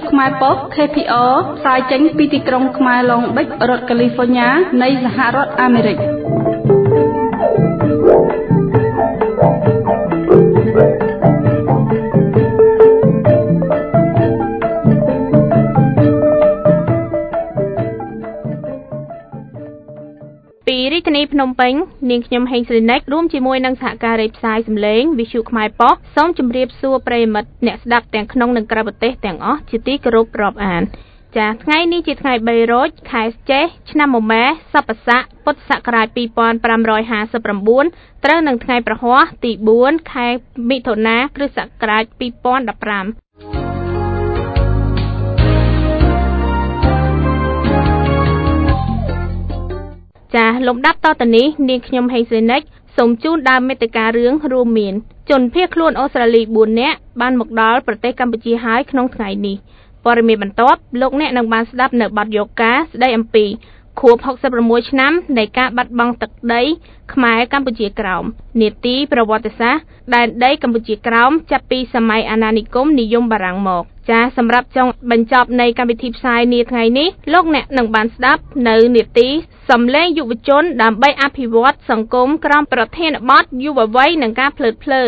ខ្មែរប៉ុស្តិ៍ KPR ផ្សាយចេញពីទីក្រុងខ្មែរ Long Beach រដ្ឋ California នៃសហរដ្ឋអាមេរិកពីរាជធានីភ្នំពេញនាងខ្ញុំហេងស្រីនិចរួមជាមួយនឹងសហការីផ្សាយសម្លេងវិទ្យុខ្មែរប៉ុស្តិ៍សូមជម្រាបសួរប្រិយមិត្តអ្នកស្ដាប់ទាំងក្នុងនិងក្រៅប្រទេសទាំងអស់ជាទីគោរពរាប់អានចាថ្ងៃនេះជាថ្ងៃ3រោចខែចេសឆ្នាំមមែសប្បស័កពុទ្ធសករាជ2559ត្រូវនឹងថ្ងៃប្រហ័សទី4ខែមិថុនាគ្រិស្តសករាជ2015ចាលំដាប់តទៅនេះនាងខ្ញុំហេងស្រីនិចសូមជូនដើមមេត្តារឿងរួមមានជនភៀសខ្លួនអូស្ត្រាលី4នាក់បានមកដល់ប្រទេសកម្ពុជាហើយក្នុងថ្ងៃនេះព័ត៌មានបន្ទាប់លោកអ្នកនឹងបានស្ដាប់នៅបទយកការស្ដីអំពីខួប66ឆ្នាំនៃការបាត់បង់ទឹកដីខ្មែរកម្ពុជាក្រោមនាទីប្រវត្តិសាស្ត្រដែនដីកម្ពុជាក្រោមចាប់ពីសម័យអាណានិគមនិយមបារាំងមកចាសម្រាប់ចុងបញ្ចប់នៃកម្មវិធីផ្សាយនាថ្ងៃនេះលោកអ្នកនឹងបានស្ដាប់នៅនាទីសំឡេងយុវជនដើម្បីអភិវឌ្ឍសង្គមក្រោមប្រធានបទយុវវ័យនិងការភ្លើតភ្លើន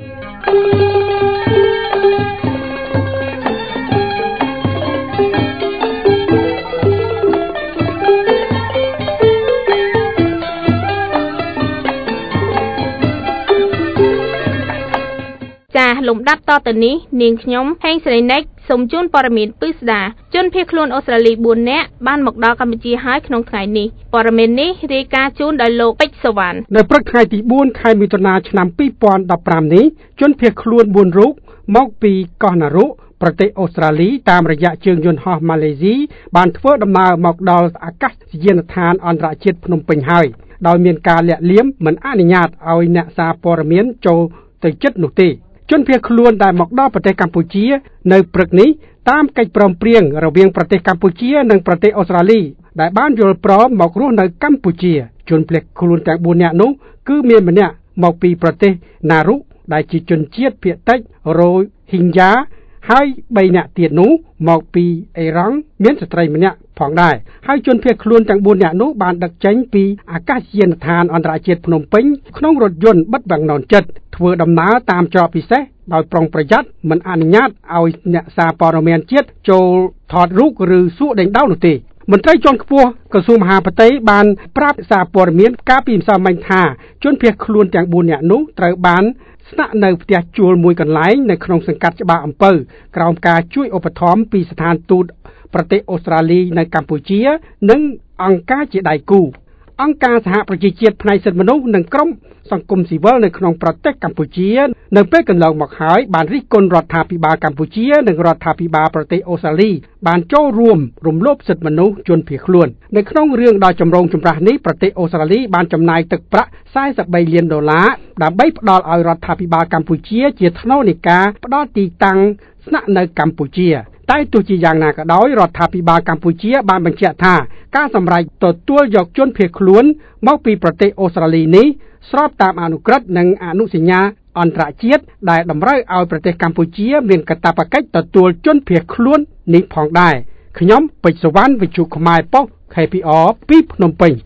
ចាលំដាប់តទៅនេះនាងខ្ញុំហេងស្រីនិចសូមជូនព័ត៌មានពិស្ដាជនភៀសខ្លួនអូស្ត្រាលី4នាក់បានមកដល់កម្ពុជាហើយក្នុងថ្ងៃនេះព័ត៌មាននេះរាយការណ៍ជូនដោយលោកពេជ្រសវណ្ណនៅព្រឹកថ្ងៃទី4ខែមិថុនាឆ្នាំ2015នេះជនភៀសខ្លួន4រូបមកពីកោះណារុប្រទេសអូស្ត្រាលីតាមរយៈជើងយន្តហោះម៉ាឡេស៊ីបានធ្វើដំណើរមកដល់អាកាសយានដ្ឋានអន្តរជាតិភ្នំពេញហើយដោយមានការលាក់លៀមមិនអនុញ្ញាតឲ្យអ្នកសារព័ត៌មានចូលទៅជិតនោះទេជនភៀសខ្លួនដែលមកដល់ប្រទេសកម្ពុជានៅព្រឹកនេះតាមកិច្ចព្រមព្រៀងរវាងប្រទេសកម្ពុជានិងប្រទេសអូស្ត្រាលីដែលបានយល់ព្រមមករស់នៅកម្ពុជាជនភៀសខ្លួនទាំង4នាក់នោះគឺមានម្នាក់មកពីប្រទេសណារុដែលជាជនជាតិភាគតិចរ៉ូហ៊ីងយ៉ាហើយ3នាក់ទៀតនោះមកពីអេរ៉ង់មានស្ត្រីម្នាក់ផងដែរហើយជនភៀសខ្លួនទាំង4នាក់នោះបានដឹកចេញពីអាកាសយានដ្ឋានអន្តរជាតិភ្នំពេញក្នុងរថយន្តបិទបាំងណនចិត្តធ្វើដំណើរតាមច្រកពិសេសដោយប្រុងប្រយ័ត្នមិនអនុញ្ញាតឲ្យអ្នកសារព័ត៌មានជាតិចូលថតរូបឬសួរដេញដោលនោះទេមន្ត្រីជាន់ខ្ពស់ក្រសួងមហាផ្ទៃបានប្រាប់សារព័ត៌មានកាលពីម្សិលមិញថាជនភៀសខ្លួនទាំង4នាក់នោះត្រូវបានស្នាក់នៅផ្ទះជួលមួយកន្លែងនៅក្នុងសង្កាត់ច្បារអំពៅក្រោមការជួយឧបត្ថម្ភពីស្ថានទូតប្រទេសអូស្ត្រាលីនៅកម្ពុជានិងអង្គការជាដៃគូអង្គការសហប្រជាជាតិផ្នែកសិទ្ធិមនុស្សនិងក្រុមសង្គមស៊ីវិលនៅក្នុងប្រទេសកម្ពុជានៅពេលកន្លងមកហើយបានរិះគន់រដ្ឋាភិបាលកម្ពុជានិងរដ្ឋាភិបាលប្រទេសអូស្ត្រាលីបានចូលរួមរំលោភសិទ្ធិមនុស្សជនភៀសខ្លួននៅក្នុងរឿងដ៏ចម្រូងចម្រាសនេះប្រទេសអូស្ត្រាលីបានចំណាយទឹកប្រាក់$43លានដើម្បីផ្ដល់ឲ្យរដ្ឋាភិបាលកម្ពុជាជាថ្នូរនៃការផ្ដល់ទីតាំងស្នាក់នៅកម្ពុជាតែទោះជាយ៉ាងណាក៏ដោយរដ្ឋាភិបាលកម្ពុជាបានបញ្ជាក់ថាការសម្រេចទទួលយកជនភៀសខ្លួនមកពីប្រទេសអូស្ត្រាលីនេះស្របតាមអនុក្រឹត្យនិងអនុសញ្ញាអន្តរជាតិដែលតម្រូវឲ្យប្រទេសកម្ពុជាមានកាតព្វកិច្ចទទួលជនភៀសខ្លួននេះផងដែរខ្ញុំពេជ្រសវណ្ណវិទ្យុខ្មែរប៉ុស្តិ៍ KPR ពីភ្នំពេញ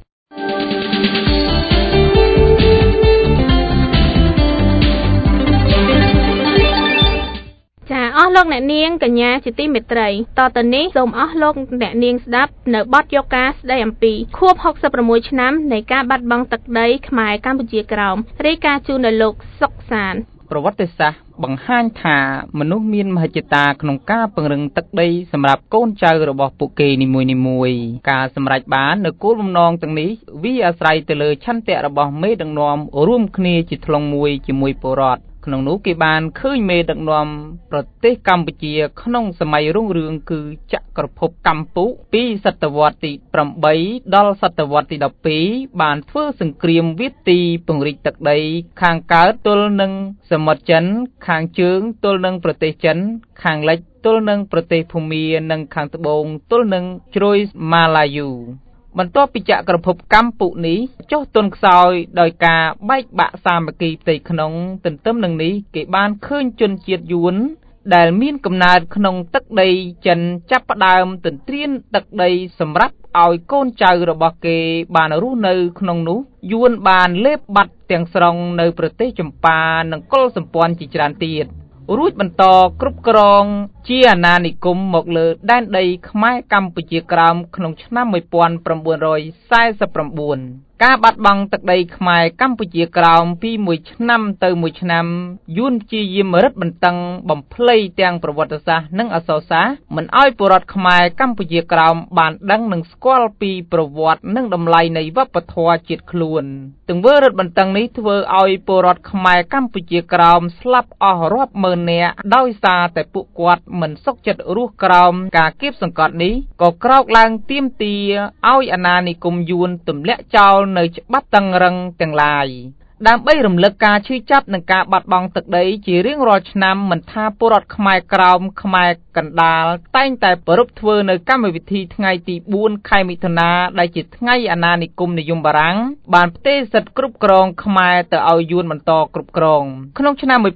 ចាអស់លោកអ្នកនាងកញ្ញាជាទីមេត្រីតទៅនេះសូមអស់លោកអ្នកនាងស្ដាប់នៅបទយកការស្ដីអំពីខួប66ឆ្នាំនៃការបាត់បង់ទឹកដីខ្មែរកម្ពុជាក្រោមរាយការណ៍ជូនដល់លោកសុកសានប្រវត្តិសាស្ត្របង្ហាញថាមនុស្សមានមហិច្ឆតាក្នុងការពង្រឹងទឹកដីសម្រាប់កូនចៅរបស់ពួកគេនីមួយៗការសម្រេចបាននៅគោលបំណងទាំងនេះវាអាស្រ័យទៅលើឆន្ទៈរបស់មេដឹកនាំរួមគ្នាជាធ្លុងមួយជាមួយពលរដ្ឋក្នុងនោះគេបានឃើញមេដឹកនាំប្រទេសកម្ពុជាក្នុងសម័យរុងរឿងគឺចក្រភពកម្ពុជាពីសតវត្សទី8ដល់សតវត្សទី12បានធ្វើសង្គ្រាមវាទីពង្រីកទឹកដីខាងកើតទល់នឹងសមុទ្រចិនខាងជើងទល់នឹងប្រទេសចិនខាងលិចទល់នឹងប្រទេសភូមានិងខាងត្បូងទល់នឹងជ្រោយម៉ាឡាយូបន្ទាប់ពីចក្រភពកម្ពុជានេះចុះទន់ខ្សោយដោយការបែកបាក់សាមគ្គីផ្ទៃក្នុងទន្ទឹមនឹងនេះគេបានឃើញជនជាតិយួនដែលមានកំណើតក្នុងទឹកដីចិនចាប់ផ្ដើមទន្ទ្រានទឹកដីសម្រាប់ឲ្យកូនចៅរបស់គេបានរស់នៅក្នុងនោះយួនបានលេបបាត់ទាំងស្រុងនៅប្រទេសចម្ប៉ានិងកុលសម្ព័ន្ធជាច្រើនទៀតរួចបន្តគ្រប់គ្រងជាអាណានិគមមកលើដែនដីខ្មែរកម្ពុជាក្រោមក្នុងឆ្នាំ1949ការបាត់បង់ទឹកដីខ្មែរកម្ពុជាក្រោមពីមួយឆ្នាំទៅមួយឆ្នាំយួនព្យាយាមរឹតបន្តឹងបំភ្លៃទាំងប្រវត្តិសាស្ត្រនិងអក្សរសាស្ត្រមិនឲ្យពលរដ្ឋខ្មែរកម្ពុជាក្រោមបានដឹងនិងស្គាល់ពីប្រវត្តិនិងតម្លៃនៃវប្បធម៌ជាតិខ្លួនទង្វើរឹតបន្តឹងនេះធ្វើឲ្យពលរដ្ឋខ្មែរកម្ពុជាក្រោមស្លាប់អស់រាប់ម៉ឺននាក់ដោយសារតែពួកគាត់មិនសុខចិត្តរស់ក្រោមការគៀបសង្កត់នេះក៏ក្រោកឡើងទាមទារឲ្យអាណានិគមយួនទម្លាក់ចោលនៅច្បាប់តឹងរឹងទាំងឡាយដើម្បីរំលឹកការឈឺចាប់និងការបាត់បង់ទឹកដីជារៀងរាល់ឆ្នាំមិនថាពលរដ្ឋខ្មែរក្រោមខ្មែរកណ្ដាលតែងតែប្រារព្ធធ្វើនៅកម្មវិធីថ្ងៃទី4ខែមិថុនាដែលជាថ្ងៃអាណានិគមនិយមបារាំងបានផ្ទេរសិទ្ធិគ្រប់គ្រងខ្មែរទៅឲ្យយួនបន្តគ្រប់គ្រងក្នុងឆ្នាំ1949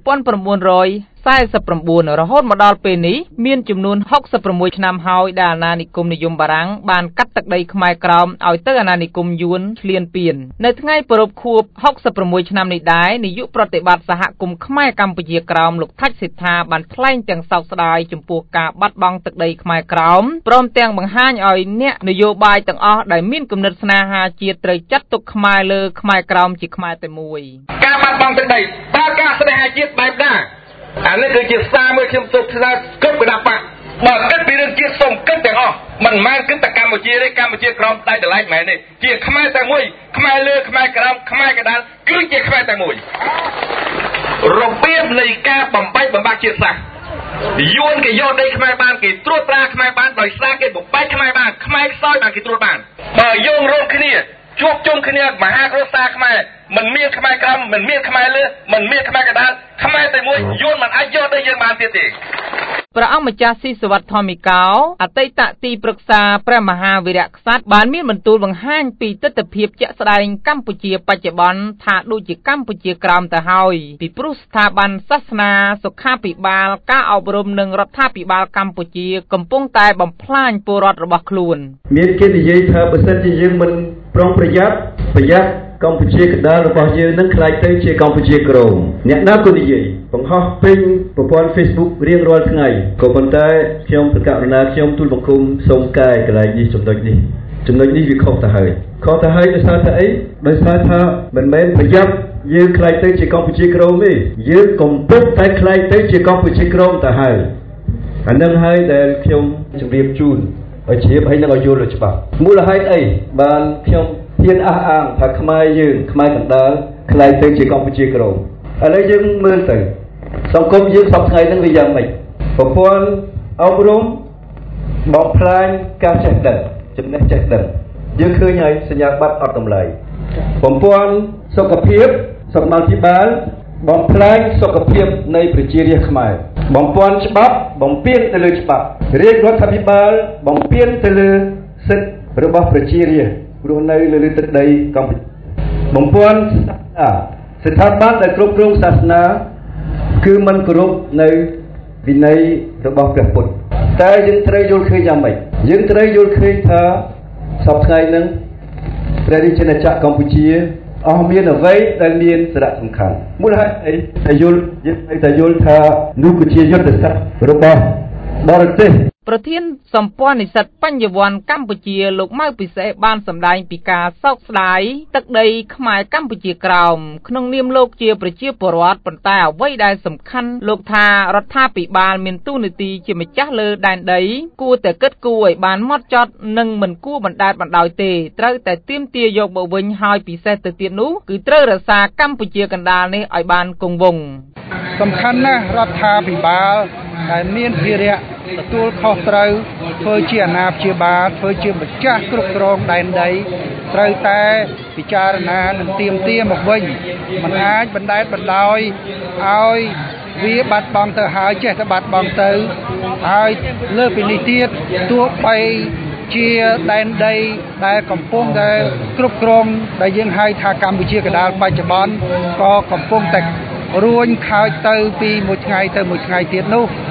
រហូតមកដល់ពេលនេះមានចំនួន66ឆ្នាំហើយដែលអាណានិគមនិយមបារាំងបានកាត់ទឹកដីខ្មែរក្រោមឲ្យទៅអាណានិគមយួនឈ្លានពាននៅថ្ងៃប្រារព្ធខួប66ឆ្នាំនេះដែរនាយកប្រតិបត្តិសហគមន៍ខ្មែរកម្ពុជាក្រោមលោកថាច់សេដ្ឋាបានថ្លែងទាំងសោកស្ដាយចំពោះការបាត់បង់ទឹកដីខ្មែរក្រោមព្រមទាំងបង្ហាញឲ្យអ្នកនយោបាយទាំងអស់ដែលមានគំនិតស្នេហាជាតិត្រូវចាត់ទុកខ្មែរលើខ្មែរក្រោមជាខ្មែរតែមួយការបាត់បង់ទឹកដីបើការស្នេហាជាតិបែបណាអានេះគឺជាសារមួយខ្ញុំទុកស្ដាប់គ្រប់គណៈបកបើគិតពីរឿងជាតិសូមគិតទាំងអស់មិនមែនគិតតែកម្ពុជាទេកម្ពុជាក្រោមដៃដライមែនទេជាខ្មែរតែមួយខ្មែរលើខ្មែរក្រោមខ្មែរកណ្ដាលគឺជាខ្មែរតែមួយរបៀបនៃការបំបែកបំបាក់ជាតិសាសន៍យួនគេយកដីខ្មែរបានគេត្រួតត្រាខ្មែរបានដោយសារគេបំបែកខ្មែរបានខ្មែរខ្សោយបានគេត្រួតបានបើយើងរងគ្នាជួបជុំគ្នាមហាគ្រួសារខ្មែរមិនមានខ្មែរក្រោមមិនមានខ្មែរលើមិនមានខ្មែរកណ្ដាលខ្មែរតែមួយយួនមិនអាចយកដីយើងបានទៀតទេព្រះអង្គម្ចាស់ស៊ីសវត្ថធម្មិកោអតីតទីប្រឹក្សាព្រះមហាវីរក្សត្របានមានបន្ទូលបង្ហាញពីទស្សនវិជ្ជាជាក់ស្ដែងកម្ពុជាបច្ចុប្បន្នថាដូចជាកម្ពុជាក្រោមទៅហើយពីព្រោះស្ថាប័នសាសនាសុខាភិបាលការអប់រំនិងរដ្ឋាភិបាលកម្ពុជាកំពុងតែបំផ្លាញពលរដ្ឋរបស់ខ្លួនមានគេនិយាយថាបើសិនជាយើងមិនប្រុងប្រយ័ត្នកម្ពុជាកណ្ដាលរបស់យើងនឹងខ្លាចទៅជាកម្ពុជាក្រោមអ្នកណាក៏និយាយបង្ហោះពេញប្រព័ន្ធ Facebook រៀងរាល់ថ្ងៃក៏ប៉ុន្តែខ្ញុំប្រកាសណាខ្ញុំទូលបង្គំសូមកែកន្លែងនេះចំណុចនេះវាខុសទៅហើយដោយសារថាអីដោយសារថាមិនមែនប្រយ័ត្នយើងខ្លាចទៅជាកម្ពុជាក្រោមទេយើងកំពុងតែខ្លាចទៅជាកម្ពុជាក្រោមទៅហើយអានឹងហើយដែលខ្ញុំជម្រាបជូនឲ្យជ្រាបឲ្យនឹងឲ្យយល់ឲ្យច្បាស់មូលហេតុអីបានខ្ញុំហ៊ានអះអាងថាខ្មែរយើងខ្មែរកណ្ដាលខ្លាចទៅជាកម្ពុជាក្រោមឥឡូវយើងមើលទៅសង្គមយើងសពថ្ងៃហ្នឹងវាយ៉ាងម៉េចប្រព័ន្ធអប់រំបំផ្លាញការចេះដឹងចំណេះចេះដឹងយើងឃើញហើយសញ្ញាបត្រអត់តម្លៃប្រព័ន្ធសុខភាពសុខាភិបាលបំផ្លាញសុខភាពនៃប្រជារាស្ត្រខ្មែរបំពាន់ច្បាប់បំពានទៅលើច្បាប់រាជរដ្ឋាភិបាលបំពានទៅលើសិទ្ធិរបស់ប្រជារាស្ត្ររស់នៅលើទឹកដីកម្ពុជាបំពាន់ស្ថាប័នដែលគ្រប់គ្រងសាសនាគឺមិនគោរពនៅវិន័យរបស់ព្រះពុទ្ធតែយើងត្រូវយល់ឃើញយ៉ាងម៉េចយើងត្រូវយល់ឃើញថាសពថ្ងៃហ្នឹងព្រះរាជាណាចក្រកម្ពុជាអស់មានអ្វីដែលមានសារៈសំខាន់មូលហេតុអីតែយល់យើងតែយល់ថានោះគឺជាយុទ្ធសាស្ត្ររបស់បរទេសប្រធានសម្ព័ន្ធនិស្សិតបញ្ញវន្តកម្ពុជាលោកម៉ៅពិសេសបានសម្ដែងពីការសោកស្ដាយទឹកដីខ្មែរកម្ពុជាក្រោមក្នុងនាមលោកជាប្រជាពលរដ្ឋប៉ុន្តែអ្វីដែលសំខាន់លោកថារដ្ឋាភិបាលមានតួនាទីជាម្ចាស់លើដែនដីគួរតែគិតគូរឲ្យបានហ្មត់ចត់និងមិនគួរបណ្តែតបណ្តោយទេត្រូវតែទាមទារយកមកវិញហើយពិសេសទៅទៀតនោះគឺត្រូវរក្សាកម្ពុជាកណ្ដាលនេះឲ្យបានគង់វង្សសំខាន់ណាស់រដ្ឋាភិបាលដែលមានភារៈទទួលខុសត្រូវធ្វើជាអាណាព្យាបាលធ្វើជាម្ចាស់គ្រប់គ្រងដែនដីត្រូវតែពិចារណានិងទាមទារមកវិញមិនអាចបណ្តែតបណ្តោយឲ្យវាបាត់បង់ទៅហើយចេះតែបាត់បង់ទៅហើយលើពីនេះទៀតទោះបីជាដែនដីដែលកំពុងតែគ្រប់គ្រងដែលយើងហៅថាកម្ពុជាកណ្ដាលបច្ចុប្បន្នក៏កំពុងតែរួញខើចទៅពីមួយថ្ងៃទៅមួយថ្ងៃទៀតនោះ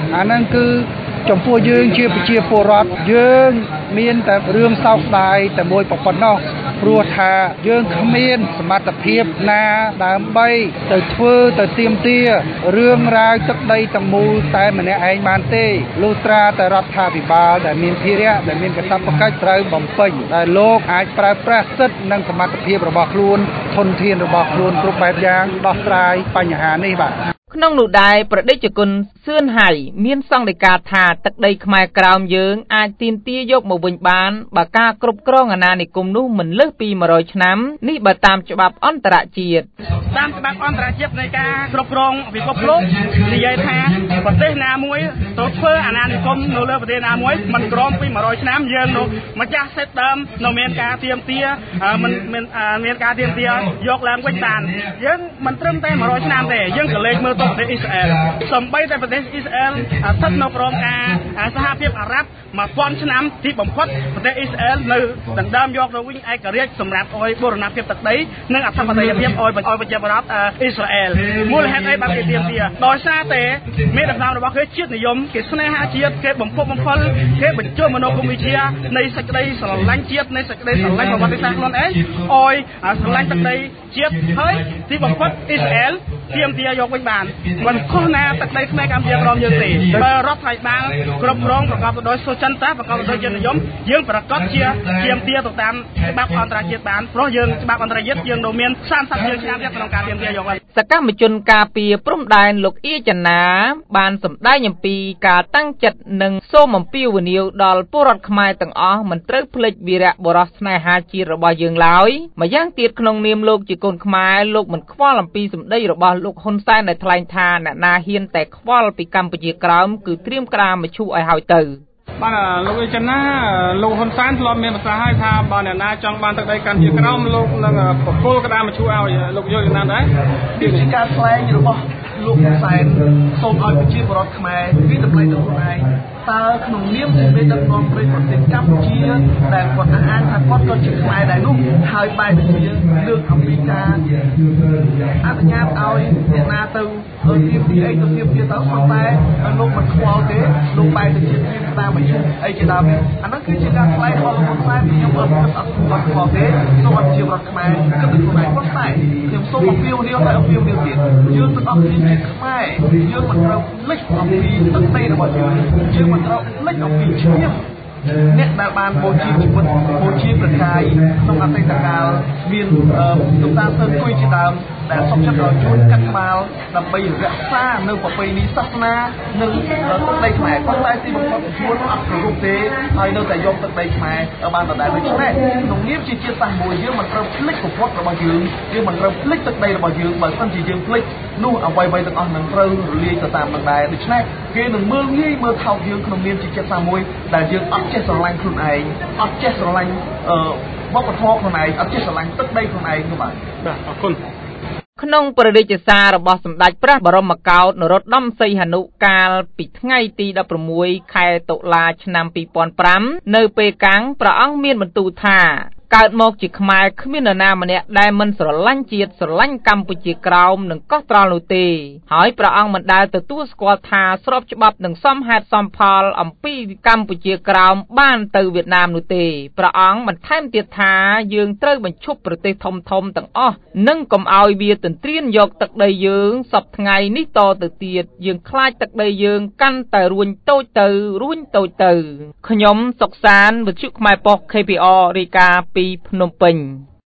អាហ្នឹងគឺចំពោះយើងជាប្រជាពលរដ្ឋយើងមានតែរឿងសោកស្ដាយតែមួយប៉ុណ្ណោះព្រោះថាយើងគ្មានសមត្ថភាពណាដើម្បីទៅធ្វើទៅទាមទាររឿងរ៉ាវទឹកដីទាំងមូលតែម្នាក់ឯងបានទេលុះត្រាតែរដ្ឋាភិបាលដែលមានភារៈដែលមានកាតព្វកិច្ចត្រូវបំពេញដែលលោកអាចប្រើប្រាស់សិទ្ធិនិងសមត្ថភាពរបស់ខ្លួនធនធានរបស់ខ្លួនគ្រប់បែបយ៉ាងដោះស្រាយបញ្ហានេះបាទក្នុងនោះដែរប្រដេជគុណសឿនហៃមានសង្កេតការថាទឹកដីខ្មែរក្រោមយើងអាចទាមទារយកមកវិញបានបើការគ្រប់គ្រងអាណានិគមនោះមិនលើសពី100ឆ្នាំនេះបើតាមច្បាប់អន្តរជាតិតាមច្បាប់អន្តរជាតិនៃការគ្រប់គ្រងពិភពលោកនិយាយថាប្រទេសណាមួយត្រូវធ្វើអាណានិគមនៅលើប្រទេសណាមួយមិនក្រោមពី100ឆ្នាំយើងនោះម្ចាស់សិទ្ធិដើមនៅមានការទាមទារមានការទាមទារយកឡើងវិញបានយើងមិនត្រឹមតែ100ឆ្នាំទេយើងក៏លេខមើលទៅប្រទេសអ៊ីស្រាអែលសំបីតែប្រទេសអ៊ីស្រាអែលស្ថិតនៅក្រោមការសហភាពអារ៉ាប់1000ឆ្នាំទីបំផុតប្រទេសអ៊ីស្រាអែលនៅដណ្ដើមយកទៅវិញឯករាជ្យសម្រាប់ឲ្យបូរណភាពទឹកដីនិងអធិបតេយ្យភាពឲ្យប្រជាពលរដ្ឋអ៊ីស្រាអែលមូលហេតុអីបានគេទាមទារដោយសារតែមេដឹកនាំរបស់គេជាតិនិយមគេស្នេហាជាតិគេបំពុះបំផុលគេបញ្ចូលមនោគមវិជ្ជានៃសេចក្តីស្រឡាញ់ជាតិនៃសេចក្តីស្រឡាញ់ប្រវត្តិសាស្ត្រខ្លួនឯងឲ្យស្រឡាញ់ទឹកដីជាតិហើយទីបំផុតអ៊ីស្រាអែលទាមទារយកវិញបានមិនខុសណាទឹកដីខ្មែរកម្ពុជាក្រមយើងទេបើរដ្ឋាភិបាលគ្រប់គ្រងប្រកបទៅដោយសុចរិតប្រកបទៅដោយជាតិនិយមយើងប្រកាសជាទាមទារទៅតាមច្បាប់អន្តរជាតិបានព្រោះយើងច្បាប់អន្តរជាតិយើងនៅមាន30ជាងឆ្នាំទៀតក្នុងការទាមទារយកវិញសកម្មជនការពារព្រំដែនលោកអៀចនាបានសម្ដែងអំពីការតាំងចិត្តនិងសូមអំពាវនាវដល់ពលរដ្ឋខ្មែរទាំងអស់មិនត្រូវភ្លេចវីរៈបុរសស្នេហាជាតិរបស់យើងឡើយម្យ៉ាងទៀតក្នុងនាមលោកជាកូនខ្មែរលោកមិនខ្វល់អំពីសម្ដីរបស់លោកហ៊ុនសែនដែលថ្លែងថាអ្នកណាហ៊ានតែខ្វល់ពីកម្ពុជាក្រោមគឺត្រៀមក្រាមឈូសឲ្យហើយទៅបាទលោកអ៊ីចិនណាលោកហ៊ុនសែនធ្លាប់មានប្រសាសន៍ឲ្យថាបើអ្នកណាចង់បានទឹកដីកម្ពុជាក្រោមលោកនឹងបកគលក្តាមឈូសឲ្យលោកយល់យ៉ាងណាដែរនេះជាការថ្លែងរបស់លោកហ៊ុនសែនសូមឲ្យប្រជាពលរដ្ឋខ្មែរវិតម្លៃទៅខ្លួនឯងតើក្នុងនាមជាមេដឹកនាំប្រទេសកម្ពុជាដែលគាត់អះអាងថាគាត់ក៏ជាខ្មែរដែរនោះហើយបែរជាលើកអំពីការអនុញ្ញាតឲ្យអ្នកណាទៅទាមទារអីទៅទាមទារទៅប៉ុន្តែលោកមិនខ្វល់ទេលោកបែរទៅជាតាមបញ្ជូនអីជាដើមអានោះគឺជាការថ្លែងរបស់លោកហ៊ុនសែនខ្ញុំអត់ខ្វល់ទេសូមឲ្យប្រជាពលរដ្ឋខ្មែរគិតទៅខ្លួនឯងប៉ុន្តែខ្ញុំសូមអំពាវនាវឲ្យអំពាវនាវទៀតយើងទាំងអស់គ្នាជាខ្មែរយើងមិនត្រូវភ្លេចអំពីទឹកដីរបស់យើងមិនត្រូវភ្លេចអំពីឈ្មោះអ្នកដែលបានបូជាជីវិតបូជាប្រកាយក្នុងអតីតកាលមានទុតាសើគុយជាដើមដែលសុខចិត្តឲ្យជួយកាត់ក្បាលដើម្បីរក្សានៅប្រពៃណីសាសនានិងទឹកដីខ្មែរប៉ុន្តែទីបំផុតជួនអត់គ្រប់ទេហើយនៅតែយកទឹកដីខ្មែរបានដដែលដូច្នេះក្នុងនាមជាជាតិសាសន៍មួយយើងមិនត្រូវភ្លេចប្រវត្តិរបស់យើងមិនត្រូវភ្លេចទឹកដីរបស់យើងបើមិនជាយើងភ្លេចនោះអ្វីៗទាំងអស់នឹងត្រូវរលាយទៅតាមនឹងដែរដូច្នេះគេនឹងមើលងាយមើលថោកយើងក្នុងនាមជាជាតិសាសន៍មួយដែលយើងអត់ចេះស្រឡាញ់ខ្លួនឯងអត់ចេះស្រឡាញ់វប្បធម៌ខ្លួនឯងអត់ចេះស្រឡាញ់ទឹកដីខ្លួនឯងនោះបាទអរគុណក្នុងព្រះរាជសាររបស់សម្ដេចព្រះបរមកោដ្ឋនរោត្តមសីហនុកាលពីថ្ងៃទី16ខែតុលាឆ្នាំ2005នៅពេលកាំងព្រះអង្គមានបន្ទូលថាកើតមកជាខ្មែរគ្មាននរណាម្នាក់ដែលមិនស្រឡាញ់ជាតិស្រឡាញ់កម្ពុជាក្រោមនិងកោះត្រល់នោះទេហើយព្រះអង្គមិនដែលទទួលស្គាល់ថាស្របច្បាប់និងសមហេតុសមផលអំពីកម្ពុជាក្រោមបានទៅវៀតណាមនោះទេព្រះអង្គបន្ថែមទៀតថាយើងត្រូវបញ្ឈប់ប្រទេសធំៗទាំងអស់និងកុំឲ្យវាទន្ទ្រានយកទឹកដីយើងសពថ្ងៃនេះតទៅទៀតយើងខ្លាចទឹកដីយើងកាន់តែរួញតូចទៅខ្ញុំសុកសានវិទ្យុខ្មែរប៉ុស្តិ៍ KPR រាយការណ៍ពីភ្នំពេញ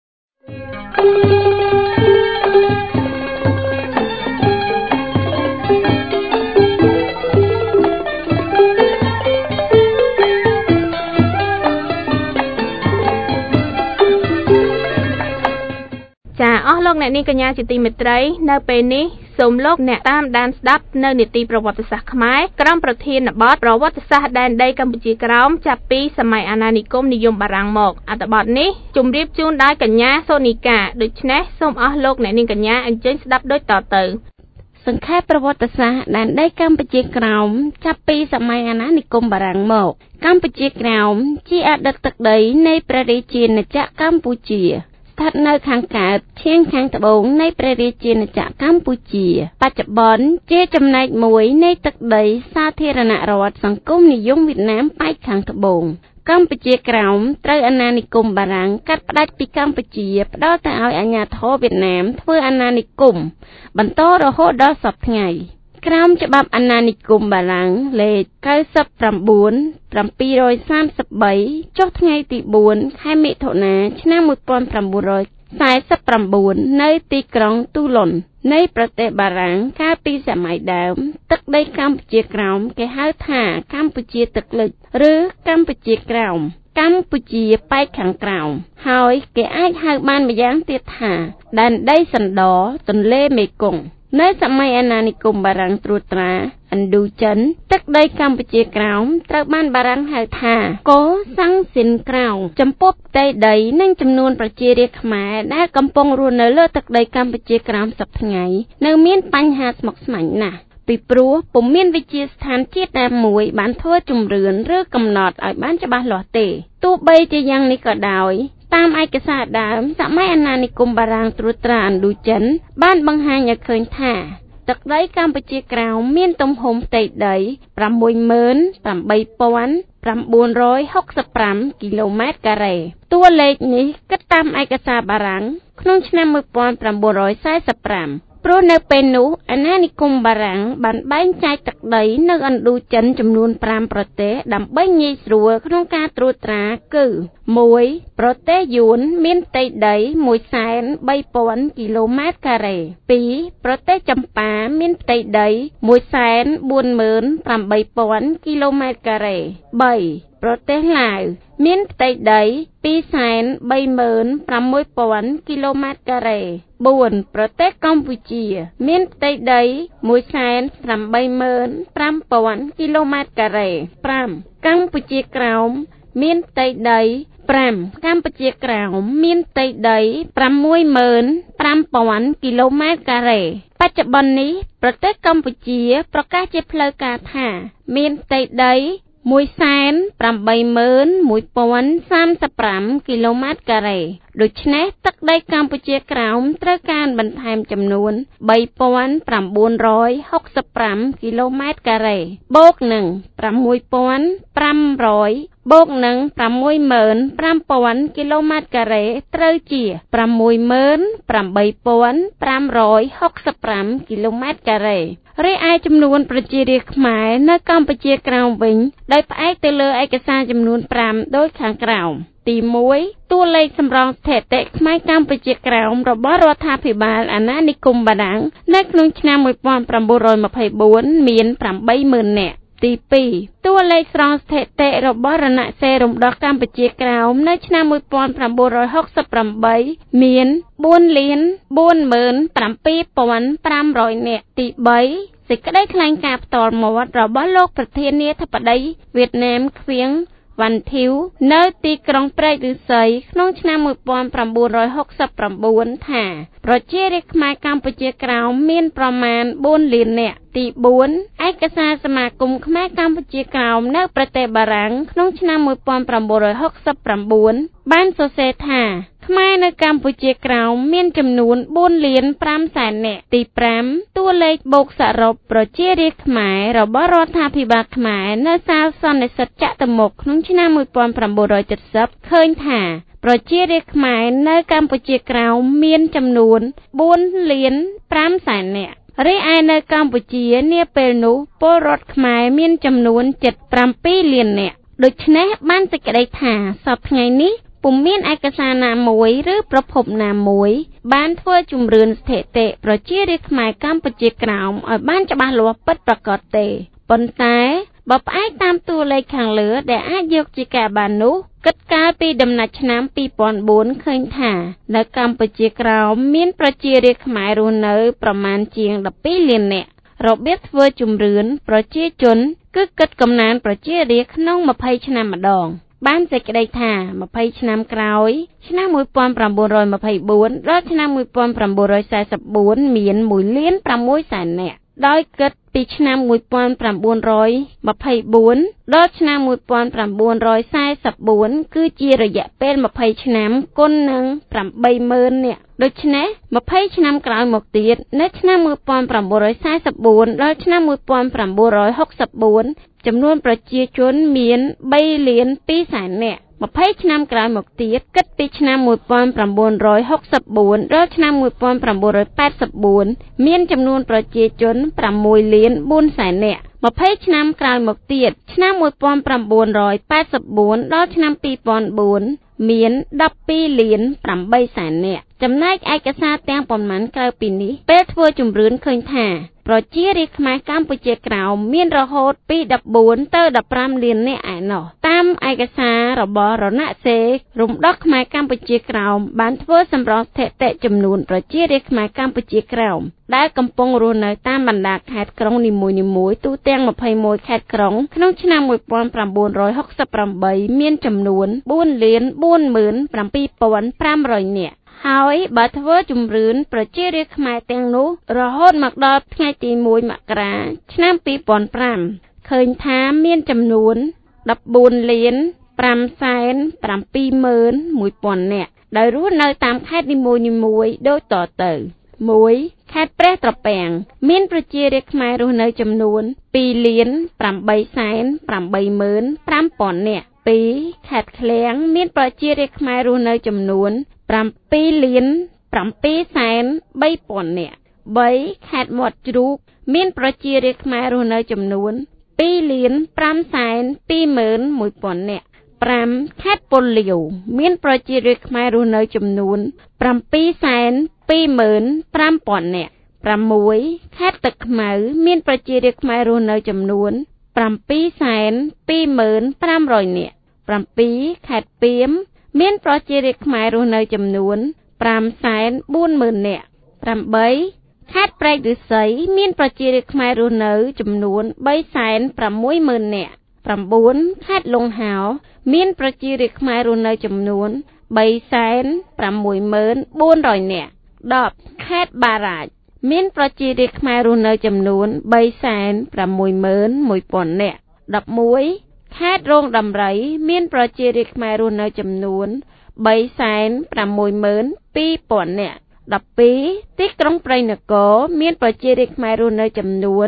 ចាអស់លោកអ្នកនាងកញ្ញាជាទីមេត្រីនៅពេលនេះសូមលោកអ្នកតាមដានស្ដាប់នៅនីតិប្រវត្តិសាស្ត្រខ្មែរក្រមប្រធានបទប្រវត្តិសាស្ត្រដែនដីកម្ពុជាក្រោមចាប់ពីសម័យអាណានិគមនិយមបារាំងមកអត្ថបទនេះជម្រាបជូនដោយកញ្ញាសូនីកាដូច្នេះសូមអស់លោកអ្នកនាងកញ្ញាអញ្ជើញស្ដាប់ដូចតទៅសង្ខេបប្រវត្តិសាស្ត្រដែនដីកម្ពុជាក្រោមចាប់ពីសម័យអាណានិគមបារាំងមកកម្ពុជាក្រោមជាអតីតទឹកដីនៃព្រះរាជាណាចក្រកម្ពុជាស្ថិតនៅខាងកើតឈៀងខាងត្បូងនៃព្រះរាជាណាចក្រកម្ពុជាបច្ចុប្បន្នជាចំណែកមួយនៃទឹកដីសាធារណរដ្ឋសង្គមនិយមវៀតណាមប៉ែកខាងត្បូងកម្ពុជាក្រោមត្រូវអាណានិគមបារាំងកាត់ផ្តាច់ពីកម្ពុជាផ្ដល់ទៅឲ្យអាជ្ញាធរវៀតណាមធ្វើអាណានិគមបន្តរហូតដល់សព្វថ្ងៃក្រោមច្បាប់អាណានិគមបារាំងលេខ99 733ចុះថ្ងៃទី4ខែមិថុនាឆ្នាំ1949នៅទីក្រុងទូលុននៃប្រទេសបារាំងកាលពីសម័យដើមទឹកដីកម្ពុជាក្រោមគេហៅថាកម្ពុជាទឹកលិចឬកម្ពុជាក្រោមកម្ពុជាប៉ែកខាងក្រោមហើយគេអាចហៅបានម្យ៉ាងទៀតថាដែនដីសណ្ដទន្លេមេគង្គនៅសម័យអាណានិគមបារាំងត្រួតត្រាឥណ្ឌូចិនទឹកដីកម្ពុជាក្រោមត្រូវបានបារាំងហៅថាកូសាំងស៊ីនក្រៅចំពោះផ្ទៃដីនិងចំនួនប្រជារាស្ត្រខ្មែរដែលកំពុងរស់នៅលើទឹកដីកម្ពុជាក្រោមសព្វថ្ងៃនៅមានបញ្ហាស្មុគស្មាញណាស់ពីព្រោះពុំមានវិទ្យាស្ថានជាតិណាមួយបានធ្វើជំរឿនឬកំណត់ឲ្យបានច្បាស់លាស់ទេទោះបីជាយ៉ាងនេះក៏ដោយតាមឯកសារដើមសម័យអាណានិគមបារាំងត្រួតត្រាឥណ្ឌូចិនបានបង្ហាញឲ្យឃើញថាទឹកដីកម្ពុជាក្រោមមានទំហំផ្ទៃដី 68,965 គីឡូម៉ែត្រការ៉េតួលេខនេះគិតតាមឯកសារបារាំងក្នុងឆ្នាំ1945ព្រោះនៅពេលនោះអាណានិគមបារាំងបានបែងចែកទឹកដីនៅឥណ្ឌូចិនចំនួន5ប្រទេសដើម្បីងាយស្រួលក្នុងការត្រួតត្រាគឺ1ប្រទេសយួនមានផ្ទៃដី 130,000 គីឡូម៉ែត្រការ៉េ2ប្រទេសចម្ប៉ាមានផ្ទៃដី 148,000 គីឡូម៉ែត្រការ៉េ3ប្រទេសឡាវមានផ្ទៃដី 236,000 គីឡូម៉ែត្រការ៉េ4ប្រទេសកម្ពុជាមានផ្ទៃដី 185,000 គីឡូម៉ែត្រការ៉េ5កម្ពុជាក្រោមមានផ្ទៃដីកម្ពុជាក្រោមមានផ្ទៃដី 65,000 គីឡូម៉ែត្រការ៉េបច្ចុប្បន្ននេះប្រទេសកម្ពុជាប្រកាសជាផ្លូវការថាមានផ្ទៃដី 181,035 គីឡូម៉ែត្រការ៉េដូច្នេះទឹកដីកម្ពុជាក្រោមត្រូវការបន្ថែមចំនួន 3,965 គីឡូម៉ែត្រការ៉េបូកនឹង 6,500 បូកនឹង 65,000 គីឡូម៉ែត្រការ៉េត្រូវជា 68,565 គីឡូម៉ែត្រការ៉េរីឯចំនួនប្រជារាស្ត្រខ្មែរនៅកម្ពុជាក្រោមវិញដោយផ្អែកទៅលើឯកសារចំនួន5ដូចខាងក្រោមទី1តួលេខសម្រងស្ថិតិខ្មែរកម្ពុជាក្រោមរបស់រដ្ឋាភិបាលអាណានិគមបារាំងនៅក្នុងឆ្នាំ1924មាន 80,000 នាក់ទី2តួលេខស្រង់ស្ថិតិរបស់រណសិរ្សរំដោះកម្ពុជាក្រោមនៅឆ្នាំ1968មាន 4,47,500 នាក់ទី3សេចក្តីថ្លែងការណ៍ផ្ទាល់មាត់របស់លោកប្រធានាធិបតីវៀតណាមខ្វៀងវ៉ាន់ធីវនៅទីក្រុងព្រែកឫស្សីក្នុងឆ្នាំ1969ថាប្រជារាស្ត្រខ្មែរកម្ពុជាក្រោមមានប្រមាណ 4 លាននាក់ទី4ឯកសារសមាគមខ្មែរកម្ពុជាក្រោមនៅប្រទេសបារាំងក្នុងឆ្នាំ1969បានសរសេរថាខ្មែរនៅកម្ពុជាក្រោមមានចំនួន 4,500,000 នាក់ទី5តួលេខបូកសរុបប្រជារាស្ត្រខ្មែររបស់រដ្ឋាភិបាលខ្មែរនៅសាលសន្និសីទចតុមុខក្នុងឆ្នាំ1970ឃើញថាប្រជារាស្ត្រខ្មែរនៅកម្ពុជាក្រោមមានចំនួន 4,500,000 នាក់រីឯនៅកម្ពុជានាពេលនោះពលរដ្ឋខ្មែរមានចំនួន 7 លាននាក់ដូច្នេះបានសេចក្តីថាសព្វថ្ងៃនេះពុំមានឯកសារណាមួយឬប្រភពណាមួយបានធ្វើជំរឿនស្ថិតិប្រជារាស្ត្រខ្មែរកម្ពុជាក្រោមឲ្យបានច្បាស់លាស់ពិតប្រាកដទេប៉ុន្តែបើផ្អែកតាមតួលេខខាងលើដែលអាចយកជាការបាននោះគិតកាលពីដំណាច់ឆ្នាំ2004ឃើញថានៅកម្ពុជាក្រោមមានប្រជារាស្ត្រខ្មែររស់នៅប្រមាណជាង 12 លាននាក់របៀបធ្វើជំរឿនប្រជាជនគឺគិតកំណើនប្រជារាស្ត្រក្នុង20ឆ្នាំម្ដងបានសេចក្តីថា20ឆ្នាំក្រោយឆ្នាំ1924ដល់ឆ្នាំ1944មាន 1,600,000 នាក់ដោយគិតពីឆ្នាំ1924ដល់ឆ្នាំ1944គឺជារយៈពេល20ឆ្នាំគុណនឹង 80000 នាក់ដូច្នេះ20ឆ្នាំក្រោយមកទៀតនៅឆ្នាំ1944ដល់ឆ្នាំ1964ចំនួនប្រជាជនមាន3លាន2សែននាក់20ឆ្នាំក្រោយមកទៀតគិតពីឆ្នាំ1964ដល់ឆ្នាំ1984មានចំនួនប្រជាជន6លាន4សែននាក់20ឆ្នាំក្រោយមកទៀតឆ្នាំ1984ដល់ឆ្នាំ2004មាន12លាន8សែននាក់ចំណែកឯកសារទាំងប៉ុន្មានក្រៅពីនេះពេលធ្វើជំរឿនឃើញថាប្រជារាស្ត្រខ្មែរកម្ពុជាក្រោមមានរហូតពី14ទៅ15លាននាក់ឯណោះតាមឯកសាររបស់រណសិរ្សរំដោះខ្មែរកម្ពុជាក្រោមបានធ្វើសម្រស់ស្ថិតិចំនួនប្រជារាស្ត្រខ្មែរកម្ពុជាក្រោមដែលកំពុងរស់នៅតាមបណ្ដាខេត្តក្រុងនីមួយៗទូទាំង21ខេត្តក្រុងក្នុងឆ្នាំ1968មានចំនួន 4,47,500 នាក់ហើយបើធ្វើជំរឿនប្រជារាស្ត្រខ្មែរទាំងនោះរហូតមកដល់ថ្ងៃទី1មករាឆ្នាំ2005ឃើញថាមានចំនួន 14,571,000 នាក់ដោយរស់នៅតាមខេត្តនីមួយៗដូចតទៅ1ខេត្តព្រះត្រពាំងមានប្រជារាស្ត្រខ្មែររស់នៅចំនួន 2,885,000 នាក់2ខេត្តឃ្លាំងមានប្រជារាស្ត្រខ្មែររស់នៅចំនួន 7,730,000 នាក់3ខេត្តមាត់ជ្រូកមានប្រជារាស្ត្រខ្មែររស់នៅចំនួន 2,521,000 នាក់5ខេត្តពោធិ៍លាវមានប្រជារាស្ត្រខ្មែររស់នៅចំនួន 7,25,000 នាក់6ខេត្តទឹកខ្មៅមានប្រជារាស្ត្រខ្មែររស់នៅចំនួន 7,25,000 នាក់7ខេត្តពាមមានប្រជារាស្ត្រខ្មែររស់នៅចំនួន 540,000 នាក់8ខេត្តព្រែកឫស្សីមានប្រជារាស្ត្រខ្មែររស់នៅចំនួន 360,000 នាក់9ខេត្តលង្ហោមានប្រជារាស្ត្រខ្មែររស់នៅចំនួន 360,400 នាក់10ខេត្តបារាជមានប្រជារាស្ត្រខ្មែររស់នៅចំនួន 361,000 នាក់11ខេត្តរោងដំរីមានប្រជារាស្ត្រខ្មែររស់នៅចំនួន 362,000 នាក់12ទីក្រុងព្រៃនគរមានប្រជារាស្ត្រខ្មែររស់នៅចំនួន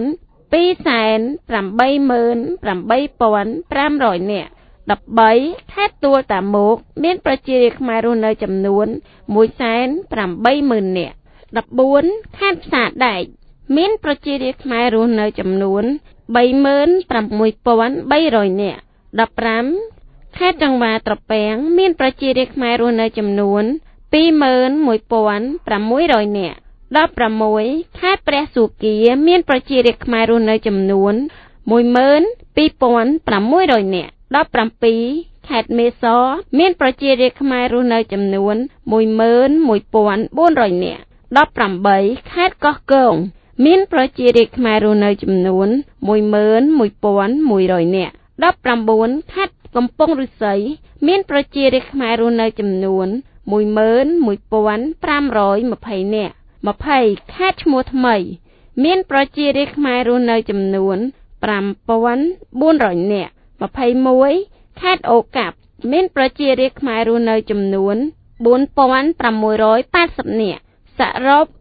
288,500 នាក់13ខេត្តទួលតាមុខមានប្រជារាស្ត្រខ្មែររស់នៅចំនួន 180,000 នាក់14ខេត្តផ្សារដែកមានប្រជារាស្ត្រខ្មែររស់នៅចំនួន 36,300 នាក់15ខេត្តចង្វាត្រពាំងមានប្រជារាស្ត្រខ្មែររស់នៅចំនួន 21,600 នាក់16ខេត្តព្រះសួគ៌មានប្រជារាស្ត្រខ្មែររស់នៅចំនួន 12,600 នាក់17ខេត្តមេសរមានប្រជារាស្ត្រខ្មែររស់នៅចំនួន 11,400 នាក់18ខេត្តកោះកុងមានប្រជារាស្ត្រខ្មែររស់នៅចំនួន 11,100 នាក់19ខេត្តកំពង់ឫស្សីមានប្រជារាស្ត្រខ្មែររស់នៅចំនួន 11,520 នាក់20ខេត្តឈ្មោះថ្មីមានប្រជារាស្ត្រខ្មែររស់នៅចំនួន 5,400 នាក់21ខេត្តអូកាប់មានប្រជារាស្ត្រខ្មែររស់នៅចំនួន 4,680 នាក់សរុប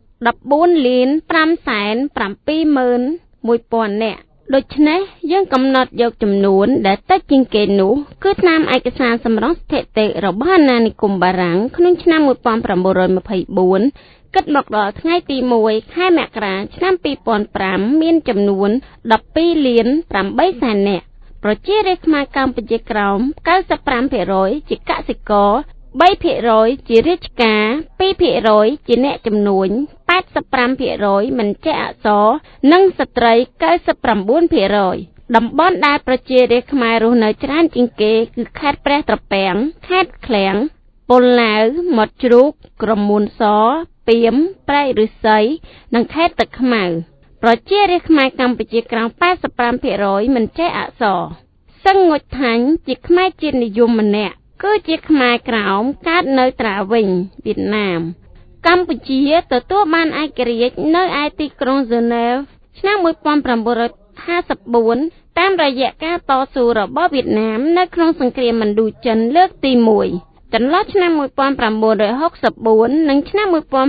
14,571,000 នាក់ដូច្នេះយើងកំណត់យកចំនួនដែលតិចជាងគេនោះគឺតាមឯកសារសម្រស់ស្ថិតិរបស់អាណានិគមបារាំងក្នុងឆ្នាំ1924គិតមកដល់ថ្ងៃទី1ខែមករាឆ្នាំ2005មានចំនួន 12,800,000 នាក់ប្រជារាស្ត្រខ្មែរកម្ពុជាក្រោម 95% ជាកសិករ 3% ជារាជការ 2% ជាអ្នកជំនួញ 85% មិនចេះអក្សរនិងស្ត្រី 99% តំបន់ដែលប្រជារាស្ត្រខ្មែររស់នៅច្រើនជាងគេគឺខេត្តព្រះត្រពាំងខេត្តឃ្លាំងពោធិ៍ឡាវមាត់ជ្រូកក្រមួនសពាមព្រែកឫស្សីនិងខេត្តទឹកខ្មៅប្រជារាស្ត្រខ្មែរកម្ពុជាក្រោម 85% មិនចេះអក្សរសឹងងុចថាញ់ជាខ្មែរជាតិនិយមម្នាក់គឺជាខ្មែរក្រោមកើតនៅត្រាវិញវៀតណាមកម្ពុជាទទួលបានឯករាជ្យនៅឯទីក្រុងហ្សឺណែវឆ្នាំ1954តាមរយៈការតស៊ូរបស់វៀតណាមនៅក្នុងសង្គ្រាមឥណ្ឌូចិនលើកទី1ចន្លោះឆ្នាំ1964និងឆ្នាំ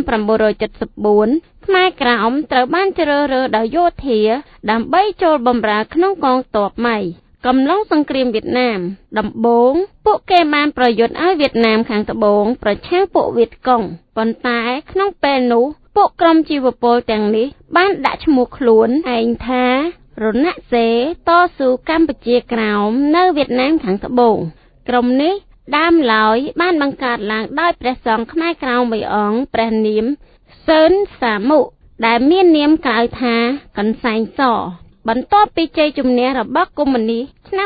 1974ខ្មែរក្រោមត្រូវបានជ្រើសរើសដោយយោធាដើម្បីចូលបម្រើក្នុងកងទ័ពម៉ៃកំឡុងសង្គ្រាមវៀតណាមដំបូងពួកគេបានប្រយុទ្ធឲ្យវៀតណាមខាងត្បូងប្រឆាំងពួកវៀតកុងប៉ុន្តែក្នុងពេលនោះពួកក្រុមជីវពលទាំងនេះបានដាក់ឈ្មោះខ្លួនឯងថារណសេរតស៊ូកម្ពុជាក្រោមនៅវៀតណាមខាងត្បូងក្រុមនេះដើមឡើយបានបង្កើតឡើងដោយព្រះសង្ឃខ្មែរក្រោមមួយអង្គព្រះនាមសឿនសាមុដែលមាននាមក្រៅថាកន្សែងសបន្ទាប់ពីជ័យជំនះរបស់កុម្មុយនីសឆ្នាំ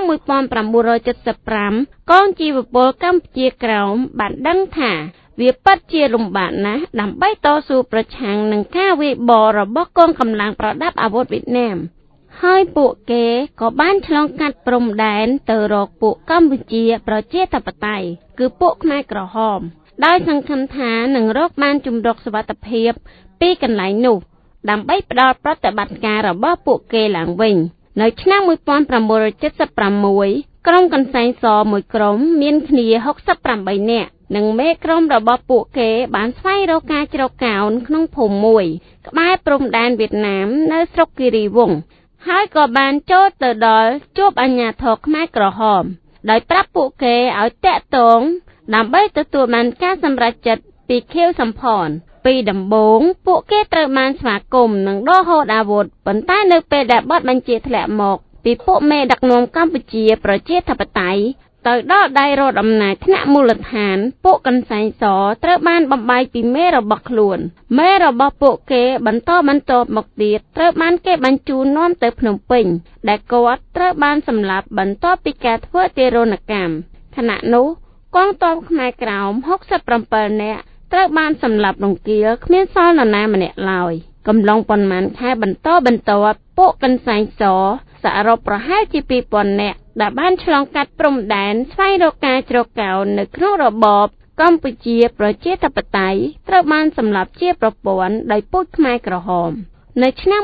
1975កងជីវពលកម្ពុជាក្រោមបានដឹងថាវាពិតជាលំបាកណាស់ដើម្បីតស៊ូប្រឆាំងនឹងការវាយបររបស់កងកម្លាំងប្រដាប់អាវុធវៀតណាមហើយពួកគេក៏បានឆ្លងកាត់ព្រំដែនទៅរកពួកកម្ពុជាប្រជាធិបតេយ្យគឺពួកខ្មែរក្រហមដោយសង្ឃឹមថានឹងរកបានជម្រកសុវត្ថិភាពពីកន្លែងនោះដើម្បីផ្ដល់ប្រតិបត្តិការរបស់ពួកគេឡើងវិញនៅឆ្នាំ1976ក្រុមកន្សែងសមួយក្រុមមានគ្នា68នាក់និងមេក្រុមរបស់ពួកគេបានស្វែងរកការជ្រកកោនក្នុងភូមិមួយក្បែរព្រំដែនវៀតណាមនៅស្រុកគិរីវង្សហើយក៏បានចូលទៅដល់ជួបអាជ្ញាធរខ្មែរក្រហមដោយប្រាប់ពួកគេឲ្យតាក់ទងដើម្បីទទួលបានការសម្រេចចិត្តពីខៀវសំផនពីដំបូងពួកគេត្រូវបានស្វាគមន៍និងដកហូតអាវុធប៉ុន្តែនៅពេលដែលបទបញ្ជាធ្លាក់មកពីពួកមេដឹកនាំកម្ពុជាប្រជាធិបតេយ្យទៅដល់ដៃរដ្ឋអំណាចថ្នាក់មូលដ្ឋានពួកកន្សែងសត្រូវបានបំបែកពីមេរបស់ខ្លួនមេរបស់ពួកគេបន្តមកទៀតត្រូវបានគេបញ្ជូននាំទៅភ្នំពេញដែលគាត់ត្រូវបានសម្លាប់បន្ទាប់ពីការធ្វើទារុណកម្មខណៈនោះកងទ័ពខ្មែរក្រោម67នាក់ត្រូវបានសម្លាប់រង្គាលគ្មានសល់នរណាម្នាក់ឡើយកំឡុងប៉ុន្មានខែបន្តពួកកន្សែងសសរុបប្រហែលជា2000នាក់ដែលបានឆ្លងកាត់ព្រំដែនស្វែងរកការជ្រកកោននៅក្នុងរបបកម្ពុជាប្រជាធិបតេយ្យត្រូវបានសម្លាប់ជាប្រព័ន្ធដោយពូជខ្មែរក្រហមនៅឆ្នាំ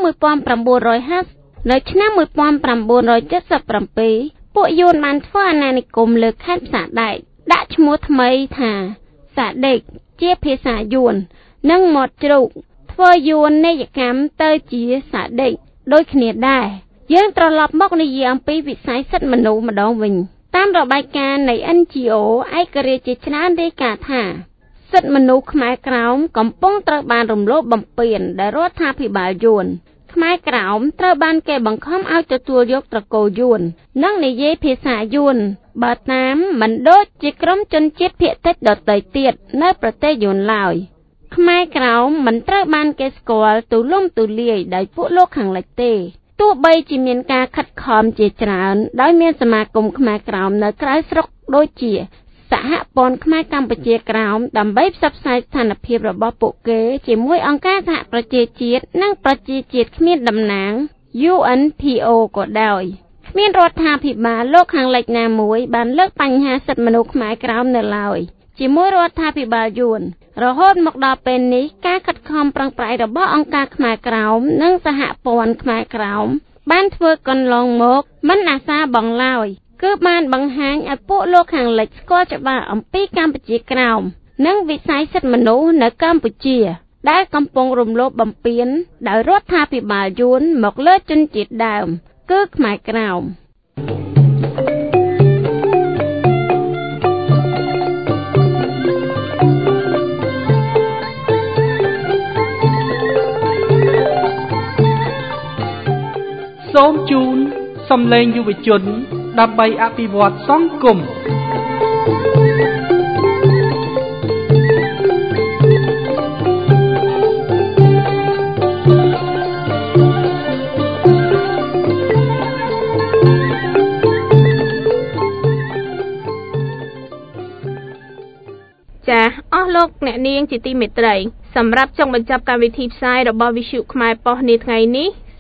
1977ពួកយួនបានធ្វើអាណានិគមលើខេត្តផ្សារដែកដាក់ឈ្មោះថ្មីថាសាដេកជាភាសាយួននិងមាត់ជ្រូកធ្វើយួននេយកម្មទៅជាសាដេកដូចគ្នាដែរយើងត្រឡប់មកនិយាយអំពីវិស័យសិទ្ធិមនុស្សម្ដងវិញតាមរបាយការណ៍នៃ NGO ឯករាជ្យជាច្រើនរាយការណ៍ថាសិទ្ធិមនុស្សខ្មែរក្រោមកំពុងត្រូវបានរំលោភបំពានដោយរដ្ឋាភិបាលយួនខ្មែរក្រោមត្រូវបានគេបង្ខំឲ្យទទួលយកត្រកូលយួននិងនិយាយភាសាយួនបើតាមមិនដូចជាក្រុមជនជាតិភាគតិចដទៃទៀតនៅប្រទេសយួនឡើយខ្មែរក្រោមមិនត្រូវបានគេស្គាល់ទូលំទូលាយដោយពួកលោកខាងលិចទេទោះបីជាមានការខិតខំជាច្រើនដោយមានសមាគមខ្មែរក្រោមនៅក្រៅស្រុកដូចជាសហព័ន្ធខ្មែរកម្ពុជាក្រោមដើម្បីផ្សព្វផ្សាយស្ថានភាពរបស់ពួកគេជាមួយអង្គការសហប្រជាជាតិនិងប្រជាជាតិគ្មានតំណាង UNPO ក៏ដោយគ្មានរដ្ឋាភិបាលលោកខាងលិចណាមួយបានលើកបញ្ហាសិទ្ធិមនុស្សខ្មែរក្រោមនៅឡើយជាមួយរដ្ឋាភិបាលយួនរហូតមកដល់ពេលនេះការខិតខំប្រឹងប្រែងរបស់អង្គការខ្មែរក្រោមនិងសហព័ន្ធខ្មែរក្រោមបានធ្វើកន្លងមកមិនអាសាបង់ឡើយគឺបានបង្ហាញឲ្យពួកលោកខាងលិចស្គាល់ច្បាស់អំពីកម្ពុជាក្រោមនិងវិស័យសិទ្ធិមនុស្សនៅកម្ពុជាដែលកំពុងរំលោភបំពានដោយរដ្ឋាភិបាលយួនមកលើជនជាតិដើមគឺខ្មែរក្រោមសូមជូនសំឡេងយុវជនដើម្បីអភិវឌ្ឍសង្គមចាអស់លោកអ្នកនាងជាទីមេត្រីសម្រាប់ចុងបញ្ចប់កម្មវិធីផ្សាយរបស់វិទ្យុខ្មែរប៉ុស្តិ៍នាថ្ងៃនេះ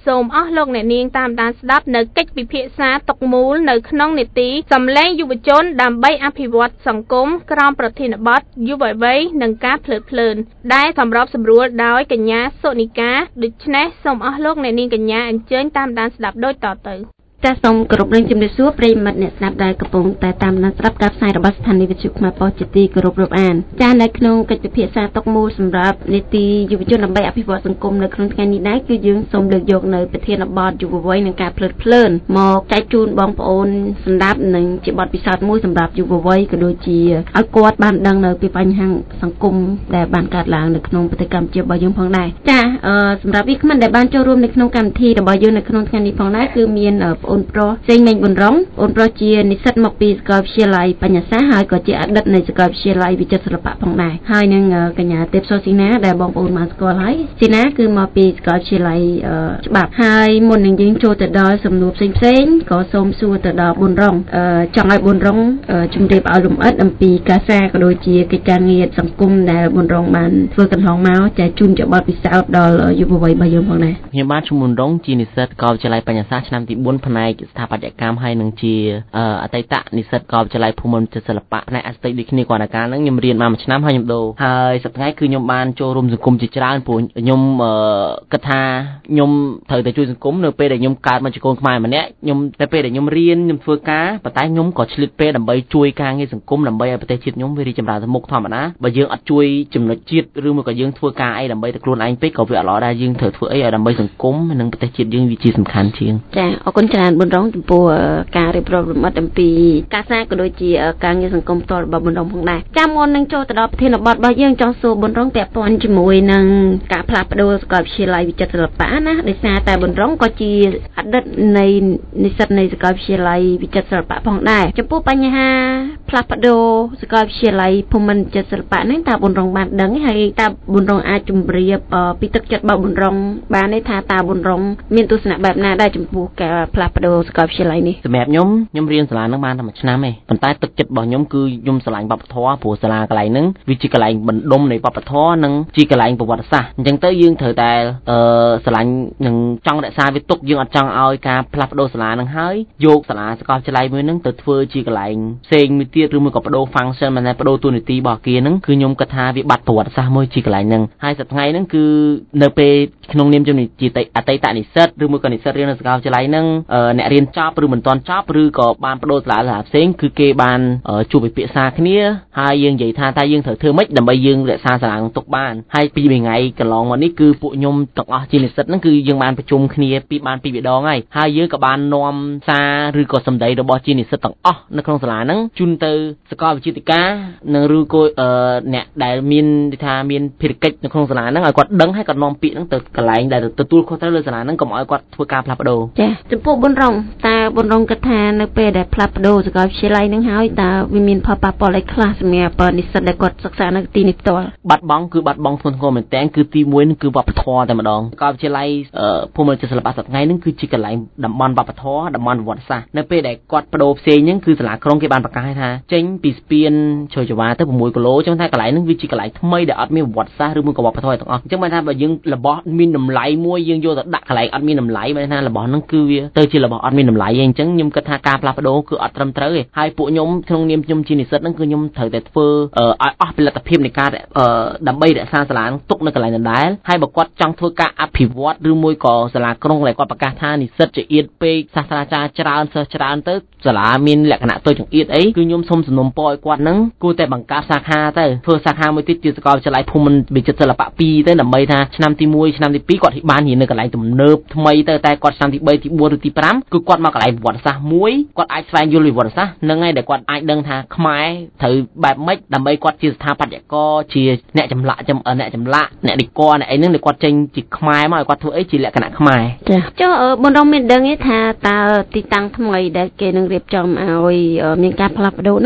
សូមអស់លោកអ្នកនាងតាមដានស្ដាប់នៅកិច្ចពិភាក្សាតុកមូលនៅក្នុងនេតិសំឡេងយុវជនដើម្បីអភិវឌ្ឍសង្គមក្រោមប្រធានបទយុវវ័យនិងការភ្លើតភ្លើនដែលសម្របសម្រួលដោយកញ្ញាសុនិកាដូច្នេះសូមអស់លោកអ្នកនាងកញ្ញាអញ្ជើញតាមដានស្ដាប់ដូចតទៅចាសសូមគោរពនឹងជំរាបសួរប្រិយមិត្តអ្នកស្ដាប់ដែលកំពុងតែតាមដានស្ដាប់ការផ្សាយរបស់ស្ថានីយ៍វិទ្យុខ្មែរប៉ុស្តិ៍ជាទីគោរពរាប់អានចាសនៅក្នុងកិច្ចពិភាក្សាតុកមូលសម្រាប់នីតិយុវជនដើម្បីអភិវឌ្ឍសង្គមនៅក្នុងថ្ងៃនេះដែរគឺយើងសូមលើកយកនៅប្រធានបទយុវវ័យនិងការភ្លើតភ្លើនមកចែកជូនបងប្អូនស្ដាប់និងជាបទពិសោធន៍មួយសម្រាប់យុវវ័យក៏ដូចជាឲ្យគាត់បានដឹងនៅពីបញ្ហាសង្គមដែលបានកើតឡើងនៅក្នុងប្រទេសកម្ពុជារបស់យើងផងដែរចាសសម្រាប់វាគ្មិនដែលបានចូលរួមនៅក្នុងកម្មវិធីរបស់យើងនៅក្នុងថ្ងៃនេះផងដែរគឺមានអូនប្រុសសេងមេងប៊ុនរងអូនប្រុសជានិស្សិតមកពីសាកលវិទ្យាល័យបញ្ញាសាស្ត្រហើយក៏ជាអតីតនៃសាកលវិទ្យាល័យវិចិត្រសិល្បៈផងដែរហើយនឹងកញ្ញាទេពសុស៊ីណាដែលបងប្អូនបានស្គាល់ហើយស៊ីណាគឺមកពីសាកលវិទ្យាល័យច្បាប់ហើយមុននឹងយើងចូលទៅដល់សំណួរផ្សេងក៏សូមសួរទៅដល់ប៊ុនរងចង់ឲ្យប៊ុនរងជម្រាបឲ្យលម្អិតអំពីការសារក៏ដូចជាកិច្ចការងារសង្គមដែលប៊ុនរងបានធ្វើកន្លងមកចែកជូនជាបទពិសោធន៍ដល់យុវវ័យរបស់យើងផងដែរខ្ញុំបាទឈ្មោះប៊ុនរងជានិស្សិតសាកលវិទ្យាល័យបញ្ញាសាស្ត្រឆ្នាំទី4ផ្នែកស្ថាបត្យកម្មហើយនឹងជាអតីតនិស្សិតសាកលវិទ្យាល័យភូមិន្ទសិល្បៈផ្នែកអាស្តិចដូចគ្នាគាត់កាលហ្នឹងខ្ញុំរៀនមក1ឆ្នាំហើយខ្ញុំដូរហើយសប្តាហ៍គឺខ្ញុំបានចូលរួមសង្គមជាច្រើនព្រោះខ្ញុំគិតថាខ្ញុំត្រូវតែជួយសង្គមនៅពេលដែលខ្ញុំកើតមកជាកូនខ្មែរម្នាក់ខ្ញុំតែពេលដែលខ្ញុំរៀនខ្ញុំធ្វើការប៉ុន្តែខ្ញុំក៏ឆ្លៀតពេលដើម្បីជួយការងារសង្គមដើម្បីឲ្យប្រទេសជាតិខ្ញុំវារីកចម្រើនទៅមុខធម្មតាបើយើងអត់ជួយចំណុចជាតិឬមួយក៏យើងធ្វើការអីដើម្បីតែខ្លួនឯងពេកក៏វាអត់ល្អដែរយើងត្រូវធ្វើអីឲ្យដើម្បីសង្គមនិងប្រទេសជាតិយើងវាជាសំខាន់ជាងចាអរគុណច្រើនប៊ុនរងចំពោះការរៀបរាប់លម្អិតអំពីការសារក៏ដូចជាការងារសង្គមផ្ទាល់របស់ប៊ុនរងផងដែរចាំមុននឹងចូលទៅដល់ប្រធានបទរបស់យើងចង់សួរប៊ុនរងពាក់ព័ន្ធជាមួយនឹងការផ្លាស់ប្ដូរសាកលវិទ្យាល័យវិចិត្រសិល្បៈណាដោយសារតែប៊ុនរងក៏ជាអតីតនៃនិស្សិតនៃសាកលវិទ្យាល័យវិចិត្រសិល្បៈផងដែរចំពោះបញ្ហាផ្លាស់ប្ដូរសាកលវិទ្យាល័យភូមិន្ទវិចិត្រសិល្បៈហ្នឹងតើប៊ុនរងបានដឹងហើយតើប៊ុនរងអាចជម្រាបពីទឹកចិត្តរបស់ប៊ុនរងបានទេថាតើប៊ុនរងមានទស្សនៈបែបណាដែរចំពោះការផ្លាស់ប្ដូរសាកលវិទ្យាល័យនេះសម្រាប់ខ្ញុំរៀនសាលាហ្នឹងបានតែ1ឆ្នាំទេប៉ុន្តែទឹកចិត្តរបស់ខ្ញុំគឺខ្ញុំស្រឡាញ់វប្បធម៌ព្រោះសាលាកន្លែងហ្នឹងវាជាកន្លែងបណ្ដុំនៃវប្បធម៌និងជាកន្លែងប្រវត្តិសាស្ត្រអញ្ចឹងទៅយើងត្រូវតែស្រឡាញ់និងចង់រក្សាវាទុកយើងអត់ចង់ឲ្យការផ្លាស់ប្ដូរសាលាហ្នឹងហើយយកសាលាសាកលវិទ្យាល័យមួយហ្នឹងទៅធ្វើជាកន្លែងផ្សេងមួយទៀតឬមួយក៏បដូរ function មិនតែបដូរតួនាទីរបស់គេហ្នឹងគឺខ្ញុំគិតថាវាបាត់ប្រវត្តិសាស្ត្រមួយជាកន្លែងហ្នឹងហើយសប្តាហ៍ថ្ងៃហ្នឹងគឺនៅពេលក្នុងនាមជាអតីតនិស្សិតឬមួយក៏និស្សិតរៀននៅសាកលវិទ្យាល័យហ្នឹងអ្នករៀនចប់ឬមិនទាន់ចប់ឬក៏បានបដូរសាលាផ្សេងគឺគេបានជួបពិភាក្សាគ្នាហើយយើងនិយាយថាតើយើងត្រូវធ្វើម៉េចដើម្បីយើងរក្សាសាលានឹងទុកបានហើយពីថ្ងៃកន្លងមកនេះគឺពួកខ្ញុំទាំងអស់ជានិស្សិតហ្នឹងគឺយើងបានប្រជុំគ្នាពីរដងហើយយើងក៏បាននាំសារឬក៏សម្ដីរបស់ជានិស្សិតទាំងអស់នៅក្នុងសាលាហ្នឹងជូនទៅសាកលវិទ្យាធិការនិងឬក៏អ្នកដែលមានថាមានភារកិច្ចនៅក្នុងសាលាហ្នឹងឲ្យគាត់ដឹងហើយគាត់នាំពាក្យហ្នឹងទៅកន្លែងដែលទទួលខុសត្រូវលើសាលាហ្នឹងកុំឲ្យគាត់ធ្វើការផ្លាស់ប្ដូរចាចំពោះប៊ុនរងតើប៊ុនរងគិតថានៅពេលដែលផ្លាស់ប្ដូរសាកលវិទ្យាល័យហ្នឹងហើយតើវាមានផលប៉ះពាល់អីខ្លះសម្រាប់និស្សិតដែលគាត់សិក្សានៅទីនេះផ្ទាល់បាត់បង់ធ្ងន់ធ្ងរមែនតើគឺទី1នឹងគឺវប្បធម៌តែម្ដងសាកលវិទ្យាល័យភូមិន្ទវិចិត្រសិល្បៈសប្តាហ៍ថ្ងៃហ្នឹងគឺជាកន្លែងតំបន់វប្បធម៌តំបន់ប្រវត្តិសាស្ត្រនៅពេលដែលគាត់បដូរផ្សេងហ្នឹងគឺសាលាក្រុងគេបានប្រកាសថាចេញពីស្ពានជ្រោយចង្វាទៅ6គីឡូចឹងថាកន្លែងហ្នឹងវាជាកន្លែងថ្មីដែលអត់មានប្រវត្តិសាស្ត្រឬមួយក៏វប្បធម៌ទាំងអស់អញ្ចឹងបានថាបើយើងរបស់មានតម្លៃមួយយើងយកទៅដាក់កន្លែងអត់មានតម្លៃបានថារបស់ហ្នឹងគឺវាទៅជារបស់អត់មានតម្លៃឯងអញ្ចឹងខ្ញុំគិតថាការផ្លាស់ប្ដូរគឺអត់ត្រឹមត្រូវទេហើយពួកខ្ញុំក្នុងនាមខ្ញុំជានិស្សិតហ្នឹងគឺខ្ញុំត្រូវតែធ្វើឲ្យអស់ផលិតភាពនៃការដើម្បីរក្សាសាលានឹងទុកនៅកន្លែងដដែលហើយបើគាត់ចង់ធ្វើការអភិវឌ្ឍឬមួយក៏សាលាក្រុងដែលគាត់ប្រកាសថានិស្សិតជាអៀតពេកសាស្ត្រាចារ្យច្រើនសិស្សច្រើនទៅសាលាមានលក្ខណៈតូចចង្អៀតអីគឺខ្ញុំសូមសំណូមពរឲ្យគាត់ហ្នឹងគួរតែបង្កើតសាខាទៅធ្វើសាខាមួយទៀតជាសាកលវិទ្យាល័យភូមិន្ទវិចិត្រសិល្បៈ2ទៅដើម្បីថាឆ្នាំទី1ឆ្នាំទី2គាត់បានរៀននៅកន្លែងទំនើបថ្មីទៅតែគាត់ឆ្នាំទី3ទី4ឬទី5គឺគាត់មកកន្លែងប្រវត្តិសាស្ត្រមួយគាត់អាចស្វែងយល់ពីប្រវត្តិសាស្ត្រហ្នឹងហើយដែលគាត់អាចដឹងថាខ្មែរត្រូវបែបម៉េចដើម្បីគាត់ជាស្ថាបត្យករជាអ្នកចម្លាក់អ្នកឌីក័រអ្នកអីហ្នឹងដែលគាត់ចេញជាខ្មែរមកឲ្យគាត់ធ្វើអីជាលក្ខណៈខ្មែរចាចុះប៊ុនរងមានដឹងទេថាតើទីតាំងថ្មីដែលគេនឹងរៀបចំឲ្យមានការផ្លាស់ប្ដូរហ្នឹងនៅ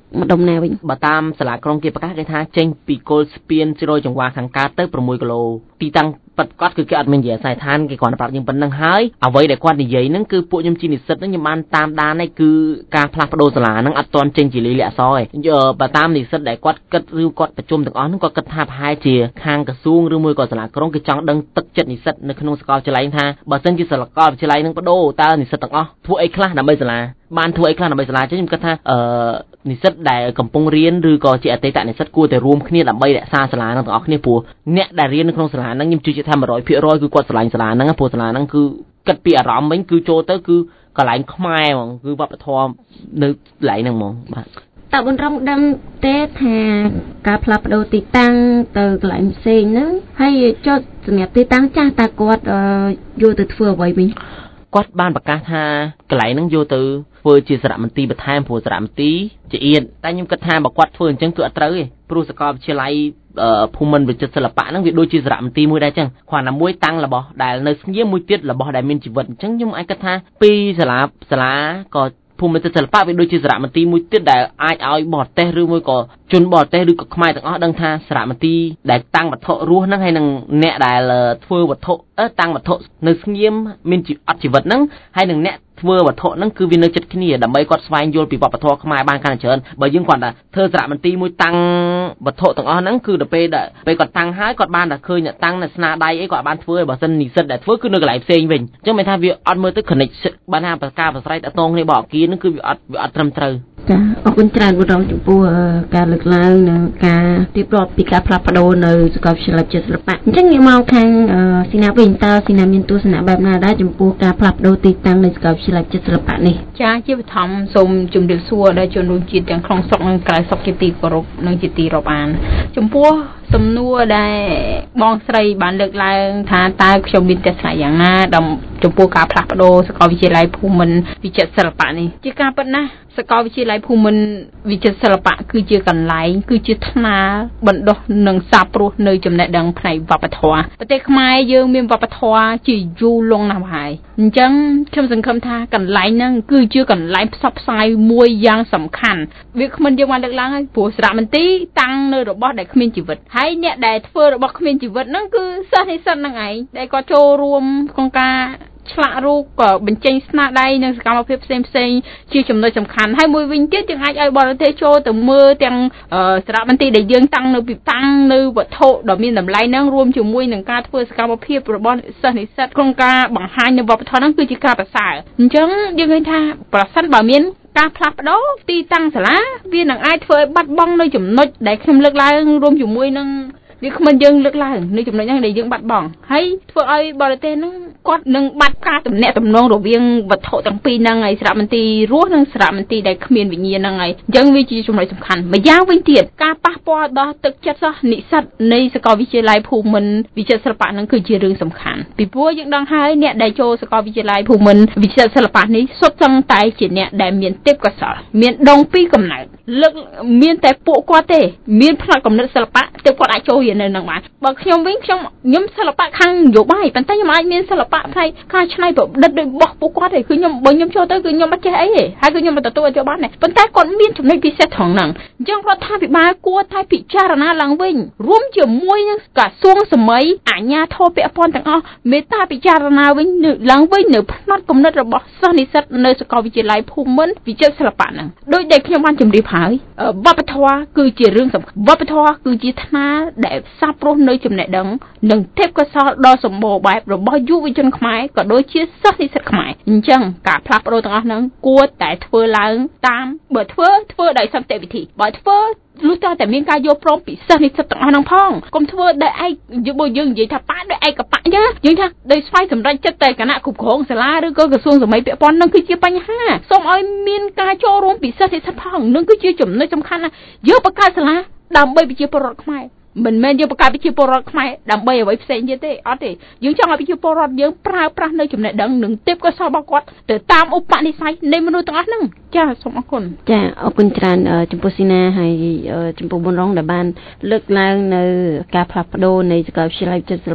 ម្ដុំណាវិញបើតាមសាលាក្រុងគេប្រកាសគេថាចេញពីគល់ស្ពានជ្រោយចង្វាខាងកើតទៅ6គីឡូទីតាំងប៉ាត់គាត់គឺគេអត់មាននិយាយអាស័យដ្ឋានគេគ្រាន់តែប្រាប់យើងប៉ុណ្្នឹងហើយអ្វីដែលគាត់និយាយហ្នឹងគឺពួកខ្ញុំជានិស្សិតហ្នឹងខ្ញុំបានតាមដាននេះគឺការផ្លាស់ប្ដូរសាលាហ្នឹងអត់ទាន់ចេញជាលិខិតអក្សរទេបើតាមនិស្សិតដែលគាត់គិតឬគាត់ប្រជុំទាំងអស់ហ្នឹងគាត់គិតថាប្រហែលជាខាងក្រសួងឬមួយក៏សាលាក្រុងគេចង់ដឹងទឹកចិត្តនិស្សិតនៅក្នុងសាកលវិទ្យាល័យថាបើសិនជាសាកលវិទ្យាល័យហ្នឹងបដូរតើនិស្សិតទាំងអស់ធ្វើអីខ្លះដើម្បីសាលាបានធ្វើអីខ្លះដើម្បីសាលាចឹងខ្ញុំគិតថានិស្សិតដែលកំពុងរៀនឬក៏ជាអតីតនិស្សិតគួរតែរួមគ្នាដើម្បីរក្សាសាលាហ្នឹងទាំងអស់គ្នាព្រោះអ្នកដែលរៀននៅក្នុងសាលាហ្នឹងខ្ញុំជឿជាក់ថា 100% គឺគាត់ស្រឡាញ់សាលាហ្នឹងព្រោះសាលាហ្នឹងគឺគិតពីអារម្មណ៍វិញគឺចូលទៅគឺកន្លែងខ្មែរហ្មងគឺវប្បធម៌នៅកន្លែងហ្នឹងហ្មងបាទតើបងរងដឹងទេថាការផ្លាស់ប្ដូរទីតាំងទៅកន្លែងផ្សេងហ្នឹងហើយចុះសម្រាប់ទីតាំងចាស់តើគាត់យកទៅធ្វើអ្វីវិញគាត់បានប្រកាសថាកន្លែងហ្នឹងយកទៅធ្វើជាសារមន្ទីរបន្ថែមព្រោះសារមន្ទីរជាអៀតតែខ្ញុំគិតថាបើគាត់ធ្វើអញ្ចឹងគឺអត់ត្រូវទេព្រោះសាកលវិទ្យាល័យភូមិន្ទវិចិត្រសិល្បៈហ្នឹងវាដូចជាសារមន្ទីរមួយដែរអញ្ចឹងគ្រាន់តែមួយតាំងរបស់ដែលនៅស្ងៀមមួយទៀតរបស់ដែលមានជីវិតអញ្ចឹងខ្ញុំអាចគិតថាពីសាលាក៏ភូមិន្ទសិល្បៈវាដូចជាសារមន្ទីរមួយទៀតដែលអាចឲ្យបរទេសឬមួយក៏ជនបរទេសឬក៏ខ្មែរទាំងអស់ដឹងថាសារមន្ទីរដែលតាំងវត្ថុរស់ហ្នឹងហើយនឹងអ្នកដែលធ្វើវត្ថុតាំងវត្ថុនៅស្ងៀមមានអត់ជីវិតហ្នឹងហើយនឹងអ្នកធ្វើវត្ថុហ្នឹងគឺវានៅចិត្តគ្នាដើម្បីគាត់ស្វែងយល់ពីវប្បធម៌ខ្មែរបានកាន់តែច្រើនបើយើងគាត់ថាធ្វើសារមន្ទីរមួយតាំងវត្ថុទាំងអស់ហ្នឹងគឺដល់ពេលគាត់តាំងហើយគាត់បានតែឃើញអ្នកតាំងនៅស្នាដៃអីគាត់បានធ្វើឲ្យបើសិននិស្សិតដែលធ្វើគឺនៅកន្លែងផ្សេងវិញអញ្ចឹងមានថាវាអត់មើលទៅ connect បានថាប្រការប្រស្រ័យតកតងគ្នារបស់អគារហ្នឹងគឺវាអត់ត្រឹមត្រូវចាអរគុណច្រើនបងរងចំពោះការលើកឡើងនិងការរៀបរាប់ពីការផ្លាស់ប្ដូរនៅសាកលវិទ្យាល័យវិចិត្រសិល្បៈអញ្ចឹងងាកមកខាងស៊ីណាវិញតើស៊ីណាមានទស្សនៈបែបណាដែរចំពោះការផ្លាស់ប្ដូរទីតាំងនៃសាកលវិទ្យាល័យវិចិត្រសិល្បៈនេះចាជាបឋមសូមជម្រាបសួរដល់ជនរួមជាតិទាំងក្នុងស្រុកនិងក្រៅស្រុកជាទីគោរពនិងជាទីរាប់អានចំពោះសំណួរដែលបងស្រីបានលើកឡើងថាតើខ្ញុំមានទស្សនៈយ៉ាងណាចំពោះការផ្លាស់ប្ដូរសាកលវិទ្យាល័យភូមិន្ទវិចិត្រសិល្បៈនេះជាការពិតណាស់សាកលវិទ្យាល័យភូមិន្ទវិចិត្រសិល្បៈគឺជាកន្លែងគឺជាថ្នាលបណ្ដុះនិងសាបព្រោះនៅចំណេះដឹងផ្នែកវប្បធម៌ប្រទេសខ្មែរយើងមានវប្បធម៌ជាយូរលង់ណាស់ហើយអញ្ចឹងខ្ញុំសង្ឃឹមថាកន្លែងហ្នឹងគឺជាកន្លែងផ្សព្វផ្សាយមួយយ៉ាងសំខាន់វាគ្មិនយើងបានលើកឡើងហើយព្រោះសារមន្ទីរតាំងនៅរបស់ដែលគ្មានជីវិតហើយអ្នកដែលធ្វើរបស់គ្មានជីវិតហ្នឹងគឺសិស្សនិស្សិតហ្នឹងឯងដែលគាត់ចូលរួមក្នុងការឆ្លាក់រូបក៏បញ្ចេញស្នាដៃនិងសកម្មភាពផ្សេងជាចំណុចសំខាន់ហើយមួយវិញទៀតយើងអាចឲ្យបរទេសចូលទៅមើលទាំងសារមន្ទីរដែលយើងតាំងនៅវត្ថុដ៏មានតម្លៃហ្នឹងរួមជាមួយនឹងការធ្វើសកម្មភាពរបស់សិស្សនិស្សិតក្នុងការបង្ហាញនៅវប្បធម៌ហ្នឹងគឺជាការប្រសើរអញ្ចឹងយើងឃើញថាប្រសិនបើមានការផ្លាស់ប្ដូរទីតាំងសាលាវានឹងអាចធ្វើឲ្យបាត់បង់នៅចំណុចដែលខ្ញុំលើកឡើងរួមជាមួយនឹងវាគ្មិនយើងលើកឡើងនៅចំណុចហ្នឹងដែលយើងបាត់បង់ហើយធ្វើឲ្យបរទេសហ្នឹងគាត់នឹងបាត់ការទំនាក់ទំនងរវាងវត្ថុទាំងពីរហ្នឹងហើយសារមន្ទីររស់និងសារមន្ទីរដែលគ្មានវិញ្ញាណហ្នឹងហើយអញ្ចឹងវាជាចំណុចសំខាន់ម្យ៉ាងវិញទៀតការប៉ះពាល់ដល់ទឹកចិត្តសិស្សនិស្សិតនៃសាកលវិទ្យាល័យភូមិន្ទវិចិត្រសិល្បៈហ្នឹងគឺជារឿងសំខាន់ពីព្រោះយើងដឹងហើយអ្នកដែលចូលសាកលវិទ្យាល័យភូមិន្ទវិចិត្រសិល្បៈនេះសុទ្ធសឹងតែជាអ្នកដែលមានទេពកោសល្យមានដងពីកំណើតលើកមានតែពួកគាត់ទេមានផ្នែកកំណត់សិល្បៈទើបគាត់អាចចូលនៅនឹងបានបើខ្ញុំវិញខ្ញុំសិល្បៈខាងនយោបាយប៉ុន្តែខ្ញុំអាចមានសិល្បៈផ្នែកការច្នៃប្រឌិតដោយរបស់ពួកគាត់ទេគឺខ្ញុំចូលទៅគឺខ្ញុំអត់ចេះអីទេហើយគឺខ្ញុំមិនទទួលយកបានទេប៉ុន្តែគាត់មានចំណុចពិសេសត្រង់ហ្នឹងអញ្ចឹងរដ្ឋាភិបាលគួរតែពិចារណាឡើងវិញរួមជាមួយនឹងក្រសួងសម័យអាជ្ញាធរពាក់ព័ន្ធទាំងអស់មេត្តាពិចារណាវិញឡើងវិញនៅផ្នែកគំនិតរបស់សិស្សនិស្សិតនៅសាកលវិទ្យាល័យភូមិន្ទវិចិត្រសិល្បៈហ្នឹងដោយដែលខ្ញុំបានជម្រាបហើយវប្បធម៌គឺជារឿងសំខាន់វប្បធម៌គឺជាថ្នាលដែលសាបព្រោះនៅចំណេះដឹងនិងទេពកោសល្យដ៏សម្បូរបែបរបស់យុវជនខ្មែរក៏ដូចជាសិស្សនិស្សិតខ្មែរអញ្ចឹងការផ្លាស់ប្ដូរទាំងអស់ហ្នឹងគួរតែធ្វើឡើងតាមបើធ្វើដោយសន្តិវិធីបើធ្វើលុះត្រាតែមានការយល់ព្រមពីសិស្សនិស្សិតទាំងអស់ហ្នឹងផងកុំធ្វើដោយឯកយើងនិយាយថាប៉ាដោយឯកបៈអញ្ចឹងយើងថាដោយស្វ័យសម្រេចចិត្តតែគណៈគ្រប់គ្រងសាលាឬក៏ក្រសួងសម័យពាក់ព័ន្ធនឹងគឺជាបញ្ហាសូមឲ្យមានការចូលរួមពីសិស្សនិស្សិតផងនឹងគឺជាចំណុចសំខាន់ណាស់យើងបង្កើតសាលាដើម្បីប្រជាពលរដ្ឋខ្មែរមិនមែនយើងបង្កើតប្រជាពលរដ្ឋខ្មែរដើម្បីអ្វីផ្សេងទៀតទេអត់ទេយើងចង់ឲ្យប្រជាពលរដ្ឋយើងប្រើប្រាស់នៅចំណេះដឹងនិងទេពកោសល្យរបស់គាត់ទៅតាមឧបនិស្ស័យនៃមនុស្សទាំងអស់ហ្នឹងចាសូមអរគុណចាអរគុណច្រើនចំពោះស៊ីណាហើយចំពោះប៊ុនរងដែលបានលើកឡើងនៅការផ្លាស់ប្ដូរនៃសាកលវិទ្យាល័យវិចិត្រសិល្បៈ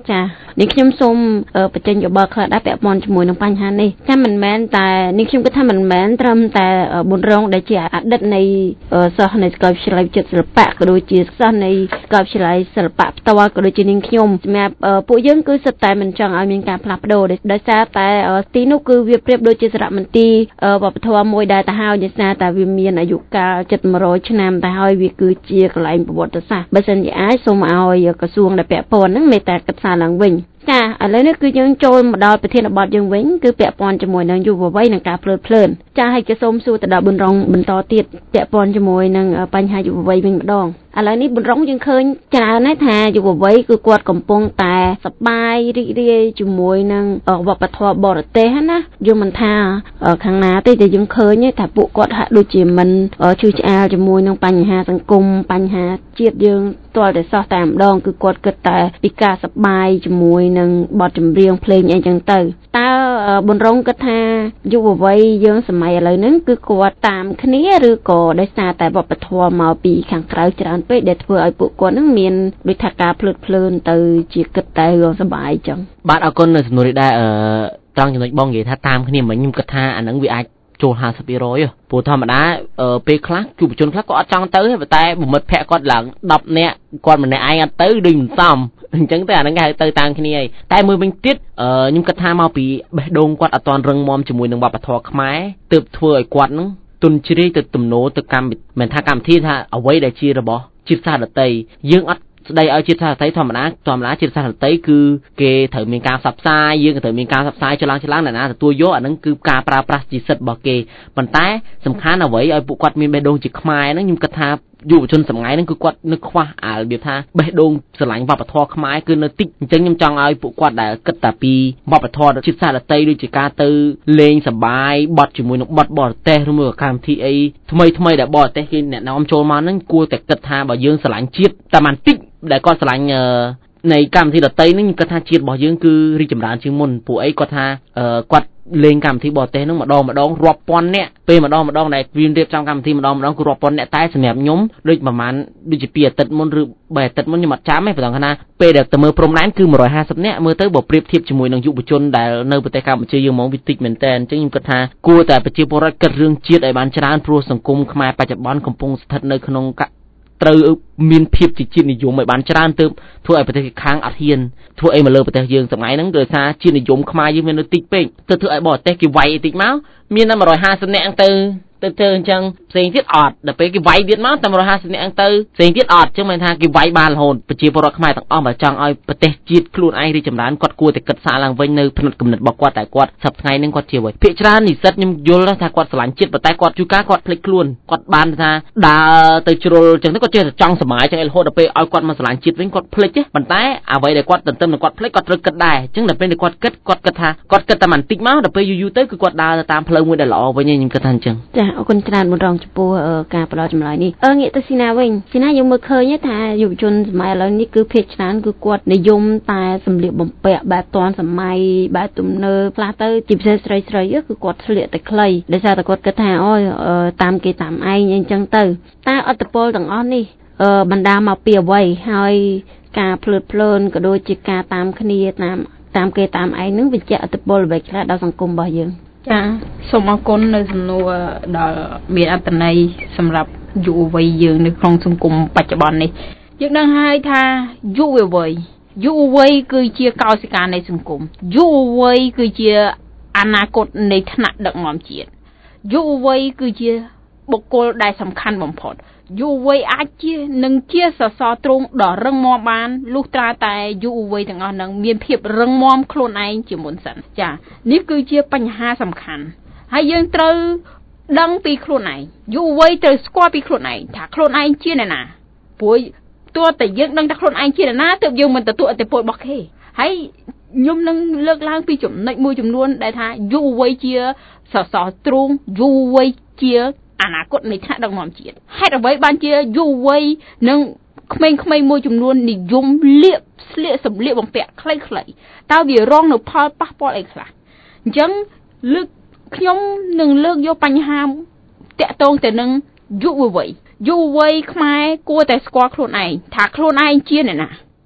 ចានេះខ្ញុំសូមបញ្ចេញយោបល់ខ្លះដែរពាក់ព័ន្ធជាមួយនឹងបញ្ហានេះចាមិនមែនតែនេះខ្ញុំគិតថាមិនមែនត្រឹមតែបុនរងដែលជាអតីតនៃសិស្សនៃសាកលវិទ្យាល័យវិចិត្រសិល្បៈក៏ដូចជាសិស្សនៃសាកលវិទ្យាល័យសិល្បៈផ្ទាល់ក៏ដូចជានាងខ្ញុំសម្រាប់ពួកយើងគឺសិតតែមិនចង់ឲ្យមានការផ្លាស់ប្ដូរដោយសារតែទីនោះគឺវាប្រៀបដូចជាសារមន្ទីរវប្បធម៌មួយដែលទៅហើយដោយសារតែវាមានអាយុកាលជិត100ឆ្នាំទៅហើយវាគឺជាកន្លែងប្រវត្តិសាស្ត្របើសិនជាអាចសូមឲ្យក្រសួងដែលពាក់ព័ន្ធហ្នឹងមេត្តាគិតសារឡើងវិញចាឥឡូវនេះគឺយើងចូលមកដល់ប្រធានបទយើងវិញគឺពាក់ព័ន្ធជាមួយនឹងយុវវ័យនិងការភ្លើតភ្លើនចាហើយក៏សូមសួរទៅដល់បុនរងបន្តទៀតពាក់ព័ន្ធជាមួយនឹងបញ្ហាយុវវ័យវិញម្ដងឥឡូវនេះបុនរងយើងឃើញច្រើនណាស់ថាយុវវ័យគឺគាត់កំពុងតែសប្បាយរីករាយជាមួយនឹងវប្បធម៌បរទេសណាយើងមិនថាខាងណាទេតែយើងឃើញថាពួកគាត់ហាក់ដូចជាមិនឈឺឆ្អាលជាមួយនឹងបញ្ហាសង្គមបញ្ហាជាតិយើងទាល់តែសោះតែម្ដងគឺគាត់គិតតែពីការសប្បាយជាមួយនឹងបទចម្រៀងភ្លេងអីចឹងទៅតើបុនរងគិតថាយុវវ័យយើងសម័យឥឡូវហ្នឹងគឺគាត់តាមគ្នាឬក៏ដោយសារតែវប្បធម៌មកពីខាងក្រៅច្រើនពេកដែលធ្វើឲ្យពួកគាត់ហ្នឹងមានដូចថាការភ្លើតភ្លើនទៅជាគិតតែរឿងសប្បាយចឹងបាទអរគុណនៅសំណួរនេះដែរត្រង់ចំណុចបងនិយាយថាតាមគ្នាមិញខ្ញុំគិតថាអាហ្នឹងវាអាចចូល 50% ព្រោះធម្មតាពេលខ្លះយុវជនខ្លះក៏អត់ចង់ទៅទេតែបុមិត្តភ័ក្ដិគាត់ឡើង10នាក់គាត់ម្នាក់ឯងអត់ទៅដូចមិនសមអញ្ចឹងតែអាហ្នឹងគេហៅទៅតាមគ្នាហើយតែមួយវិញទៀតខ្ញុំគិតថាមកពីបេះដូងគាត់អត់ទាន់រឹងមាំជាមួយនឹងវប្បធម៌ខ្មែរទើបធ្វើឲ្យគាត់ហ្នឹងទុនជ្រាយទៅទំនោរទៅកម្មមិនថាកម្មវិធីថាអ្វីដែលជារបស់ជាតិសាសន៍ដទៃយើងអត់ស្ដីឲ្យជាតិសាសន៍ដទៃធម្មតាជាតិសាសន៍ដទៃគឺគេត្រូវមានការផ្សព្វផ្សាយយើងក៏ត្រូវមានការផ្សព្វផ្សាយចឡើងអ្នកណាទទួលយកអាហ្នឹងគឺការប្រើប្រាស់ជាសិទ្ធិរបស់គេប៉ុន្តែសំខាន់អ្វីឲ្យពួកគាត់មានបេះដូងជាខ្មែរហ្នឹងខ្ញុំគិតថាយុវជនសម័យហ្នឹងគឺគាត់នៅខ្វះរបៀបថាបេះដូងស្រឡាញ់វប្បធម៌ខ្មែរគឺនៅតិចអញ្ចឹងខ្ញុំចង់ឲ្យពួកគាត់ដែលគិតតែពីវប្បធម៌ជាតិសាសន៍ដទៃដូចជាការទៅលេងសប្បាយបត់ជាមួយនឹងបត់បរទេសឬមួយក៏កម្មវិធីអីថ្មីដែលបរទេសគេអ្នកនាំចូលមកហ្នឹងគួរតែគិតថាបើយើងស្រឡាញ់ជាតិតែមិនតិចដែលគាត់ស្រឡាញ់នៃកម្មវិធីដទៃនេះខ្ញុំគិតថាជាតិរបស់យើងគឺរីកចម្រើនជាងមុនពួកអីគាត់ថាគាត់លេងកម្មវិធីបរទេសហ្នឹងម្ដងរាប់ពាន់នាក់ពេលម្ដងដែលវារៀបចំកម្មវិធីម្ដងគឺរាប់ពាន់នាក់តែសម្រាប់ខ្ញុំដូចប្រហែលដូចជា2អាទិត្យមុនឬ3អាទិត្យមុនខ្ញុំអត់ចាំទេព្រោះថាពេលដែលទៅមើលព្រំដែនគឺ150នាក់មើលទៅបើប្រៀបធៀបជាមួយនឹងយុវជនដែលនៅប្រទេសកម្ពុជាយើងហ្មងវាតិចមែនតើអញ្ចឹងខ្ញុំគិតថាគួរតែប្រជាពលរដ្ឋគិតរឿងជាតិឲ្យបានច្រើនព្រោះសង្គមខ្មែរបច្ចុប្បន្នកំពុងស្ថិតនៅក្នុងត្រូវមានភាពជាជាតិនិយមឲ្យបានច្រើនទើបធ្វើឲ្យប្រទេសខាងអត់ហ៊ានធ្វើអីមកលើប្រទេសយើងថ្ងៃហ្នឹងដោយសារជាតិនិយមខ្មែរយើងមាននៅតិចពេកទៅធ្វើឲ្យបរទេសគេវាយតិចមកមានតែ150នាក់ទៅអញ្ចឹងផ្សេងទៀតអត់ដល់ពេលគេវាយទៀតមកតែ150នាក់ទៅផ្សេងទៀតអត់អញ្ចឹងមិនថាគេវាយបានរហូតប្រជាពលរដ្ឋខ្មែរទាំងអស់បើចង់ឲ្យប្រទេសជាតិខ្លួនឯងរីកចម្រើនគាត់គួរតែគិតសារឡើងវិញនៅផ្នែកគំនិតរបស់គាត់តែគាត់សប្តាហ៍ហ្នឹងគាត់ជាអ្វីភាគច្រើននិស្សិតខ្ញុំយល់ថាគាត់ស្រឡាញ់ជាតិប៉ុន្តែគាត់ជួនកាលគាត់ភ្លេចខ្លួនគាត់បានថាដើរទៅជ្រុលអញ្ចឹងទៅគាត់ចេះតែចង់សម័យអញ្ចឹងរហូតដល់ពេលឲ្យគាត់មកស្រឡាញ់ជាតិវិញគាត់ភ្លេចទេប៉ុន្តែអ្វីដែលគាត់ទន្ទឹមនឹងគាត់ភ្លេចគាត់ត្រូវគិតដែរអញ្ចឹងដល់ពេលគាត់គិតថាគាត់គិតតែបន្តិចមកដល់ពេលយូរទៅគឺគាត់ដើរទៅតាមផ្លូវមួយដែលល្អវិញខ្ញុំគិតថាអញ្ចឹងចាអរគុណច្រើនបុនរងចំពោះការផ្ដល់ចម្លើយនេះងាកទៅស៊ីណាវិញស៊ីណាយើងមើលឃើញថាយុវជនសម័យឥឡូវនេះគឺភាគច្រើនគឺគាត់និយមតែសម្លៀកបំពាក់បែបទាន់សម័យបែបទំនើបខ្លះទៅជាពិសេសស្រីគឺគាត់ស្លៀកតែខ្លីដោយសារតែគាត់គិតថាអូយតាមគេតាមឯងអញ្ចឹងទៅតើអត្តពលទាំងអស់នេះបណ្ដាលមកពីអ្វីហើយការភ្លើតភ្លើនក៏ដូចជាការតាមគ្នាតាមគេតាមឯងនឹងវាជាអត្តពលអ្វីខ្លះដល់សង្គមរបស់យើងចាសូមអរគុណនៅសំណួរដល់មានអត្ថន័យសម្រាប់យុវវ័យយើងនៅក្នុងសង្គមបច្ចុប្បន្ននេះយើងដឹងហើយថាយុវវ័យគឺជាកោសិកានៃសង្គមយុវវ័យគឺជាអនាគតនៃថ្នាក់ដឹកនាំជាតិយុវវ័យគឺជាបុគ្គលដែលសំខាន់បំផុតយុវវ័យអាចជាសសរទ្រូងដ៏រឹងមាំបានលុះត្រាតែយុវវ័យទាំងអស់នឹងមានភាពរឹងមាំខ្លួនឯងជាមុនសិនចានេះគឺជាបញ្ហាសំខាន់ហើយយើងត្រូវដឹងពីខ្លួនឯងយុវវ័យត្រូវស្គាល់ពីខ្លួនឯងថាខ្លួនឯងជាអ្នកណាព្រោះទោះតែយើងដឹងថាខ្លួនឯងជាអ្នកណាទើបយើងមិនទទួលឥទ្ធិពលរបស់គេហើយខ្ញុំនឹងលើកឡើងពីចំណុចមួយចំនួនដែលថាយុវវ័យជាសសរទ្រូងយុវវ័យជាអនាគតនៃថ្នាក់ដឹកនាំជាតិហេតុអ្វីបានជាយុវវ័យនិងក្មេងៗមួយចំនួននិយមស្លៀកសម្លៀកបំពាក់ខ្លីៗតើវារងនៅផលប៉ះពាល់អីខ្លះអញ្ចឹងខ្ញុំនឹងលើកយកបញ្ហាតាក់ទងទៅនឹងយុវវ័យខ្មែរគួរតែស្គាល់ខ្លួនឯងថាខ្លួនឯងជាអ្នកណា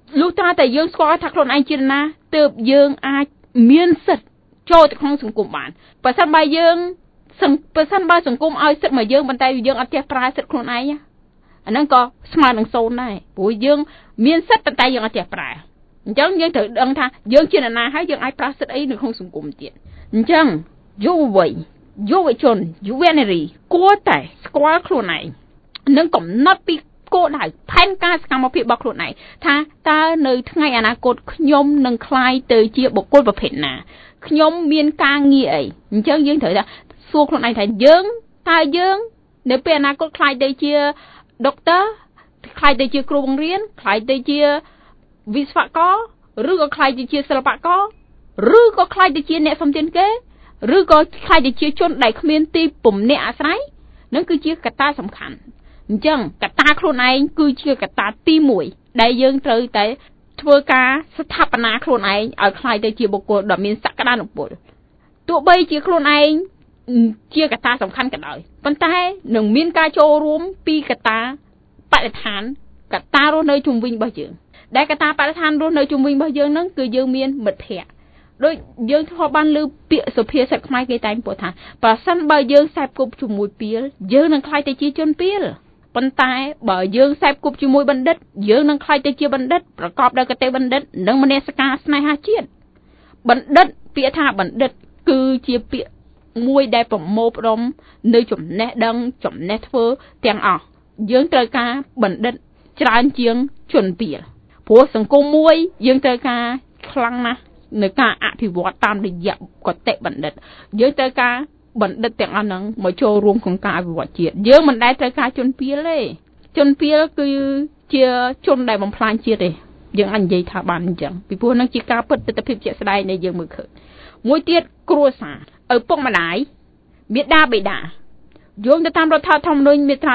លុះត្រាតែយើងស្គាល់ថាខ្លួនឯងជាណាទើបយើងអាចមានសិទ្ធិចូលទៅក្នុងសង្គមបានបើសិនបើយើងបើសិនបើសង្គមឲ្យសិទ្ធិមកយើងប៉ុន្តែយើងអត់ចេះប្រើសិទ្ធិខ្លួនឯងអាហ្នឹងក៏ស្មើនឹង0ដែរព្រោះយើងមានសិទ្ធិប៉ុន្តែយើងអត់ចេះប្រើអញ្ចឹងយើងត្រូវដឹងថាយើងជាអ្នកណាហើយយើងអាចប្រើសិទ្ធិអីនៅក្នុងសង្គមទៀតអញ្ចឹងយុវវ័យយុវជនយុវនារីគួរតែស្គាល់ខ្លួនឯងនិងកំណត់ពីគោលដៅផែនការសកម្មភាពរបស់ខ្លួនឯងថាតើនៅថ្ងៃអនាគតខ្ញុំនឹងក្លាយទៅជាបុគ្គលប្រភេទណាខ្ញុំមានការងារអីអញ្ចឹងយើងត្រូវថាសួរខ្លួនឯងថាយើងតើយើងនៅពេលអនាគតក្លាយទៅជាដុកទ័រក្លាយទៅជាគ្រូបង្រៀនក្លាយទៅជាវិស្វករឬក៏ក្លាយទៅជាសិល្បករឬក៏ក្លាយទៅជាអ្នកសំទានគេឬក៏ខ្លាចទៅជាជនដែលគ្មានទីពំនាក់អាស្រ័យនឹងគឺជាកត្តាសំខាន់អញ្ចឹងកត្តាខ្លួនឯងគឺជាកត្តាទី1ដែលយើងត្រូវតែធ្វើការស្ថាបនាខ្លួនឯងឲ្យខ្លាចទៅជាបុគ្គលដ៏មានសក្តានុពលទោះបីជាខ្លួនឯងជាកត្តាសំខាន់ក៏ដោយប៉ុន្តែនឹងមានការចូលរួមពីកត្តាបរិស្ថានកត្តារស់នៅជុំវិញរបស់យើងដែលកត្តាបរិស្ថានរស់នៅជុំវិញរបស់យើងហ្នឹងគឺយើងមានមិត្តភ័ក្តិដូចយើងធ្លាប់បានលើពាក្យសុភាសិតខ្មែរគេតែងពោលថាបើសិនបើយើងសែបគប់ជាមួយពាលយើងនឹងខ្លាចទៅជាជនពាលប៉ុន្តែបើយើងសែបគប់ជាមួយបណ្ឌិតយើងនឹងខ្លាចទៅជាបណ្ឌិតប្រកបដោយគតិបណ្ឌិតនិងមនសិការស្នេហាជាតិបណ្ឌិតពាក្យថាបណ្ឌិតគឺជាពាក្យមួយដែលប្រមូលផ្ដុំនៅចំណេះដឹងចំណេះធ្វើទាំងអស់យើងត្រូវការបណ្ឌិតច្រើនជាងជនពាលព្រោះសង្គមមួយយើងត្រូវការខ្លាំងណាស់នៅការអភិវឌ្ឍតាមរយៈគតិបណ្ឌិតយើងត្រូវការបណ្ឌិតទាំងអស់ហ្នឹងមកចូលរួមក្នុងការអភិវឌ្ឍជាតិយើងមិនដែលត្រូវការជនពាលទេជនពាលគឺជាជនដែលបំផ្លាញជាតិទេយើងអាចនិយាយថាបានអញ្ចឹងពីព្រោះហ្នឹងជាការពិតទស្សនវិជ្ជាជាក់ស្ដែងដែលយើងមើលឃើញមួយទៀតគ្រួសារឪពុកម្ដាយមាតាបិតាយោងទៅតាមរដ្ឋធម្មនុញ្ញមាត្រា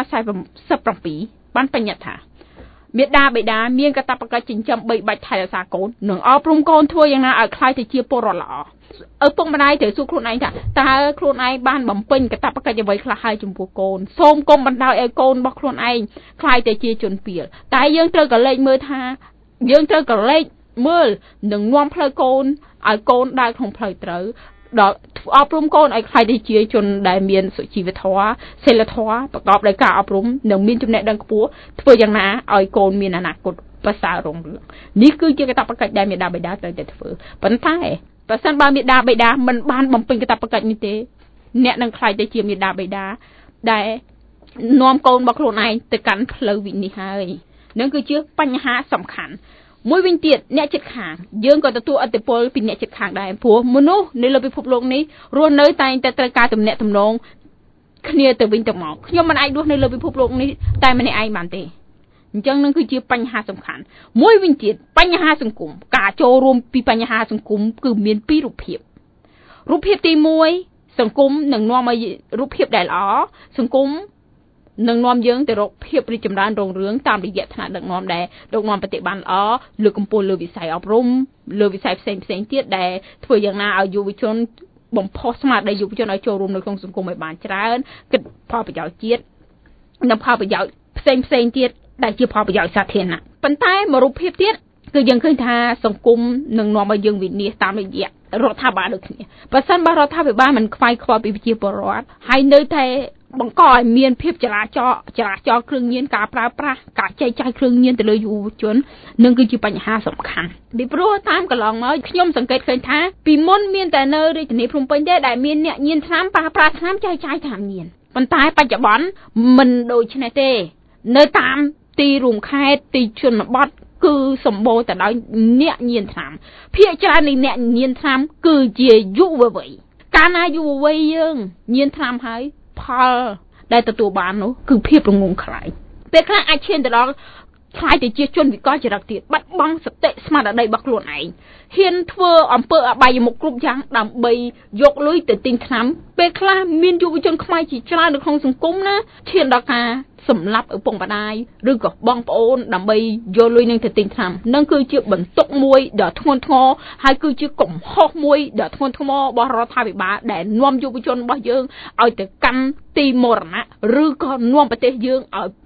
47បានបញ្ញត្តិថាមាតាបិតាមានកាតព្វកិច្ចចិញ្ចឹមបីបាច់ថែរក្សាកូននិងអប់រំកូនធ្វើយ៉ាងណាឲ្យក្លាយទៅជាពលរដ្ឋល្អឪពុកម្ដាយត្រូវសួរខ្លួនឯងថាតើខ្លួនឯងបានបំពេញកាតព្វកិច្ចអ្វីខ្លះហើយចំពោះកូនសូមកុំបណ្តោយឲ្យកូនរបស់ខ្លួនឯងក្លាយទៅជាជនពាលតែយើងត្រូវកលេចមើលថាយើងត្រូវកលេចមើលនឹងនាំផ្លូវកូនឲ្យកូនដើរក្នុងផ្លូវត្រូវដល់អប់រំកូនឲ្យខ្លាយទៅជាជនដែលមានសុជីវធម៌សីលធម៌ប្រកបដោយការអប់រំនិងមានចំណេះដឹងខ្ពស់ធ្វើយ៉ាងណាឲ្យកូនមានអនាគតប្រសើររុងរឿងនេះគឺជាកាតព្វកិច្ចដែលមាតាបិតាត្រូវតែធ្វើប៉ុន្តែបើសិនបើមាតាបិតាមិនបានបំពេញកាតព្វកិច្ចនេះទេអ្នកនឹងខ្លាយទៅជាមាតាបិតាដែលនាំកូនរបស់ខ្លួនឯងទៅកាន់ផ្លូវវិនិច្ឆ័យហើយនឹងគឺជាបញ្ហាសំខាន់មួយវិញទៀតអ្នកជិតខាងយើងក៏ទទួលឥទ្ធិពលពីអ្នកជិតខាងដែរព្រោះមនុស្សនៅលើពិភពលោកនេះរស់នៅតែងតែត្រូវការទំនាក់ទំនងគ្នាទៅវិញទៅមកខ្ញុំមិនអាចរស់នៅលើពិភពលោកនេះតែម្នាក់ឯងបានទេអញ្ចឹងនឹងគឺជាបញ្ហាសំខាន់មួយវិញទៀតបញ្ហាសង្គមការចូលរួមពីបញ្ហាសង្គមគឺមានពីររូបភាពទី1សង្គមនឹងនាំឲ្យរូបភាពដែលល្អសង្គមនឹងនាំយើងទៅរកភាពរីកចម្រើនរុងរឿងតាមរយៈឋានៈដឹកនាំដែលដឹកនាំប្រទេសបានល្អលើកកម្ពស់លើវិស័យអប់រំលើវិស័យផ្សេងទៀតដែលធ្វើយ៉ាងណាឲ្យយុវជនបំផុសស្មារតីយុវជនឲ្យចូលរួមនៅក្នុងសង្គមឲ្យបានច្រើនគិតផលប្រយោជន៍ជាតិនិងផលប្រយោជន៍ផ្សេងទៀតដែលជាផលប្រយោជន៍សាធារណៈប៉ុន្តែមួយរូបភាពទៀតគឺយើងឃើញថាសង្គមនឹងនាំឲ្យយើងវិនិច្ឆ័យតាមរយៈរដ្ឋាភិបាលដូចគ្នាបើសិនបើរដ្ឋាភិបាលមិនខ្វាយខ្វល់ពីប្រជាពលរដ្ឋហើយនៅតែបង្កឲ្យមានភាពចលាចលគ្រឿងញៀនការប្រើប្រាស់ការចែកចាយគ្រឿងញៀនទៅលើយុវជននឹងគឺជាបញ្ហាសំខាន់ពីព្រោះតាមកន្លងមកខ្ញុំសង្កេតឃើញថាពីមុនមានតែនៅរាជធានីភ្នំពេញទេដែលមានអ្នកញៀនថ្នាំប្រើថ្នាំចែកចាយថ្នាំញៀនប៉ុន្តែបច្ចុប្បន្នមិនដូចនេះទេនៅតាមទីរួមខេត្តទីជនបទគឺសម្បូរទៅដោយអ្នកញៀនថ្នាំភាគច្រើននៃអ្នកញៀនថ្នាំគឺជាយុវវ័យកាលណាយុវវ័យយើងញៀនថ្នាំហើយផលដែលទទួលបាននោះគឺភាពរងងខ្លាយពេលខ្លះអាចឈានទៅដល់ខ្លាយទៅជាជនវិកលចរិតទៀតបាត់បង់សតិស្មារតីរបស់ខ្លួនឯងហ៊ានធ្វើអំពើអបាយមុខគ្រប់យ៉ាងដើម្បីយកលុយទៅទិញថ្នាំពេលខ្លះមានយុវជនខ្មែរជាច្រើននៅក្នុងសង្គមណាឈានដល់ការសម្លាប់ឪពុកម្ដាយឬក៏បងប្អូនដើម្បីយកលុយនឹងទៅទិញថ្នាំនឹងគឺជាបន្ទុកមួយដ៏ធ្ងន់ធ្ងរហើយគឺជាកំហុសមួយដ៏ធ្ងន់ធ្ងររបស់រដ្ឋាភិបាលដែលនាំយុវជនរបស់យើងឲ្យទៅកាន់ទីមរណៈឬក៏នាំប្រទេសយើងឲ្យ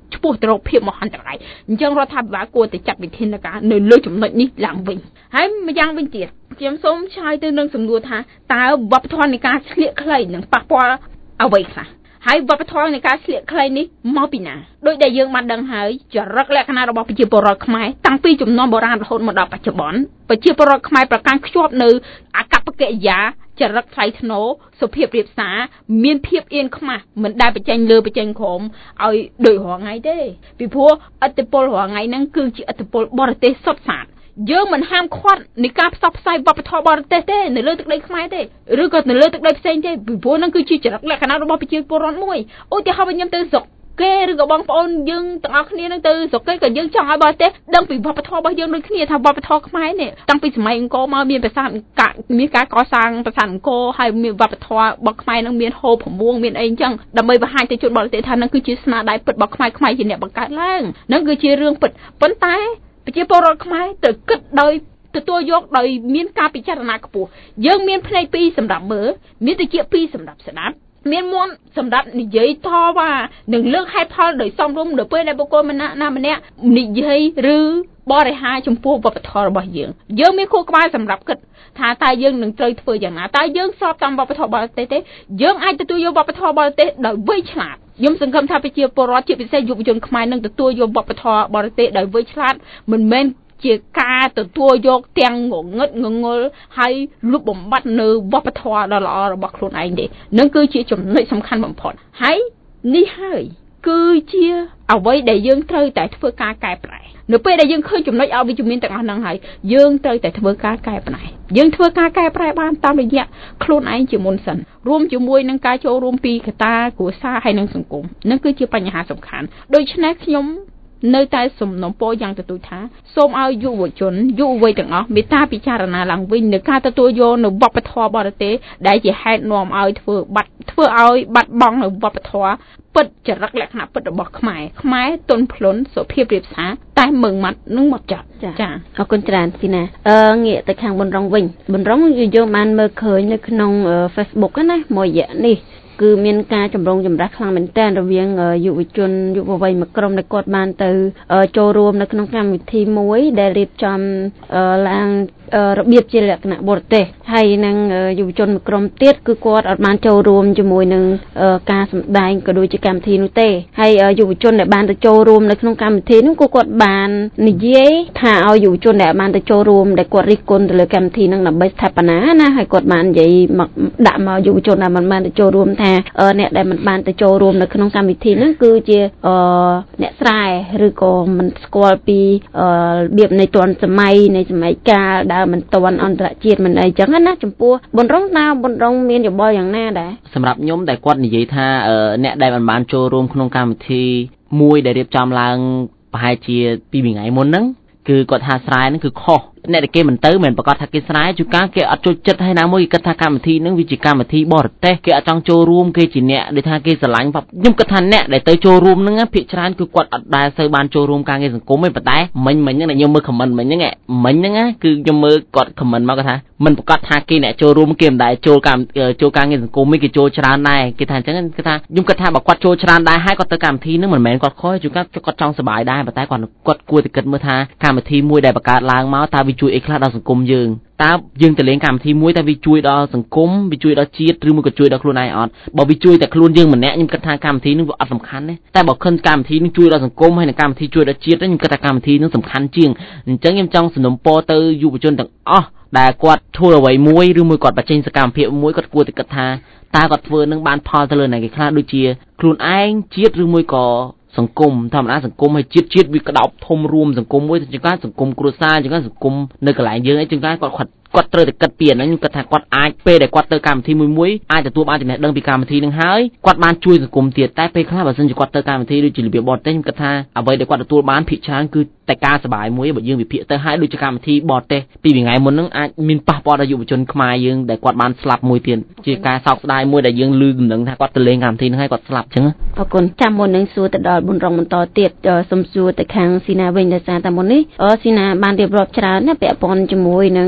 ឆ្ពោះទៅរកភាពមហន្តរាយអញ្ចឹងរដ្ឋាភិបាលគួរតែចាត់វិធានការនៅលើចំណុចនេះឡើងវិញហើយម្យ៉ាងវិញទៀតខ្ញុំសូមឆ្លើយទៅនឹងសំណួរថាតើវប្បធម៌នៃការស្លៀកខ្លីនឹងប៉ះពាល់អ្វីខ្លះហើយវប្បធម៌នៃការស្លៀកខ្លីនេះមកពីណាដោយដែលយើងបានដឹងហើយចរិតលក្ខណៈរបស់ប្រជាពលរដ្ឋខ្មែរតាំងពីជំនាន់បុរាណរហូតមកដល់បច្ចុប្បន្នប្រជាពលរដ្ឋខ្មែរប្រកាន់ខ្ជាប់នៅអាកប្បកិរិយាចរិតថ្លៃថ្នូរសុភាពរាបសារមានភាពអៀនខ្មាស់មិនដែលបញ្ចេញលើបញ្ចេញក្រោមឲ្យដូចរាល់ថ្ងៃទេពីព្រោះឥទ្ធិពលរាល់ថ្ងៃហ្នឹងគឺជាឥទ្ធិពលបរទេសសុទ្ធសាធយើងមិនហាមឃាត់នៃការផ្សព្វផ្សាយវប្បធម៌បរទេសទេនៅលើទឹកដីខ្មែរទេឬក៏នៅលើទឹកដីផ្សេងទេពីព្រោះហ្នឹងគឺជាចរិតលក្ខណៈរបស់ប្រជាពលរដ្ឋមួយឧទាហរណ៍ខ្ញុំទៅស្រុកគេឬក៏បងប្អូនយើងទាំងអស់គ្នានឹងទៅស្រុកគេក៏យើងចង់ឲ្យបរទេសដឹងពីវប្បធម៌របស់យើងដូចគ្នាថាវប្បធម៌ខ្មែរនេះតាំងពីសម័យអង្គរមកមានមានការកសាងប្រាសាទអង្គរហើយមានវប្បធម៌របស់ខ្មែរនឹងមានហូបភមួងមានអីអញ្ចឹងដើម្បីបង្ហាញទៅជនបរទេសថានឹងគឺជាស្នាដៃពិតរបស់ខ្មែរជាអ្នកបង្កើតឡើងនឹងគឺជារឿងពិតប៉ុន្តែប្រជាពលរដ្ឋខ្មែរត្រូវគិតដោយទទួលយកដោយមានការពិចារណាខ្ពស់យើងមានភ្នែកពីរសម្រាប់មើលមានតិចពីរសម្រាប់ស្ដាប់មានមាត់សម្រាប់និយាយតវ៉ានឹងលើកហេតុផលដោយសមរម្យនៅពេលដែលបុគ្គលម្នាក់ណាម្នាក់និយាយឬបរិហាចំពោះវប្បធម៌របស់យើងមានខួរក្បាលសម្រាប់គិតថាតើយើងនឹងត្រូវធ្វើយ៉ាងណាតើយើងស្របតាមវប្បធម៌បរទេសទេយើងអាចទទួលយកវប្បធម៌បរទេសដោយវៃឆ្លាតខ្ញុំសង្ឃឹមថាប្រជាពលរដ្ឋជាពិសេសយុវជនខ្មែរនឹងទទួលយកវប្បធម៌បរទេសដោយវៃឆ្លាតមិនមែនជាការទទួលយកទាំងងងឹតងងល់ហើយលុបបំបត្តិនៅវប្បធម៌ដ៏ល្អរបស់ខ្លួនឯងទេនឹងគឺជាចំណុចសំខាន់បំផុតហើយនេះហើយគឺជាអ្វីដែលយើងត្រូវតែធ្វើការកែប្រែនៅពេលដែលយើងឃើញចំណុចអវិជ្ជមានទាំងអស់ហ្នឹងហើយយើងត្រូវតែធ្វើការកែប្រែយើងធ្វើការកែប្រែបានតាមរយៈខ្លួនឯងជាមុនសិនរួមជាមួយនឹងការចូលរួមពីកត្តាគ្រួសារហើយនិងសង្គមនឹងគឺជាបញ្ហាសំខាន់ដូច្នេះខ្ញុំនៅតែសំណូមពរយ៉ាងទទូចថាសូមឲ្យយុវជនយុវវ័យទាំងអស់មេត្តាពិចារណាឡើងវិញនៅការទទួលយកនៅវប្បធម៌បរទេសដែលជាហេតុនាំឲ្យធ្វើឲ្យបាត់បង់នៅវប្បធម៌ពិតចរិតលក្ខណៈពិតរបស់ខ្មែរទន់ភ្លន់សុភាពរាបសារតែមើងម៉ាត់និងមកចាស់ចាអរគុណច្រើនទីណាងាកទៅខាងប៊ុនរងវិញប៊ុនរងយើងបានមើលឃើញនៅក្នុង Facebook ណាមួយរយៈនេះគឺមានការចម្រូងចម្រាសខ្លាំងមែនទែនរវាងយុវជនយុវវ័យមួយក្រុមដែលគាត់បានទៅចូលរួមនៅក្នុងកម្មវិធីមួយដែលរៀបចំឡើងរបៀបជាលក្ខណៈបរទេសហើយនឹងយុវជនមួយក្រុមទៀតគឺគាត់អត់បានចូលរួមជាមួយនឹងការសម្ដែងក៏ដូចជាកម្មវិធីនោះទេហើយយុវជនដែលបានទៅចូលរួមនៅក្នុងកម្មវិធីនោះក៏គាត់បាននិយាយថាឲ្យយុវជនដែលបានទៅចូលរួមដែលគាត់រិះគន់ទៅលើកម្មវិធីហ្នឹងដើម្បីស្ថាបនាណាហើយគាត់បាននិយាយមកដាក់មកយុវជនដែលមិនបានទៅចូលរួមថាអ្នកដែលមិនបានទៅចូលរួមនៅក្នុងកម្មវិធីហ្នឹងគឺជាអ្នកស្រែឬក៏មិនស្គាល់ពីរបៀបនៃទាន់សម័យនៃសម័យកាលមិនទាន់អន្តរជាតិមិនអីចឹងណាចំពោះប៊ុនរងមានយោបល់យ៉ាងណាដែរសម្រាប់ខ្ញុំដែលគាត់និយាយថាអ្នកដែលមិនបានចូលរួមក្នុងកម្មវិធីមួយដែលរៀបចំឡើងប្រហែលជា2ថ្ងៃមុនហ្នឹងគឺគាត់ថាស្រែហ្នឹងគឺខុសអ្នកដែលគេមិនទៅមិនប្រកាសថាគេស្រែជួនកាលគេអត់ចូលចិត្តហើយណាមួយគេគិតថាកម្មវិធីហ្នឹងវាជាកម្មវិធីបរទេសគេអត់ចង់ចូលរួមគេជាអ្នកដែលថាគេស្រឡាញ់ខ្ញុំគិតថាអ្នកដែលទៅចូលរួមហ្នឹងភាគច្រើនគឺគាត់អត់ដែលសូវបានចូលរួមការងារសង្គមទេប៉ុន្តែមិញហ្នឹងខ្ញុំមើលខមមិនមិញហ្នឹងគឺខ្ញុំមើលគាត់ខមមិនមកគាត់ថាមិនប្រកាសថាគេអ្នកចូលរួមគេមិនដែលចូលការងារសង្គមទេគេចូលច្រើនដែរគេថាអញ្ចឹងគេថាខ្ញុំគិតថាបើគាត់ចូលច្រើនដែរហើយគាត់ទៅកម្មវិធីហ្នឹងមិនមែនគាត់ខុសជួនកាលគាត់ចង់សប្បាយដែរប៉ុន្តែគាត់គួរតែគិតមើលថាកម្មវិធីមួយដែលបង្កើតឡើងមកតើវាជួយអីខ្លះដល់សង្គមយើងតើយើងទៅលេងកម្មវិធីមួយតើវាជួយដល់សង្គមវាជួយដល់ជាតិឬមួយក៏ជួយដល់ខ្លួនឯងអត់បើវាជួយតែខ្លួនយើងម្នាក់ខ្ញុំគិតថាកម្មវិធីនឹងវាអត់សំខាន់ទេតែបើកម្មវិធីនឹងជួយដល់សង្គមហើយនឹងកម្មវិធីជួយដល់ជាតិខ្ញុំគិតថាកម្មវិធីនឹងសំខាន់ជាងអញ្ចឹងខ្ញុំចង់សំណូមពរទៅយុវជនទាំងអស់ដែលគាត់ធ្វើអ្វីមួយឬមួយគាត់បញ្ចេញសកម្មភាពមួយគាត់គួរតែគិតថាតើគាត់ធ្វើនឹងបានផលទៅលើអ្នកគេខ្លះដូចជាខ្លួនឯងជាតិឬមួយក៏សង្គមធម្មតាសង្គមហើយជាតិវាក្តោបធំរួមសង្គមមួយជាងការសង្គមគ្រួសារជាងការសង្គមនៅកន្លែងយើងឯងជាងការគាត់ត្រូវតែគិតពីអាហ្នឹងខ្ញុំគិតថាគាត់អាចពេលដែលគាត់ទៅកម្មវិធីមួយអាចទទួលបានចំណេះដឹងពីកម្មវិធីហ្នឹងហើយគាត់បានជួយសង្គមទៀតតែពេលខ្លះបើសិនជាគាត់ទៅកម្មវិធីដូចជារបៀបបរទេសខ្ញុំគិតថាអ្វីដែលគាត់ទទួលបានភាគច្រើនគឺតែការសប្បាយមួយបើយើងវិភាគទៅហើយដូចជាកម្មវិធីបរទេសពីថ្ងៃមុនហ្នឹងអាចមានប៉ះពាល់ដល់យុវជនខ្មែរយើងដែលគាត់បានស្លាប់មួយទៀតជាការសោកស្ដាយមួយដែលយើងឮកំណឹងថាគាត់ទៅលេងកម្មវិធីហ្នឹងហើយគាត់ស្លាប់អញ្ចឹងអរគុណចាំមុននឹងសួរទៅដល់ប៊ុនរងបន្តទៀតសូមសួរទៅខាងស៊ីណាវិញដោយសារតែមុននេះស៊ីណាបានរៀបរាប់ច្រើនណាពាក់ព័ន្ធជាមួយនឹង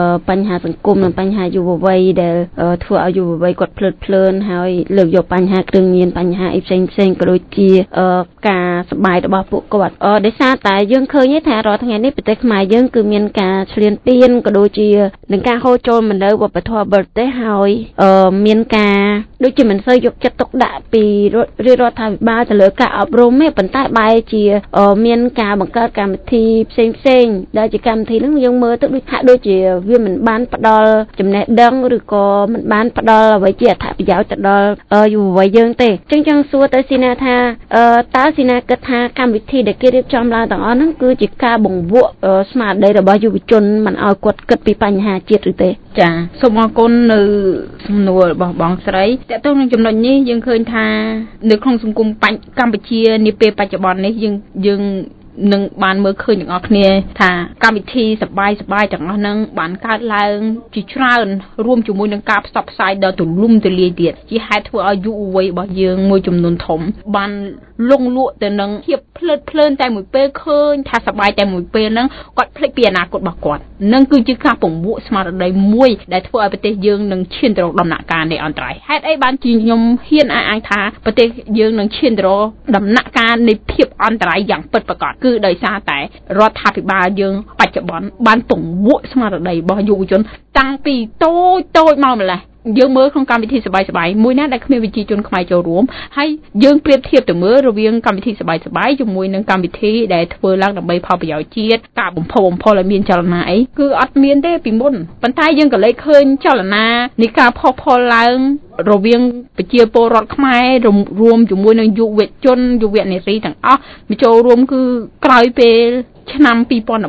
បញ្ហាសង្គមនិងបញ្ហាយុវវ័យដែលធ្វើឲ្យយុវវ័យគាត់ភ្លើតភ្លើនហើយលើកយកបញ្ហាគ្រឿងញៀនបញ្ហាអីផ្សេងក៏ដូចជាការសប្បាយរបស់ពួកគាត់ដោយសារតែយើងឃើញថារាល់ថ្ងៃនេះប្រទេសខ្មែរយើងគឺមានការឈ្លានពានក៏ដូចជានឹងការហូរចូលមកនៅវប្បធម៌បរទេសហើយមានការដូចជាមិនសូវយកចិត្តទុកដាក់ពីរដ្ឋាភិបាលទៅលើការអប់រំទេប៉ុន្តែបែរជាមានការបង្កើតកម្មវិធីផ្សេងដែលជាកម្មវិធីហ្នឹងយើងមើលទៅដូចហាក់ដូចជាវាមិនបានផ្ដល់ចំណេះដឹងឬក៏មិនបានផ្ដល់អ្វីជាអត្ថប្រយោជន៍ទៅដល់យុវវ័យយើងទេអញ្ចឹងសួរទៅស៊ីណាថាតើស៊ីណាគិតថាកម្មវិធីដែលគេរៀបចំឡើងទាំងអស់ហ្នឹងគឺជាការបង្វក់ស្មារតីរបស់យុវជនមិនឲ្យគាត់គិតពីបញ្ហាជាតិឬទេចាសូមអរគុណនៅសំណួររបស់បងស្រីតើតើក្នុងចំណុចនេះយើងឃើញថានៅក្នុងសង្គមកម្ពុជានាពេលបច្ចុប្បន្ននេះយើងនឹងបានមើលឃើញទាំងអស់គ្នាថាកម្មវិធីសប្បាយទាំងអស់ហ្នឹងបានកើតឡើងជាច្រើនរួមជាមួយនឹងការផ្សព្វផ្សាយដ៏ទូលំទូលាយទៀតជាហេតុធ្វើឲ្យយុវវ័យរបស់យើងមួយចំនួនធំបានលងលក់ទៅនឹងភាពភ្លើតភ្លើនតែមួយពេលឃើញថាសប្បាយតែមួយពេលហ្នឹងគាត់ភ្លេចពីអនាគតរបស់គាត់នឹងគឺជាការពង្វក់ស្មារតីមួយដែលធ្វើឲ្យប្រទេសយើងនឹងឈានទៅរកដំណាក់កាលនៃអន្តរាយហេតុអីបានជាខ្ញុំហ៊ានអះអាងថាប្រទេសយើងនឹងឈានទៅរកដំណាក់កាលនៃភាពអន្តរាយយ៉ាងពិតប្រាកដគឺដោយសារតែរដ្ឋាភិបាលយើងបច្ចុប្បន្នបានពង្វក់ស្មារតីរបស់យុវជនតាំងពីតូចមកម្ល៉េះយើងមើលក្នុងកម្មវិធីសប្បាយមួយណាដែលគ្មានវិជាជនខ្មែរចូលរួមហើយយើងប្រៀបធៀបទៅមើលរវាងកម្មវិធីសប្បាយជាមួយនឹងកម្មវិធីដែលធ្វើឡើងដើម្បីផលប្រយោជន៍ជាតិការបំផុសឲ្យមានចលនាអីគឺអត់មានទេពីមុនប៉ុន្តែយើងក៏លេចឃើញចលនានៃការផុសឡើងរវាងប្រជាពលរដ្ឋខ្មែររួមជាមួយនឹងយុវជនយុវនារីទាំងអស់មកចូលរួមគឺក្រោយពេលឆ្នាំ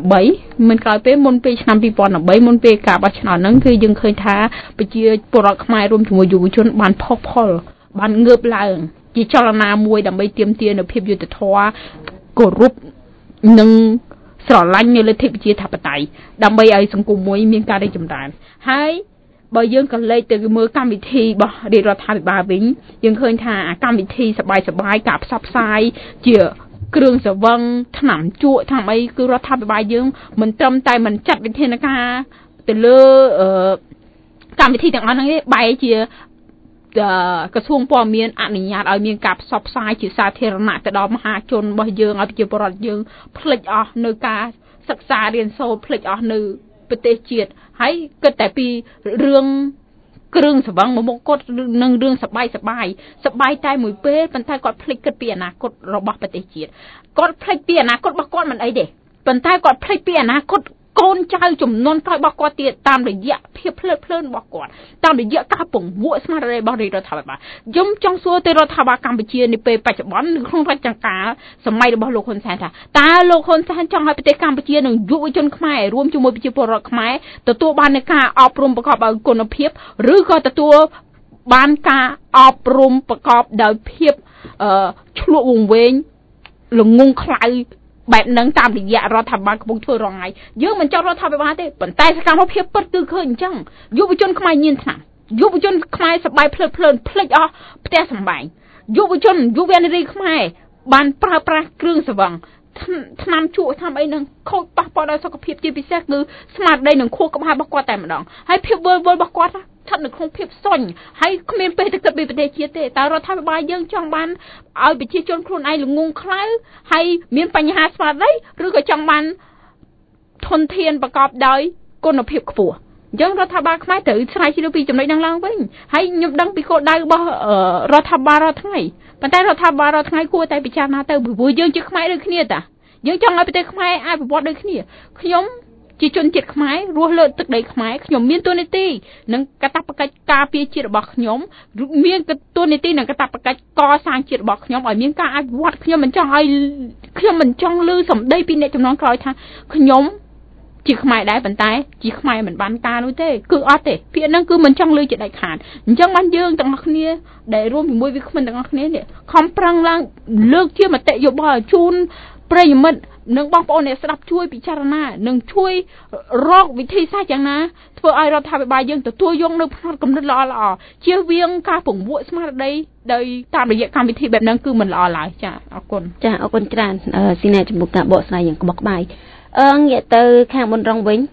2013មិនក្រោយពេលមុនពេលឆ្នាំ2013មុនពេលការបោះឆ្នោតហ្នឹងគឺយើងឃើញថាប្រជាពលរដ្ឋខ្មែររួមជាមួយយុវជនបានផុសផុលបានងើបឡើងជាចលនាមួយដើម្បីទាមទារនូវភាពយុត្តិធម៌គោរពនិងស្រឡាញ់នៅលទ្ធិប្រជាធិបតេយ្យដើម្បីឲ្យសង្គមមួយមានការរីកចម្រើនហើយបើយើងក៏លេចទៅមើលកម្មវិធីរបស់រាជរដ្ឋាភិបាលវិញយើងឃើញថាកម្មវិធីសប្បាយការផ្សព្វផ្សាយជាគ្រឿងស្រវឹងថ្នាំជក់ថ្នាំអីគឺរដ្ឋាភិបាលយើងមិនត្រឹមតែមិនចាត់វិធានការទៅលើកម្មវិធីទាំងអស់ហ្នឹងទេបែរជាក្រសួងព័ត៌មានអនុញ្ញាតឲ្យមានការផ្សព្វផ្សាយជាសាធារណៈទៅដល់មហាជនរបស់យើងឲ្យប្រជាពលរដ្ឋយើងភ្លេចអស់នៅការសិក្សារៀនសូត្រភ្លេចអស់នៅប្រទេសជាតិហើយគិតតែពីរឿងគ្រឿងស្រវឹងមកគាត់នឹងរឿងសប្បាយតែមួយពេលប៉ុន្តែគាត់ភ្លេចគិតពីអនាគតរបស់ប្រទេសជាតិគាត់ភ្លេចពីអនាគតរបស់គាត់មិនអីទេប៉ុន្តែគាត់ភ្លេចពីអនាគតកូនចៅចំនួនក្រោយរបស់គាត់ទៀតតាមរយៈភាពភ្លើតភ្លើនរបស់គាត់តាមរយៈការពង្វក់ស្មារតីរបស់រដ្ឋាភិបាលខ្ញុំចង់សួរទៅរដ្ឋាភិបាលកម្ពុជានាពេលបច្ចុប្បន្នក្នុងរជ្ជកាលសម័យរបស់លោកហ៊ុនសែនថាតើលោកហ៊ុនសែនចង់ឲ្យប្រទេសកម្ពុជានិងយុវជនខ្មែររួមជាមួយប្រជាពលរដ្ឋខ្មែរទទួលបាននូវការអប់រំប្រកបដោយគុណភាពឬក៏ទទួលបានការអប់រំប្រកបដោយភាពឆ្លក់វង្វេងល្ងងខ្លៅបែបហ្នឹងតាមរយៈរដ្ឋាភិបាលកំពុងធ្វើរងថ្ងៃយើងមិនចង់រដ្ឋាភិបាលទេប៉ុន្តែសកម្មភាពពិតគឺឃើញអញ្ចឹងយុវជនខ្មែរញៀនថ្នាំយុវជនខ្មែរសប្បាយភ្លើតភ្លើនភ្លេចអស់ផ្ទះសម្បែងយុវជនយុវនារីខ្មែរបានប្រើប្រាស់គ្រឿងស្រវឹងថ្នាំជក់ថ្នាំអីនឹងខូចប៉ះពាល់ដល់សុខភាពជាពិសេសគឺស្មារតីនឹងខួរក្បាលរបស់គាត់តែម្ដងហើយភាពវិលវល់របស់គាត់ស្ថិតនៅក្នុងភាពសុញហើយគ្មានពេលទៅគិតពីប្រទេសជាតិទេតើរដ្ឋាភិបាលយើងចង់បានឲ្យប្រជាជនខ្លួនឯងល្ងងខ្លៅហើយមានបញ្ហាស្មារតីឬក៏ចង់បានធនធានប្រកបដោយគុណភាពខ្ពស់អញ្ចឹងរដ្ឋាភិបាលខ្មែរត្រូវស្រាវជ្រាវពីចំណុចហ្នឹងឡើងវិញហើយខ្ញុំដឹងពីគោលដៅរបស់រដ្ឋាភិបាលរាល់ថ្ងៃប៉ុន្តែរដ្ឋាភិបាលរាល់ថ្ងៃគួរតែពិចារណាទៅព្រោះយើងជាខ្មែរដូចគ្នាតាយើងចង់ឲ្យប្រទេសខ្មែរអភិវឌ្ឍដូចគ្នាខ្ញុំជាជនជាតិខ្មែររស់លើទឹកដីខ្មែរខ្ញុំមានតួនាទីនិងកាតព្វកិច្ចការពារជាតិរបស់ខ្ញុំមានតួនាទីនិងកាតព្វកិច្ចកសាងជាតិរបស់ខ្ញុំឲ្យមានការអភិវឌ្ឍខ្ញុំមិនចង់ឮសម្ដីពីអ្នកចំនួនក្រោយថាខ្ញុំជាខ្មែរដែរប៉ុន្តែជាខ្មែរមិនបានការនោះទេគឺអត់ទេពាក្យហ្នឹងគឺមិនចង់ឮជាដាច់ខាតអញ្ចឹងបានយើងទាំងអស់គ្នាដែលរួមជាមួយវាគ្មិនទាំងអស់គ្នានេះខំប្រឹងឡើងលើកជាមតិយោបល់ជូនប្រិយមិត្តនិងបងប្អូនអ្នកស្ដាប់ជួយពិចារណានិងជួយរកវិធីសាស្ត្រយ៉ាងណាធ្វើឲ្យរដ្ឋាភិបាលយើងទទួលយកនៅផ្នត់គំនិតល្អៗជៀសវាងការពង្វក់ស្មារតីដោយតាមរយៈកម្មវិធីបែបហ្នឹងគឺមិនល្អឡើយចាអរគុណចាអរគុណច្រើនស៊ីណាចំពោះការបកស្រាយយ៉ាងក្បោះក្បាយងាកទៅខាងបនរងវិញ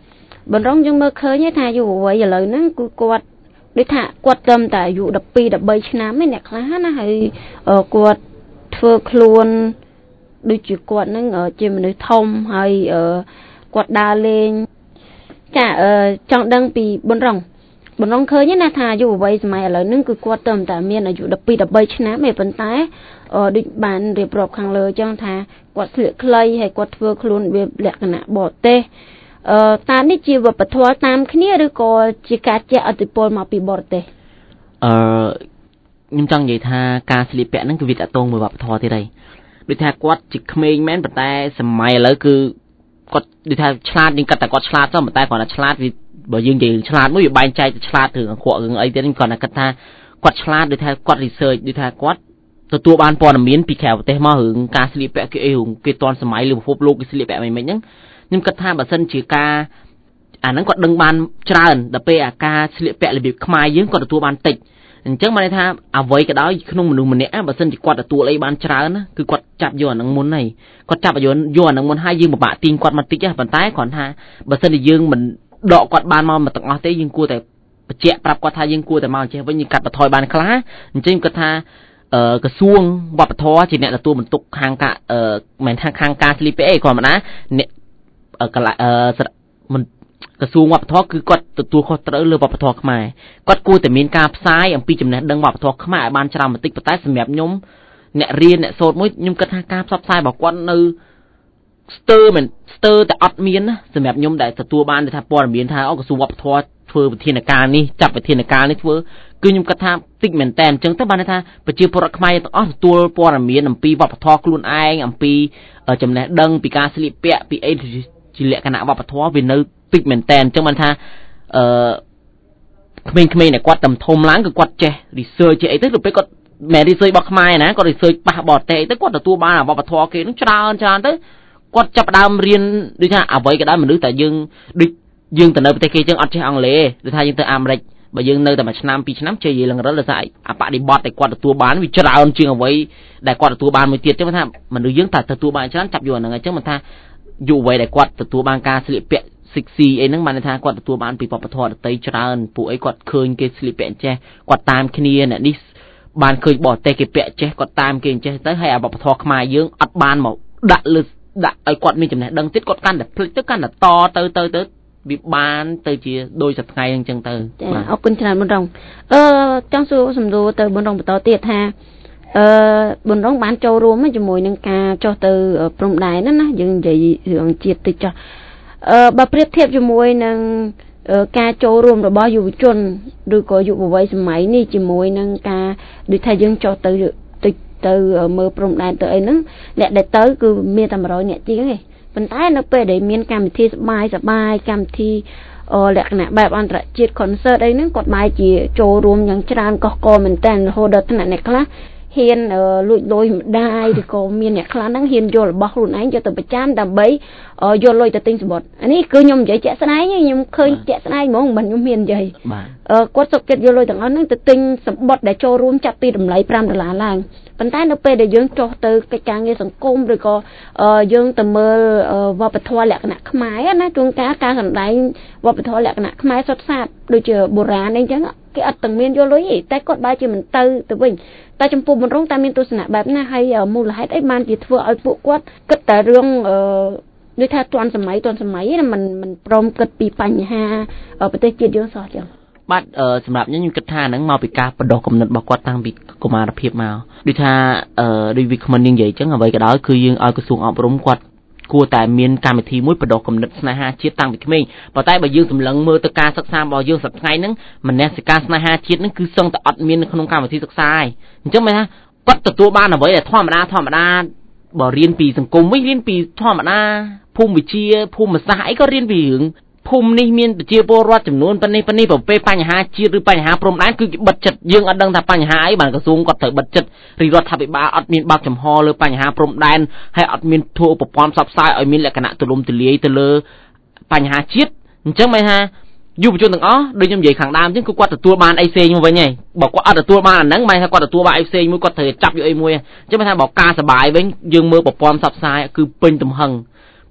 bọn rong nhưng mơ khơi như thà dù vậy giờ lời nó cứ quạt để thà quạt tâm tại dù đập pi đập bay chám mấy nẹt lá nó hay quạt phơ luôn đôi chỉ quạt nó ở trên mình thông hay quạt đa lên chả trong đăng pi bọn rong khơi như thà dù vậy mà lời nó cứ quạt tâm tại miền ở dù đập pi đập bay chám mấy phần tái định bàn để bọc hàng lời trong thà quạt sợi clay hay quạt phơ luôn về lẹ cái nạ bỏ tê taนี่จีบปะทัวตามขี้หรือก็จีกาเจอติปอลมาปีบอร์เตខ្ញុំចង់និយាយថាការស្លៀកពាក់ហ្នឹងគឺវាតកតងមួយវប្បធម៌ទៀតហើយដូចថាគាត់ជាក្មេងមែនប៉ុន្តែសម័យឥឡូវគឺគាត់ដូចថាឆ្លាតយើងគិតតែគាត់ឆ្លាតទៅប៉ុន្តែគាត់ថាឆ្លាតវាបើយើងនិយាយឆ្លាតមួយវាបែងចែកទៅឆ្លាតរឿងអក្រក់រឿងអីទៀតគាត់ថាគិតថាគាត់ឆ្លាតដូចថាគាត់ research ដូចថាគាត់ទទួលបានព័ត៌មានពីក្រៅប្រទេសមករឿងការស្លៀកពាក់គេអីរឿងគេតន់សម័យលើពិភពលោកគេស្លៀកពាក់មិនហ្នឹងខ្ញុំគិតថាបើសិនជាការអាហ្នឹងគាត់ដឹងបានច្រើនដល់ពេលអាការស្លៀកពាក់របៀបខ្មែរយើងគាត់ទទួលបានតិចអញ្ចឹងបានន័យថាអ្វីក៏ដោយក្នុងមនុស្សម្នាក់បើសិនជាគាត់ទទួលអីបានច្រើនណាគឺគាត់ចាប់យកអាហ្នឹងមុនហើយគាត់ចាប់យកអាហ្នឹងមុនហើយយើងពិបាកទាញគាត់មកតិចទេប៉ុន្តែគ្រាន់ថាបើសិនជាយើងមិនដកគាត់បានមកទាំងអស់ទេយើងគួរតែបញ្ជាក់ប្រាប់គាត់ថាយើងគួរតែមកអញ្ចេះវិញយើងកាត់បន្ថយបានខ្លះអញ្ចឹងគាត់ថាក្រសួងវប្បធម៌ជាអ្នកទទួលបន្ទុកខាងការមិនថាខាងការស្លៀកពាក់អីគ្រាន់តែអ្នកមិនក្រសួងវប្បធម៌គឺគាត់ទទួលខុសត្រូវលើវប្បធម៌ខ្មែរគាត់គួរតែមានការផ្សាយអំពីចំណេះដឹងវប្បធម៌ខ្មែរឲ្យបានច្រើនបន្តិចប៉ុន្តែសម្រាប់ខ្ញុំអ្នករៀនអ្នកសូត្រមួយខ្ញុំគិតថាការផ្សព្វផ្សាយរបស់គាត់នៅស្ទើរតែអត់មានណាសម្រាប់ខ្ញុំដែលទទួលបានថាព័ត៌មានថាក្រសួងវប្បធម៌ធ្វើវិធានការនេះចាត់វិធានការនេះធ្វើគឺខ្ញុំគិតថាតិចមែនតើអញ្ចឹងទៅបានថាប្រជាពលរដ្ឋខ្មែរទាំងអស់ទទួលព័ត៌មានអំពីវប្បធម៌ខ្លួនឯងអំពីចំណេះដឹងពីការស្លៀកពាក់ពីអីជាលក្ខណៈវប្បធម៌វានៅតិចមែនតើអញ្ចឹងបានថាក្មេងៗដែលគាត់ធំឡើងគឺគាត់ចេះ research ចេះអីទៅទៅពេលគាត់មិន research របស់ខ្មែរណាគាត់ research បះបរទេសទៅគាត់ទទួលបានវប្បធម៌គេនឹងច្រើនទៅគាត់ចាប់ដើមរៀនដូចថាអ្វីក៏ដោយមនុស្សតែយើងដូចយើងទៅនៅប្រទេសគេយើងអត់ចេះអង់គ្លេសដូចថាយើងទៅអាមេរិកបើយើងនៅតែមួយឆ្នាំពីរឆ្នាំចេះនិយាយលង្រិលដោយសារអបនិបត្តិតែគាត់ទទួលបានវាច្រើនជាងអ្វីដែលគាត់ទទួលបានមួយទៀតចឹងថាមនុស្សយើងតែទទួលបានច្រើនចាប់យកអាហ្នឹងអញ្ចឹងមិនថាយុវវ័យដែលគាត់ទទួលបានការស្លៀកពាក់sexy អីហ្នឹងបានថាគាត់ទទួលបានពីវប្បធម៌ដទៃច្រើនពួកអីគាត់ឃើញគេស្លៀកពាក់ចេះគាត់តាមគ្នាអ្នកនេះបានឃើញបរទេសគេពាក់ចេះគាត់តាមគេចេះទៅហើយអាវប្បធម៌ខ្មែរយើងអត់បានមកដាក់លើដាក់ឲ្យគាត់មានចំណេះដឹងទៀតគាត់កាន់តែភ្លេចទៅកាន់តែទៅវាបានទៅជាដូចសប្តាហ៍អញ្ចឹងទៅអរគុណច្រើនបងរងចង់សួរសំណួរទៅបងរងបន្តទៀតថាបងរងបានចូលរួមជាមួយនឹងការចុះទៅព្រំដែនណាយើងនិយាយរឿងជាតិតិចចុះបើប្រៀបធៀបជាមួយនឹងការចូលរួមរបស់យុវជនឬក៏យុវវ័យសម័យនេះជាមួយនឹងការដូចថាយើងចុះទៅមើលព្រំដែនទៅអីហ្នឹងអ្នកដែលទៅគឺមានតែ100នាក់ជាងទេប៉ុន្តែនៅពេលដែលមានកម្មវិធីសប្បាយកម្មវិធីលក្ខណៈបែបអន្តរជាតិ concert អីហ្នឹងគាត់បែរជាចូលរួមយ៉ាងច្រើនកកមែនតើរហូតដល់ថ្នាក់អ្នកខ្លះហ៊ានលួចលុយម្ដាយឬក៏មានអ្នកខ្លះហ្នឹងហ៊ានយករបស់ខ្លួនឯងយកទៅប្រចាំដើម្បីយកលុយទៅទិញសម្បត្តិអានេះគឺខ្ញុំនិយាយជាក់ស្ដែងខ្ញុំឃើញជាក់ស្ដែងហ្មងមិនខ្ញុំមាននិយាយគាត់សុខចិត្តយកលុយទាំងអស់ហ្នឹងទៅទិញសម្បត្តិដែលចូលរួមចាប់ពីតម្លៃ$5ឡើងប៉ុន្តែនៅពេលដែលយើងចុះទៅកិច្ចការងារសង្គមឬក៏យើងទៅមើលវប្បធម៌លក្ខណៈខ្មែរណាជួនកាលការសម្ដែងវប្បធម៌លក្ខណៈខ្មែរសុទ្ធសាធដូចជាបុរាណអីចឹងគេអត់ទាំងមានយកលុយទេតែគាត់បែរជាមិនទៅវិញតែចំពោះបំរុងតែមានទស្សនៈបែបណាហើយមូលហេតុអីបានជាធ្វើឲ្យពួកគាត់គិតតែរឿងដូចថាទាន់សម័យណាមិនព្រមគិតពីបញ្ហាប្រទេសជាតិយើងសោះចឹងបាទសម្រាប់ខ្ញុំគិតថាហ្នឹងមកពីការបដិគំនិតរបស់គាត់តាំងពីកុមារភាពមកដូចថាដូចវិក្កាមនិយាយចឹងអ្វីក៏ដោយគឺយើងឲ្យក្រសួងអប់រំគាត់គួរតែមានកម្មវិធីមួយបដិគំនិតស្នេហាជាតិតាំងពីក្មេងប៉ុន្តែបើយើងសម្លឹងមើលទៅការសិក្សារបស់យើងសប្តាហ៍ហ្នឹងមនសិការស្នេហាជាតិហ្នឹងគឺសឹងតែអត់មាននៅក្នុងកម្មវិធីសិក្សាឯងអញ្ចឹងមិនថាគាត់ទទួលបានអ្វីដែលធម្មតាបើរៀនពីសង្គមវិញរៀនពីធម្មតាភូមិវិទ្យាភូមិសាស្ត្រអីក៏រៀនពីរឿងភូមិនេះមានប្រជាពលរដ្ឋចំនួនប៉ុណ្នេះប្រភេទបញ្ហាជាតិឬបញ្ហាព្រំដែនគឺគេបិទចិត្តយើងអត់ដឹងថាបញ្ហាអីបានក្រសួងគាត់ត្រូវបិទចិត្តរដ្ឋាភិបាលអត់មានបើកចំហលើបញ្ហាព្រំដែនហើយអត់មានធ្វើឧបព័ន្ធផ្សព្វផ្សាយឲ្យមានលក្ខណៈទូលំទូលាយទៅលើបញ្ហាជាតិអញ្ចឹងមិនថាយុវជនទាំងអស់ដូចខ្ញុំនិយាយខាងដើមអញ្ចឹងគឺគាត់ទទួលបានអីផ្សេងមកវិញហើយបើគាត់អត់ទទួលបានអាហ្នឹងមិនថាគាត់ទទួលបានអីផ្សេងមួយគាត់ត្រូវចាប់យកអីមួយអញ្ចឹងមិនថាបើការសបាយវិញយើងមើលប្រព័ន្ធផ្សព្វផ្សាយគឺពេញទំហឹង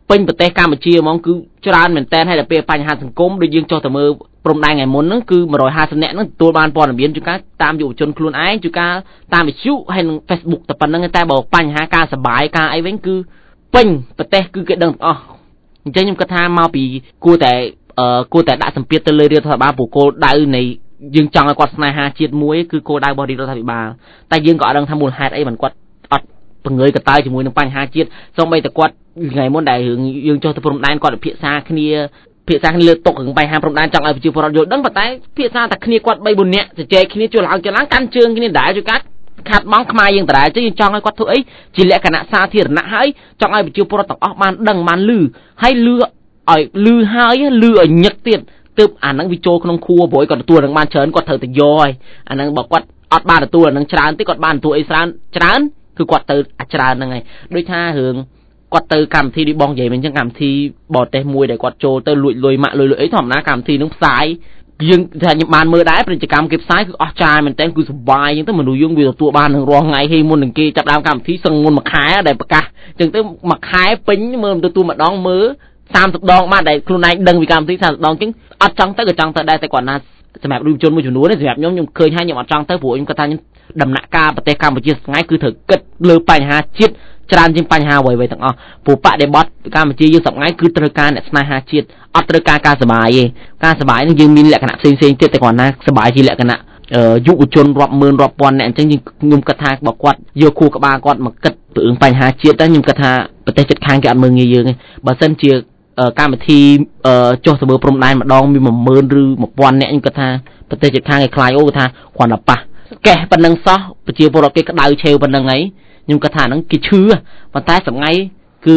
ពេញប្រទេសកម្ពុជាហ្មងគឺច្រើនមែនតើហើយតែពេលបញ្ហាសង្គមដូចយើងចុះទៅមើលព្រំដែនថ្ងៃមុនហ្នឹងគឺ150នាក់ហ្នឹងទទួលបានព័ត៌មានជួនកាលតាមយុវជនខ្លួនឯងជួនកាលតាមវិទ្យុហើយនឹង Facebook តែប៉ុណ្្នឹងតែបើបញ្ហាការសបាយការអីវិញគឺពេញប្រទេសគឺគេដឹងទាំងអស់អញ្ចឹងខ្ញុំគិតថាមកពីគួរតែដាក់សម្ពាធទៅលើរដ្ឋាភិបាលព្រោះគោលដៅនៃយើងចង់ឲ្យគាត់ស្នេហាជាតិមួយគឺគោលដៅរបស់រដ្ឋាភិបាលតែយើងក៏អត់ដឹងថាមូលហេតុអីបានគាត់អត់បង្ងើយកតើជាមួយនឹងបញ្ហាជាតិសូម្បីតែគាត់ថ្ងៃមុនដែលរឿងយើងចុះទៅព្រំដែនគាត់ពិភាក្សាគ្នាលើតុរឿងបញ្ហាព្រំដែនចង់ឲ្យប្រជាពលរដ្ឋយល់ដឹងប៉ុន្តែពិភាក្សាតែគ្នាគាត់ 3-4 នាក់ជជែកគ្នាជួលឡើងកាន់ជើងគ្នាដែរជួយកាត់ខាត់បងខ្មែរយើងដដែលអញ្ចឹងយើងចង់ឲ្យគាត់ធ្វើអីជាលក្ខណៈសាធារណៈហើយចង់ឲ្យប្រជាពលរដ្ឋទាំងអស់បានដឹងបានឮហើយឮឲ្យញឹកទៀតទើបអាហ្នឹងវាចូលក្នុងខួរព្រោះគាត់ទទួលនឹងបានច្រើនគាត់ត្រូវទៅយកហើយអាហ្នឹងបើគាត់អត់បានទទួលអាហ្នឹងច្រើនទេគាត់បានទទួលអីច្រើនគឺគាត់ទៅច្រើនហ្នឹងហើយដូចថារឿងគាត់ទៅកម្មវិធីនេះបងនិយាយមិនអញ្ចឹងកម្មវិធីបរទេសមួយដែលគាត់ចូលទៅលួចលុយម៉ាក់លុយអីធម្មតាកម្មវិធីហ្នឹងផ្សាយយើងថាខ្ញុំបានមើលដែរពាណិជ្ជកម្មគេផ្សាយគឺអស់ចាយមែនតើគឺសុបាយអញ្ចឹងទៅមនុស្សយើងវាទទួលបាននឹងរាល់ថ្ងៃហេមុននឹងគេចាប់ដើមកម្មវិធីសឹងមុនមួយខែដែលប្រកាសអញ្ចឹងទៅមួយខែពេញមើលទទួលម្ដងមើល30ដងបានដែលខ្លួនឯងដឹងពីកម្មវិធី30ដងអញ្ចឹងអត់ចង់ទៅក៏ចង់ទៅដែរតែគាត់ណាសម្រាប់យុវជនមួយចំនួននេះសម្រាប់ខ្ញុំឃើញហើយខ្ញុំអត់ចង់ទៅព្រោះខ្ញុំគាត់ថាខ្ញុំដំណាក់កាលប្រទេសកម្ពុជាថ្ងៃគឺត្រូវគិតលើបញ្ហាជាតិច្រើនជាងបញ្ហាអ្វីៗទាំងអស់ព្រោះបដិបត្តិកម្ពុជាយើងសប្ងៃគឺត្រូវការអ្នកស្នេហាជាតិអត់ត្រូវការការសប្បាយទេការសប្បាយនឹងយើងមានលក្ខណៈផ្សេងៗទៀតតែគាត់ណាសប្បាយជាលក្ខណៈយុវជនរាប់ម៉ឺនរាប់ពាន់អ្នកអញ្ចឹងខ្ញុំគិតថាបើគាត់យកខួរក្បាលគាត់មកគិតពីរឿងបញ្ហាជាតិតែខ្ញុំគិតថាប្រទេសជិតខាងគេអត់មើលងាយយើងទេបើសិនជាកម្មវិធីចុះទៅមើលព្រំដែនម្ដងមាន 10000 ឬ 1000 អ្នកខ្ញុំគិតថាប្រទេសជិតខាងគេខ្លាចអូថាគ្រាន់តែប៉ះកេះប៉ុណ្ណឹងសោះប្រជាពលរដ្ឋគេក្តៅឆេវប៉ុណ្ណឹងហើយខ្ញុំគិតថាហ្នឹងគេឈឺប៉ុន្តែសម្ងៃគឺ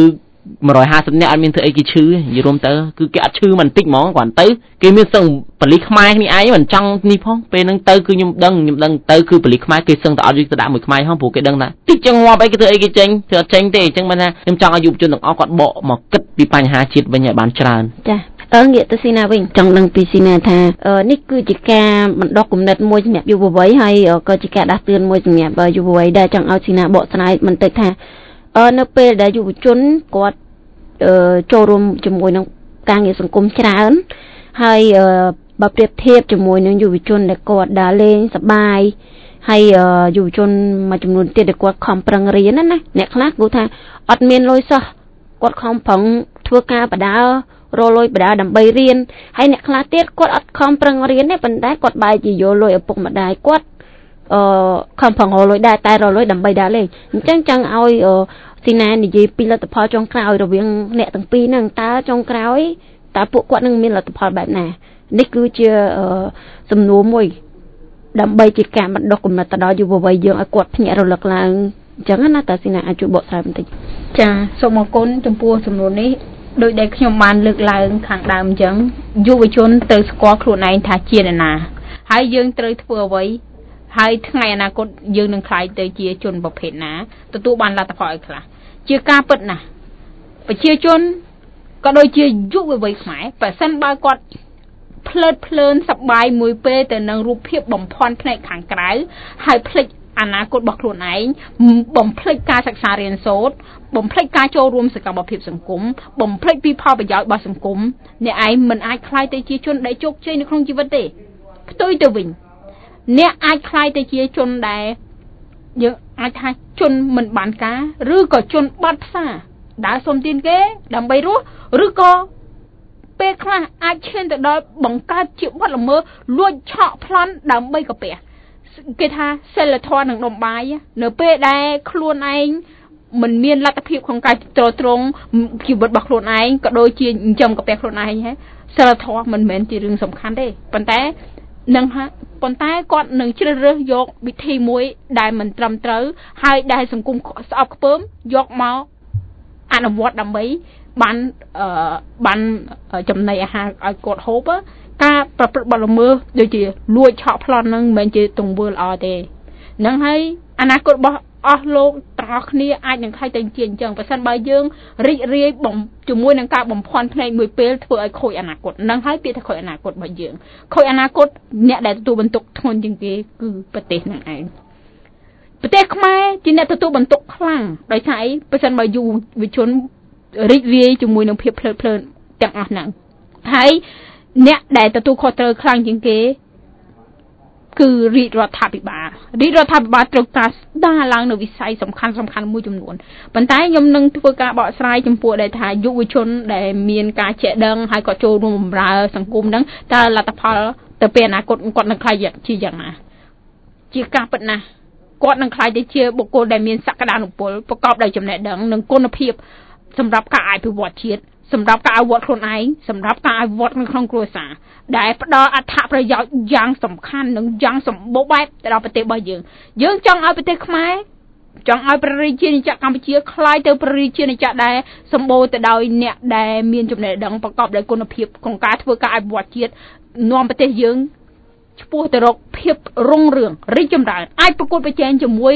150នាក់អត់មានធ្វើអីគេឈឺនិយាយរួមទៅគឺគេអត់ឈឺមិនតិចហ្មងគ្រាន់ទៅគេមានសឹងបលិខ្មែរគ្នាឯងមិនចង់នេះផងពេលហ្នឹងទៅគឺខ្ញុំដឹងទៅគឺបលិខ្មែរគេសឹងតែអត់យកទៅដាក់មួយខ្មែរហងព្រោះគេដឹងថាតិចចឹងងាប់អីគេធ្វើអីគេចេញធ្វើអត់ចេញទេអញ្ចឹងបានថាខ្ញុំចង់ឲ្យយុវជនទាំងអស់គាត់បកមកគិតពីបញ្ហាជាតិវិញឲ្យបានច្រើនចាងាកទៅស៊ីណាវិញចង់ដឹងពីស៊ីណាថានេះគឺជាការបណ្ដុះគំនិតមួយសម្រាប់យុវវ័យហើយក៏ជាការដាស់តឿនមួយសម្រាប់យុវវ័យដែលចង់ឲ្យស៊ីណាបកស្រាយបន្តិចថានៅពេលដែលយុវជនគាត់ចូលរួមជាមួយនឹងការងារសង្គមច្រើនហើយបើប្រៀបធៀបជាមួយនឹងយុវជនដែលគាត់ដើរលេងសប្បាយហើយយុវជនមួយចំនួនទៀតដែលគាត់ខំប្រឹងរៀនណាអ្នកខ្លះគាត់ថាអត់មានលុយសោះគាត់ខំប្រឹងធ្វើការបដារលុយបដាដើម្បីរៀនហើយអ្នកខ្លះទៀតគាត់អត់ខំប្រឹងរៀនទេប៉ុន្តែគាត់បែរជាយកលុយឪពុកម្ដាយគាត់ខំប្រឹងរលុយដែរតែរលុយដើម្បីដើរលេងអញ្ចឹងចង់ឲ្យស៊ីណានិយាយពីលទ្ធផលចុងក្រោយរវាងអ្នកទាំងពីរហ្នឹងតើចុងក្រោយតើពួកគាត់នឹងមានលទ្ធផលបែបណានេះគឺជាសំណួរមួយដើម្បីជាការបណ្ដុះគំនិតទៅដល់យុវវ័យយើងឲ្យគាត់ភ្ញាក់រលឹកឡើងអញ្ចឹងណាតើស៊ីណាអាចជួយបកស្រាយបន្តិចចាសូមអរគុណចំពោះសំណួរនេះដោយដែលខ្ញុំបានលើកឡើងខាងដើមអញ្ចឹងយុវជនត្រូវស្គាល់ខ្លួនឯងថាជាអ្នកណាហើយយើងត្រូវធ្វើអ្វីហើយថ្ងៃអនាគតយើងនឹងខ្លាយទៅជាជនប្រភេទណាទទួលបានលទ្ធផលឲ្យខ្លះជាការពិតណាស់ប្រជាជនក៏ដូចជាយុវវ័យខ្មែរបើសិនបើគាត់ភ្លើតភ្លើនសប្បាយមួយពេលទៅនឹងរូបភាពបំផន់ផ្នែកខាងក្រៅហើយភ្លេចអនាគតរបស់ខ្លួនឯងបំភ្លេចការសិក្សារៀនសូត្របំភ្លេចការចូលរួមសកម្មភាពសង្គមបំភ្លេចពីផលប្រយោជន៍របស់សង្គមអ្នកឯងមិនអាចខ្លាយទៅជាជនដែលជោគជ័យនៅក្នុងជីវិតទេផ្ទុយទៅវិញអ្នកអាចខ្លាយទៅជាជនដែលយើងអាចថាជនមិនបានការឬក៏ជនបាត់ផ្សារដើរសុំទានគេដើម្បីរស់ឬក៏ពេលខ្លះអាចឈានទៅដល់បង្កើតជាបទល្មើសលួចឆក់ប្លន់ដើម្បីកាពះគេថាសិលធម៌នឹងដុំបាយនៅពេលដែលខ្លួនឯងមិនមានលទ្ធភាពក្នុងការទ្រទ្រង់ជីវិតរបស់ខ្លួនឯងក៏ដូចជាចិញ្ចឹមកាពះខ្លួនឯងហ៎សិលធម៌មិនមែនជារឿងសំខាន់ទេប៉ុន្តែគាត់នឹងជ្រើសរើសយកវិធីមួយដែលមិនត្រឹមត្រូវហើយដែលសង្គមស្អប់ខ្ពើមយកមកអនុវត្តដើម្បីបានចំណីអាហារឲ្យគាត់ហូបការប្រព្រឹត្តបទល្មើសដូចជាលួចឆក់ប្លន់ហ្នឹងមិនមែនជាទង្វើល្អទេហ្នឹងហើយអនាគតរបស់អស់លោកទាំងអស់គ្នាអាចនឹងខ្លាយទៅជាអញ្ចឹងបើសិនបើយើងរីករាយជាមួយនឹងការបំភាន់ភ្នែកមួយពេលធ្វើឲ្យខូចអនាគតហ្នឹងហើយពាក្យថាខូចអនាគតរបស់យើងខូចអនាគតអ្នកដែលទទួលបន្ទុកធ្ងន់ជាងគេគឺប្រទេសហ្នឹងឯងប្រទេសខ្មែរជាអ្នកទទួលបន្ទុកខ្លាំងដោយសារអីបើសិនបើយុវជនរីករាយជាមួយនឹងភាពភ្លើតភ្លើនទាំងអស់ហ្នឹងហើយអ្នកដែលទទួលខុសត្រូវខ្លាំងជាងគេគឺរាជរដ្ឋាភិបាលត្រូវការស្ដារឡើងនៅវិស័យសំខាន់មួយចំនួនប៉ុន្តែខ្ញុំនឹងធ្វើការបកស្រាយចំពោះដែលថាយុវជនដែលមានការចេះដឹងហើយក៏ចូលរួមបម្រើសង្គមហ្នឹងតើលទ្ធផលទៅពេលអនាគតគាត់នឹងខ្លាយជាយ៉ាងណាជាការពិតណាស់គាត់នឹងខ្លាយទៅជាបុគ្គលដែលមានសក្តានុពលប្រកបដោយចំណេះដឹងនិងគុណភាពសម្រាប់ការអភិវឌ្ឍជាតិសម្រាប់ការអភិវឌ្ឍខ្លួនឯងសម្រាប់ការអភិវឌ្ឍនៅក្នុងគ្រួសារដែលផ្ដល់អត្ថប្រយោជន៍យ៉ាងសំខាន់និងយ៉ាងសម្បូរបែបទៅដល់ប្រទេសរបស់យើងចង់ឲ្យប្រទេសខ្មែរចង់ឲ្យប្រជាជាតិកម្ពុជាក្លាយទៅប្រជាជាតិដែលសម្បូរទៅដោយអ្នកដែលមានចំណេះដឹងប្រកបដោយគុណភាពក្នុងការធ្វើការអភិវឌ្ឍជាតិនាំប្រទេសយើងឆ្ពោះទៅរកភាពរុងរឿងរីកចម្រើនអាចប្រកួតប្រជែង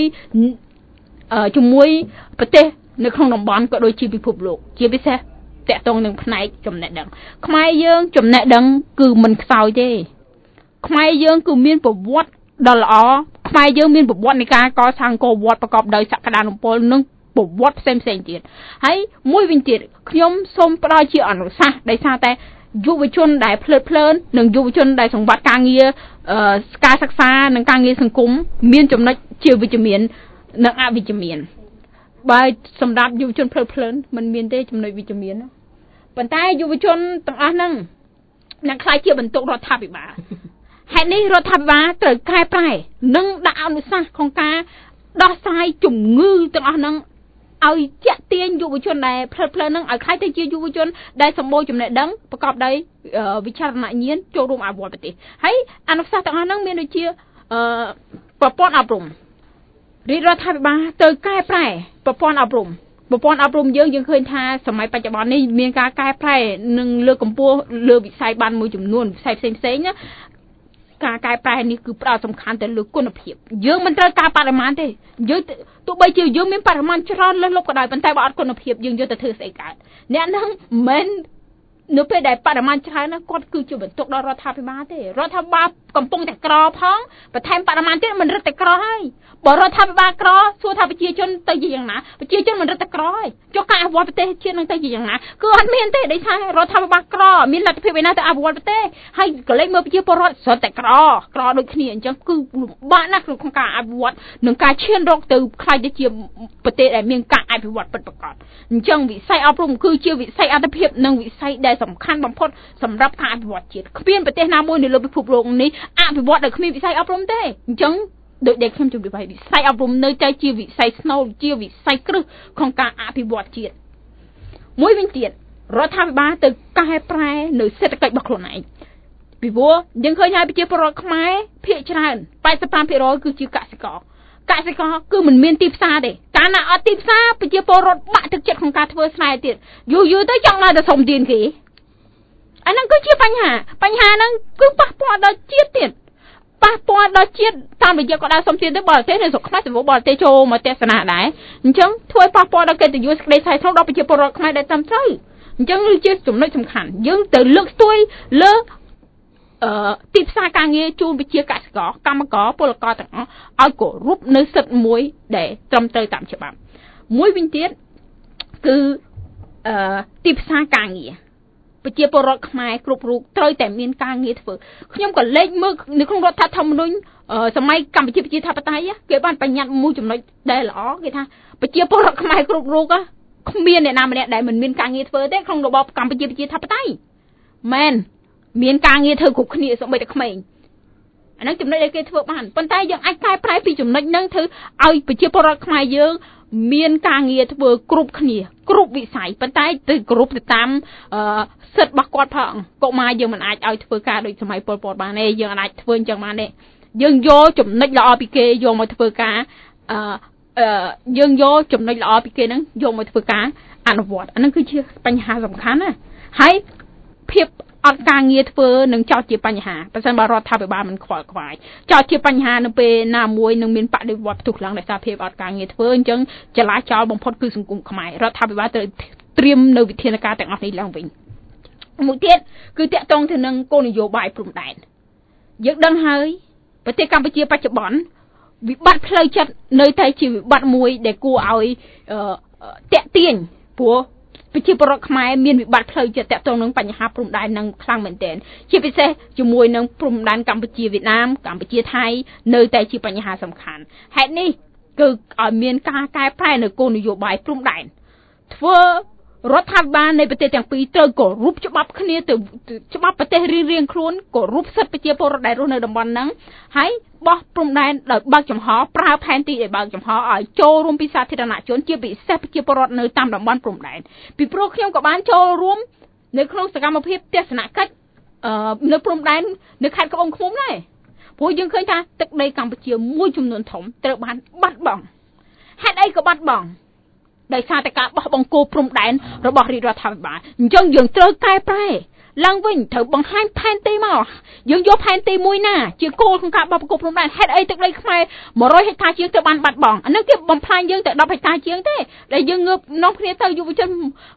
ជាមួយប្រទេសនៅក្នុងតំបន់ក៏ដូចជាពិភពលោកជាពិសេសតកតងនឹងផ្នែកចំណេះដឹងខ្មែរយើងចំណេះដឹងគឺមិនខ្សោយទេខ្មែរយើងគឺមានប្រវត្តិដ៏ល្អខ្មែរយើងមានប្រវត្តិនៃការកសាងវត្តប្រកបដោយសក្តានុពលនិងប្រវត្តិផ្សេងទៀតហើយមួយវិញទៀតខ្ញុំសូមផ្ដល់ជាអនុសាសន៍ដោយសារតែយុវជនដែលភ្លើតភ្លើននិងយុវជនដែលសង្វាត់ការងារការសិក្សានិងការងារសង្គមមានចំណុចជាវិជ្ជមាននិងអវិជ្ជមានបើសម្រាប់យុវជនភ្លើតភ្លើនมันមានទេចំណុចវិជ្ជមានប៉ុន្តែយុវជនទាំងអស់ហ្នឹងនឹងខ្លាចជាបន្ទុករដ្ឋាភិបាលហេតុនេះរដ្ឋាភិបាលត្រូវកែប្រែនិងដាក់អនុសាសន៍ក្នុងការដោះស្រាយជំងឺទាំងអស់ហ្នឹងឲ្យជាក់ទាញយុវជនដែលភ្លើតភ្លើនហ្នឹងឲ្យខ្លាចទៅជាយុវជនដែលសម្បូរចំណេះដឹងប្រកបដោយវិចារណញ្ញាណចូលរួមអភិវឌ្ឍប្រទេសហើយអនុសាសន៍ទាំងអស់ហ្នឹងមានដូចជាប្រព័ន្ធអប់រំរាជរដ្ឋាភិបាលត្រូវកែប្រែប្រព័ន្ធអប់រំយើងឃើញថាសម័យបច្ចុប្បន្ននេះមានការកែប្រែនិងលើកកម្ពស់លើវិស័យបានមួយចំនួនវិស័យផ្សេងណាការកែប្រែនេះគឺផ្ដោតសំខាន់ទៅលើគុណភាពយើងមិនត្រូវការបរិមាណទេយើងទោះបីជាយើងមានបរិមាណច្រើនលើសលប់ក៏ដោយប៉ុន្តែបើអត់គុណភាពយើងយកទៅធ្វើស្អីកើតអ្នកហ្នឹងមិននៅពេលដែលបរិមាណច្រើនណាគាត់គឺជាបន្ទុកដល់រដ្ឋាភិបាលទេរដ្ឋាភិបាលកំពុងតែក្រផងបន្ថែមបរិមាណទៀតមិនរឹតតែក្រហើយបើរដ្ឋាភិបាលក្រសួរថាប្រជាជនទៅជាយ៉ាងណាប្រជាជនមិនរឹតតែក្រហើយចុះការអភិវឌ្ឍប្រទេសជាតិនឹងទៅជាយ៉ាងណាគឺអត់មានទេដោយសាររដ្ឋាភិបាលក្រមានលទ្ធភាពឯណាទៅអភិវឌ្ឍប្រទេសហើយកលេចមើលប្រជាពលរដ្ឋស្រុតតែក្រដូចគ្នាអញ្ចឹងគឺលំបាកណាស់ក្នុងការអភិវឌ្ឍនិងការឈានរកទៅខ្លាចទៅជាប្រទេសដែលមានការអភិវឌ្ឍពិតប្រាកដអញ្ចឹងវិស័យអប់រំគឺជាវិស័យអត្ថប្រយោជន៍និងវិស័យដែលសំខាន់បំផុតសម្រាប់ការអភិវឌ្ឍជាតិគ្មានប្រទេសណាមួយនៅលើពិភពលោកនេះអភិវឌ្ឍដោយគ្មានវិស័យអប់រំទេអញ្ចឹងដោយដែលខ្ញុំជម្រាបឲ្យវិស័យអប់រំនៅតែជាវិស័យស្នូលជាវិស័យគ្រឹះក្នុងការអភិវឌ្ឍជាតិមួយវិញទៀតរដ្ឋាភិបាលទៅកែប្រែនៅសេដ្ឋកិច្ចរបស់ខ្លួនឯងពីព្រោះយើងឃើញហើយប្រជាពលរដ្ឋខ្មែរភាគច្រើន 85% គឺជាកសិករគឺមិនមានទីផ្សារទេកាលណាអត់ទីផ្សារប្រជាពលរដ្ឋបាក់ទឹកចិត្តក្នុងការធ្វើស្រែទៀតយូរទៅចង់ដល់ទៅសុំទានគេអាហ្នឹងគឺជាបញ្ហាហ្នឹងគឺប៉ះពាល់ដល់ជាតិទៀតប៉ះពាល់ដល់ជាតិតាមរយៈក៏ដល់សុំទានទៅបរទេសនៅស្រុកខ្មែរទៅបរទេសចូលមកទស្សនាដែរអញ្ចឹងធ្វើប៉ះពាល់ដល់កិត្តិយសសេចក្តីថ្លៃថ្នូរដល់ប្រជាពលរដ្ឋខ្មែរដែលតាមត្រូវអញ្ចឹងគឺជាចំណុចសំខាន់យើងទៅលើកស្ទួយលើទីផ្សារការងារជូនប្រជាកសិករកម្មករពលករទាំងអស់ឲ្យគោរពនៅសិទ្ធិមួយដែលត្រឹមត្រូវតាមច្បាប់មួយវិញទៀតគឺទីផ្សារការងារប្រជាពលរដ្ឋខ្មែរគ្រប់រូបត្រូវតែមានការងារធ្វើខ្ញុំក៏លេចមើលនៅក្នុងរដ្ឋធម្មនុញ្ញសម័យកម្ពុជាប្រជាធិបតេយ្យគេបានបញ្ញត្តិមួយចំណុចដែលល្អគេថាប្រជាពលរដ្ឋខ្មែរគ្រប់រូបគ្មានអ្នកណាម្នាក់ដែលមិនមានការងារធ្វើទេក្នុងរបបកម្ពុជាប្រជាធិបតេយ្យមែនមានការងារធ្វើគ្រប់គ្នាសូម្បីតែក្មេងអាហ្នឹងចំណុចដែលគេធ្វើបានប៉ុន្តែយើងអាចកែប្រែពីចំណុចហ្នឹងធ្វើឲ្យប្រជាពលរដ្ឋខ្មែរយើងមានការងារធ្វើគ្រប់គ្នាគ្រប់វិស័យប៉ុន្តែទៅគ្រប់ទៅតាមសិទ្ធិរបស់គាត់ផងកុមារយើងមិនអាចឲ្យធ្វើការដូចសម័យប៉ុលពតបានទេយើងអាចធ្វើអញ្ចឹងបានទេយើងយកចំណុចល្អពីគេយកមកធ្វើការយើងយកចំណុចល្អពីគេហ្នឹងយកមកធ្វើការអនុវត្តអាហ្នឹងគឺជាបញ្ហាសំខាន់ណាហើយភាពអត់ការងារធ្វើនឹងចោទជាបញ្ហាបើមិនបើរដ្ឋាភិបាលមិនខ្វល់ខ្វាយចោទជាបញ្ហានៅពេលណាមួយនឹងមានបដិវត្តផ្ទុះឡើងដោយសារភាពអត់ការងារធ្វើអញ្ចឹងចលាចលបំផុតគឺសង្គមខ្មែររដ្ឋាភិបាលត្រូវត្រៀមនៅវិធានការទាំងអស់នេះឡើងវិញមួយទៀតគឺតាក់ទងទៅនឹងគោលនយោបាយព្រំដែនយើងដឹងហើយប្រទេសកម្ពុជាបច្ចុប្បន្នវិបត្តិផ្លូវចិត្តនៅតែជាវិបត្តិមួយដែលគួរឲ្យតាក់ទាញព្រោះប្រជាពលរដ្ឋខ្មែរមានវិបត្តិផ្លូវចិត្តតាក់ទងនឹងបញ្ហាព្រំដែននឹងខ្លាំងមែនទែនជាពិសេសជាមួយនឹងព្រំដែនកម្ពុជាវៀតណាមកម្ពុជាថៃនៅតែជាបញ្ហាសំខាន់ហេតុនេះគឺឲ្យមានការកែប្រែនៅគោលនយោបាយព្រំដែនធ្វើរដ្ឋាភិបាលនៃប្រទេសទាំងពីរត្រូវគោរពច្បាប់គ្នាទៅច្បាប់ប្រទេសរៀងៗខ្លួនគោរពសិទ្ធិប្រជាពលរដ្ឋដែលរស់នៅតំបន់ហ្នឹងហើយបោះព្រំដែនដោយបើកចំហប្រើផែនទីឲ្យបើកចំហឲ្យចូលរួមពីសាធារណជនជាពិសេសប្រជាពលរដ្ឋនៅតាមតំបន់ព្រំដែនពីព្រោះខ្ញុំក៏បានចូលរួមនៅក្នុងសកម្មភាពទស្សនកិច្ចនៅព្រំដែននៅខេត្តត្បូងឃ្មុំដែរព្រោះយើងឃើញថាទឹកដីកម្ពុជាមួយចំនួនធំត្រូវបានបាត់បង់ហេតុអីក៏បាត់បង់ដោយសារតែការបោះបង្គោលព្រំដែនរបស់រាជរដ្ឋាភិបាលអញ្ចឹងយើងត្រូវកែប្រែឡើងវិញត្រូវបង្ហាញផែនទីមកយើងយកផែនទីមួយណាជាគោលក្នុងការបោះបង្គោលព្រំដែនហេតុអីទឹកដីខ្មែរ100ហិកតាជាងត្រូវបានបាត់បង់អានោះគេបំផ្លាញយើងតែ10ហិកតាជាងទេដែលយើងងើបនាំគ្នាទៅយុវជន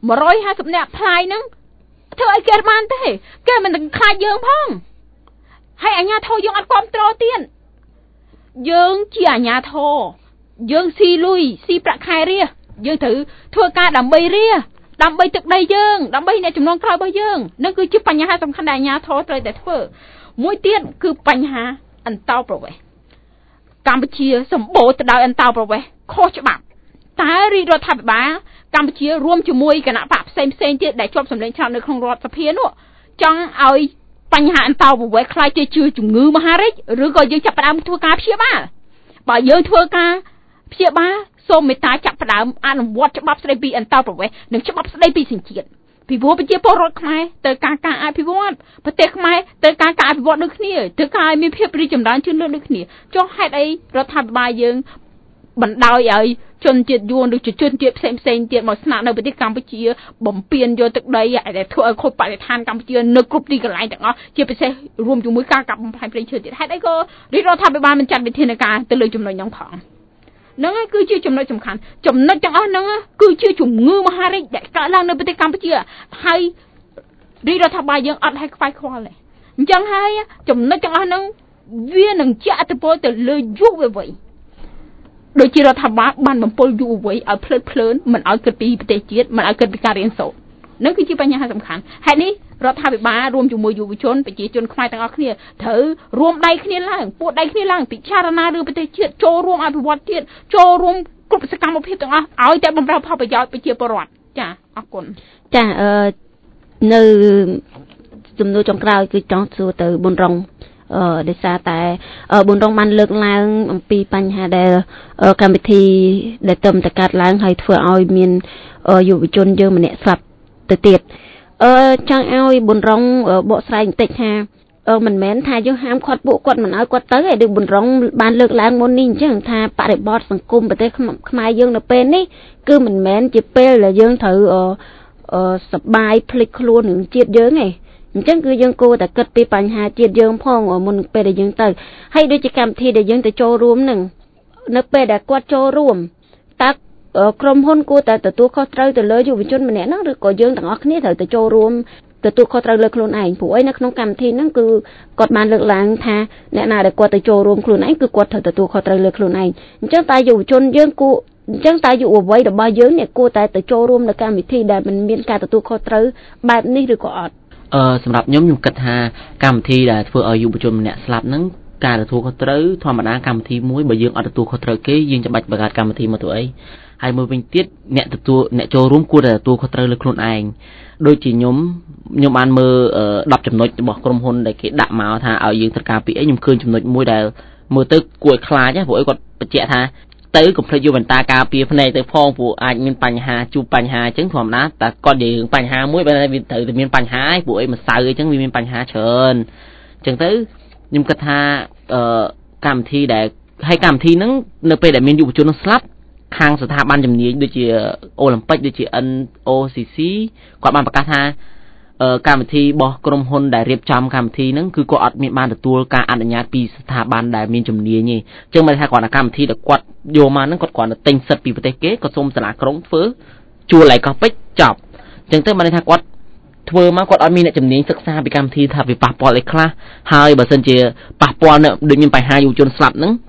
150នាក់ផ្លាយហ្នឹងធ្វើអីគេបានទេគេមិនខ្លាចយើងផងហើយអាជ្ញាធរយើងអត់គ្រប់គ្រងទៀតយើងជាអាជ្ញាធរយើងស៊ីលុយស៊ីប្រាក់ខែរាយើងត្រូវធ្វើការដើម្បីរាដើម្បីទឹកដីយើងដើម្បីអ្នកចំនួនក្រោយរបស់យើងនឹងគឺជាបញ្ហាសំខាន់ដែលអាជ្ញាធរត្រូវតែធ្វើមួយទៀតគឺបញ្ហាអន្តោប្រវេសន៍កម្ពុជាសម្បូរទៅដោយអន្តោប្រវេសន៍ខុសច្បាប់តើរាជរដ្ឋាភិបាលកម្ពុជារួមជាមួយគណៈបកផ្សេងទៀតដែលជាប់សម្លេងឆ្នោតនៅក្នុងរដ្ឋសភានោះចង់ឲ្យបញ្ហាអន្តោប្រវេសន៍ខ្លាចជាជំងឺមហារីកឬក៏យើងចាប់ផ្ដើមធ្វើការព្យាបាលបើយើងធ្វើការព្យាបាលសូមមេត្តាចាប់ផ្ដើមអនុវត្តច្បាប់ស្ដីពីអន្តោប្រវេសន៍និងច្បាប់ស្ដីពីសញ្ជាតិពីព្រោះប្រជាពលរដ្ឋខ្មែរត្រូវការអភិវឌ្ឍប្រទេសខ្មែរត្រូវការអភិវឌ្ឍដូចគ្នាត្រូវការឲ្យមានភាពរីកចម្រើនជឿនលឿនដូចគ្នាចុះហេតុអីរដ្ឋាភិបាលយើងបណ្ដោយឲ្យជនជាតិយួនឬជនជាតិផ្សេងទៀតមកស្នាក់នៅប្រទេសកម្ពុជាបំពេញយកទឹកដីដែលធ្វើឲ្យខូចបរិស្ថានកម្ពុជានៅគ្រប់ទីកន្លែងទាំងអស់ជាពិសេសរួមជាមួយការកាប់បំផ្លាញព្រៃឈើទៀតហេតុអីក៏រាជរដ្ឋាភិបាលមិនចាត់វិធានការទៅលើចំណុចហ្នឹងផងហ្នឹងហើយគឺជាចំណុចសំខាន់ចំណុចទាំងអស់ហ្នឹងគឺជាជំងឺមហារីកដែលកើតឡើងនៅប្រទេសកម្ពុជាហើយរាជរដ្ឋាភិបាលយើងអត់ឲ្យខ្វាយខ្វល់ទេអញ្ចឹងហើយចំណុចទាំងអស់ហ្នឹងវានឹងជាអត្តពលទៅលើយុវវ័យដូចជារដ្ឋាភិបាលបានបំពុលយុវវ័យឲ្យភ្លើតភ្លើនមិនឲ្យគិតពីប្រទេសជាតិមិនឲ្យគិតពីការរៀនសូត្រនោះគឺជាបញ្ហាសំខាន់ហេតុនេះរដ្ឋាភិបាលរួមជាមួយយុវជនប្រជាជនខ្មែរទាំងអស់គ្នាត្រូវរួមដៃគ្នាឡើងពួតដៃគ្នាឡើងពិចារណារឿងប្រទេសជាតិចូលរួមអភិវឌ្ឍជាតិចូលរួមគ្រប់សកម្មភាពទាំងអស់ឲ្យតែបម្រើផលប្រយោជន៍ប្រជាពលរដ្ឋចាអរគុណចានៅជំនួសចុងក្រោយគឺចង់សួរទៅប៊ុនរងដោយសារតែប៊ុនរងបានលើកឡើងអំពីបញ្ហាដែលកម្មវិធីដែលទៅតែកាត់ឡើងហើយធ្វើឲ្យមានយុវជនយើងម្នាក់ស្លាប់ទៅទៀតចង់ឲ្យប៊ុនរងបកស្រាយបន្តិចថាមិនមែនថាយើងហាមឃាត់ពួកគាត់មិនឲ្យគាត់ទៅឯដូចប៊ុនរងបានលើកឡើងមុននេះអញ្ចឹងថាបរិបទសង្គមប្រទេសខ្មែរយើងនៅពេលនេះគឺមិនមែនជាពេលដែលយើងត្រូវសបាយភ្លេចខ្លួននឹងជាតិយើងឯងអញ្ចឹងគឺយើងគួរតែគិតពីបញ្ហាជាតិយើងផងមុនពេលដែលយើងទៅហើយដូចជាកម្មវិធីដែលយើងទៅចូលរួមនឹងនៅពេលដែលគាត់ចូលរួមតើក្រុមហ៊ុនគួរតែទទួលខុសត្រូវទៅលើយុវជនម្នាក់ហ្នឹងឬក៏យើងទាំងអស់គ្នាត្រូវទៅចូលរួមទទួលខុសត្រូវលើខ្លួនឯងព្រោះអីនៅក្នុងកម្មវិធីហ្នឹងគឺគាត់បានលើកឡើងថាអ្នកណាដែលគាត់ទៅចូលរួមខ្លួនឯងគឺគាត់ត្រូវទទួលខុសត្រូវលើខ្លួនឯងអញ្ចឹងតើយុវជនយើងគួរអញ្ចឹងតើយុវវ័យរបស់យើងនេះគួរតែទៅចូលរួមនៅកម្មវិធីដែលមិនមានការទទួលខុសត្រូវបែបនេះឬក៏អត់សម្រាប់ខ្ញុំគិតថាកម្មវិធីដែលធ្វើឲ្យយុវជនម្នាក់ស្លាប់ហ្នឹងការទទួលខុសត្រូវធម្មតាកម្មវិធីមួយបើយើងអត់ទទួលខុសត្រូវគេយើងចាំបាច់បង្កើតកម្មវិធីមកធ្វើអីហើយមួយវិញទៀតអ្នកចូលរួមគួរតែទទួលខុសត្រូវលើខ្លួនឯងដូចជាខ្ញុំបានមើល10ចំណុចរបស់ក្រុមហ៊ុនដែលគេដាក់មកថាឲ្យយើងត្រូវការពីអីខ្ញុំឃើញចំណុចមួយដែលមើលទៅគួរឲ្យខ្លាចព្រោះអីគាត់បញ្ជាក់ថាទៅកុំភ្លេចយកវ៉ែនតាការពារភ្នែកទៅផងព្រោះអាចមានបញ្ហាជួបបញ្ហាអញ្ចឹងធម្មតាតែគាត់និយាយរឿងបញ្ហាមួយបើវាត្រូវតែមានបញ្ហាឯងព្រោះអីម្សៅអញ្ចឹងវាមានបញ្ហាច្រើនអញ្ចឹងទៅខ្ញុំគិតថាកម្មវិធីដែលឲ្យកម្មវិធីហ្នឹងនៅពេលដែលមានយុវជនស្លាប់ខាងស្ថាប័នជំនាញដូចជាអូឡ িম্প ិកដូចជា NOCC គាត់បានប្រកាសថាកម្មវិធីរបស់ក្រុមហ៊ុនដែលរៀបចំកម្មវិធីហ្នឹងគឺគាត់អត់មានបានទទួលការអនុញ្ញាតពីស្ថាប័នដែលមានជំនាញទេអញ្ចឹងមិនថាគាត់កម្មវិធីដែលគាត់យកមកហ្នឹងគាត់គ្រាន់តែទិញសិទ្ធិពីប្រទេសគេគាត់សុំសាលាក្រុងធ្វើជួលឯកោះពេជ្រចប់អញ្ចឹងទៅមិនថាគាត់ធ្វើមកគាត់អត់មានអ្នកជំនាញសិក្សាពីកម្មវិធីថាវាប៉ះពាល់អីខ្លះហើយបើសិនជាប៉ះពាល់នៅដូចមានបញ្ហាយុវជនស្លាប់ហ្នឹង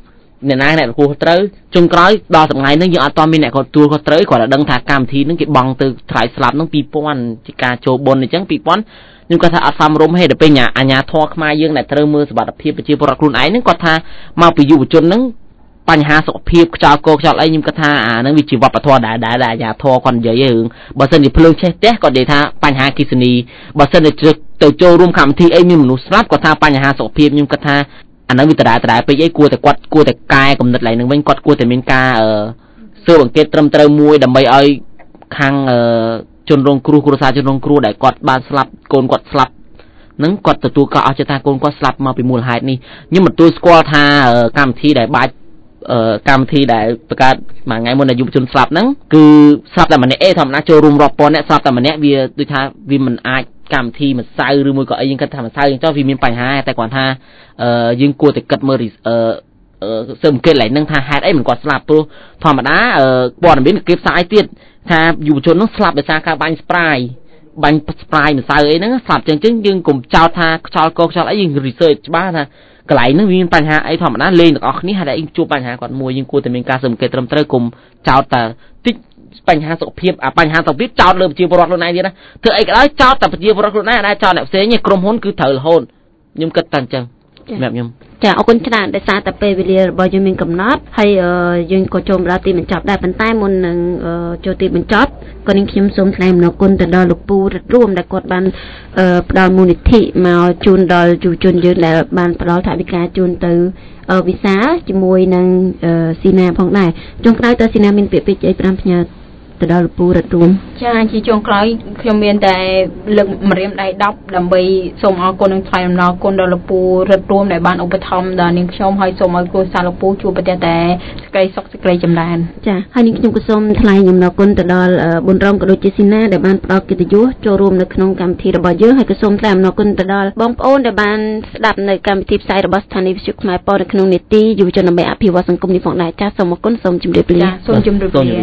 អ្នកណាអ្នកគួរត្រូវចុងក្រោយដល់ថ្ងៃហ្នឹងយើងអត់តមានអ្នកទទួលខុសត្រូវគាត់តែដឹងថាកម្មវិធីហ្នឹងគេបង់ទៅថ្លៃស្លាប់ហ្នឹង2000ជាការចូលបុណ្យអញ្ចឹង2000ខ្ញុំគាត់ថាអត់សមរម្យទេដល់ពេលអាញាធរខ្មែរយើងដែលត្រូវមើលសុខភាពប្រជាពលរដ្ឋខ្លួនឯងហ្នឹងគាត់ថាមកពីយុវជនហ្នឹងបញ្ហាសុខភាពខ្យល់កខ្យល់អីខ្ញុំគាត់ថាអាហ្នឹងវាជាវប្បធម៌ដែលអាញាធរគាត់និយាយរឿងបើសិនជាភ្លើងឆេះផ្ទះគាត់និយាយថាបញ្ហាគិសនីបើសិនជាទៅចូលរួមកម្មវិធីអីមានមនុស្សស្លាប់គាត់ថាបញ្ហាសុខភាពខ្ញុំគាត់ថាអាហ្នឹងវាដដែលពេកអីគួរតែគាត់គួរតែកែកំណត់ឡើងនឹងវិញគាត់គួរតែមានការស៊ើបអង្កេតត្រឹមត្រូវមួយដើម្បីឲ្យខាងជនរងគ្រោះគ្រួសារជនរងគ្រោះដែលគាត់បានស្លាប់កូនគាត់ស្លាប់នឹងគាត់ទទួលកោះអស់ថាកូនគាត់ស្លាប់មកពីមូលហេតុនេះខ្ញុំមិនទទួលស្គាល់ថាកម្មវិធីដែលបាច់កម្មវិធីដែលបង្កើតមួយថ្ងៃមុនដែលយុវជនស្លាប់ហ្នឹងគឺស្លាប់តែម្នាក់ធម្មតាចូលរួមរាប់ពាន់អ្នកស្លាប់តែម្នាក់វាដូចថាវាមិនអាចកម្មវិធីម្សៅឬមួយក៏អីយើងគិតថាម្សៅអញ្ចឹងវាមានបញ្ហាតែគាត់ថាយើងគួរតែគិតមើលសើមកេតឡើងនឹងថាហេតុអីមិនគាត់ស្លាប់ព្រោះធម្មតាព័ត៌មានគេផ្សាយទៀតថាយុវជននោះស្លាប់ដោយសារការបាញ់ស្ប្រាយម្សៅអីហ្នឹងស្លាប់ចឹងយើងកុំចោទថាខ្យល់កខ្យល់អីយើង research ច្បាស់ថាកន្លែងហ្នឹងវាមានបញ្ហាអីធម្មតាលេងទាំងអស់គ្នាហើយតែឯងជួបបញ្ហាគាត់មួយយើងគួរតែមានការសង្កេតត្រឹមត្រូវកុំចោទតែតិចបញ្ហាសុខភាពបញ្ហាសុខភាពចោទលើប្រជាពលរដ្ឋខ្លួនឯងទៀតណាធ្វើអីក៏ដោយចោទតែប្រជាពលរដ្ឋខ្លួនឯងអត់ដែរចោទអ្នកផ្សេងទេក្រុមហ៊ុនគឺត្រូវរហូតខ្ញុំគិតតែអញ្ចឹងសម្រាប់ខ្ញុំចាអរគុណច្រើនដែលសារតែពេលវេលារបស់យើងមានកំណត់ហើយយើងក៏ចូលមកដល់ទីបញ្ចប់ដែរប៉ុន្តែមុននឹងចូលទីបញ្ចប់ក៏នាងខ្ញុំសូមថ្លែងអំណរគុណទៅដល់លោកពូរិទ្ធរួមដែលគាត់បានផ្ដល់មូលនិធិមកជូនដល់យុវជនយើងដែលបានផ្ដល់ថវិកាជូនទៅវិសាជាមួយនឹងស៊ីណាផងដែរចុងក្រោយតើស៊ីណាមានពាក្យពេចន៍អី5ផ្ញើទៅដល់លោកពូរិទ្ធរួមចាជាចុងក្រោយខ្ញុំមានតែលើកម្រាមដៃ10ដើម្បីសូមអរគុណនិងថ្លែងអំណរគុណដល់លោកពូរិទ្ធរួមដែលបានឧបត្ថម្ភដល់នាងខ្ញុំហើយសូមឲ្យគ្រួសារលោកពូជួបប្រទះតែសេចក្តីសុខសេចក្តីចម្រើនចាហើយនាងខ្ញុំក៏សូមថ្លែងអំណរគុណទៅដល់ប៊ុនរ៉មក៏ដូចជាស៊ីណាដែលបានផ្ដល់កិត្តិយសចូលរួមនៅក្នុងកម្មវិធីរបស់យើងហើយក៏សូមថ្លែងអំណរគុណទៅដល់បងប្អូនដែលបានស្ដាប់នៅកម្មវិធីផ្សាយរបស់ស្ថានីយ៍វិទ្យុខ្មែរប៉ុស្តិ៍នៅក្នុងនេតិយុវជនដើម្បីអភិវឌ្ឍសង្គមនេះផងដែរចាសូមអរគុណសូមជម្រាបលាចាសូមជម្រាបលា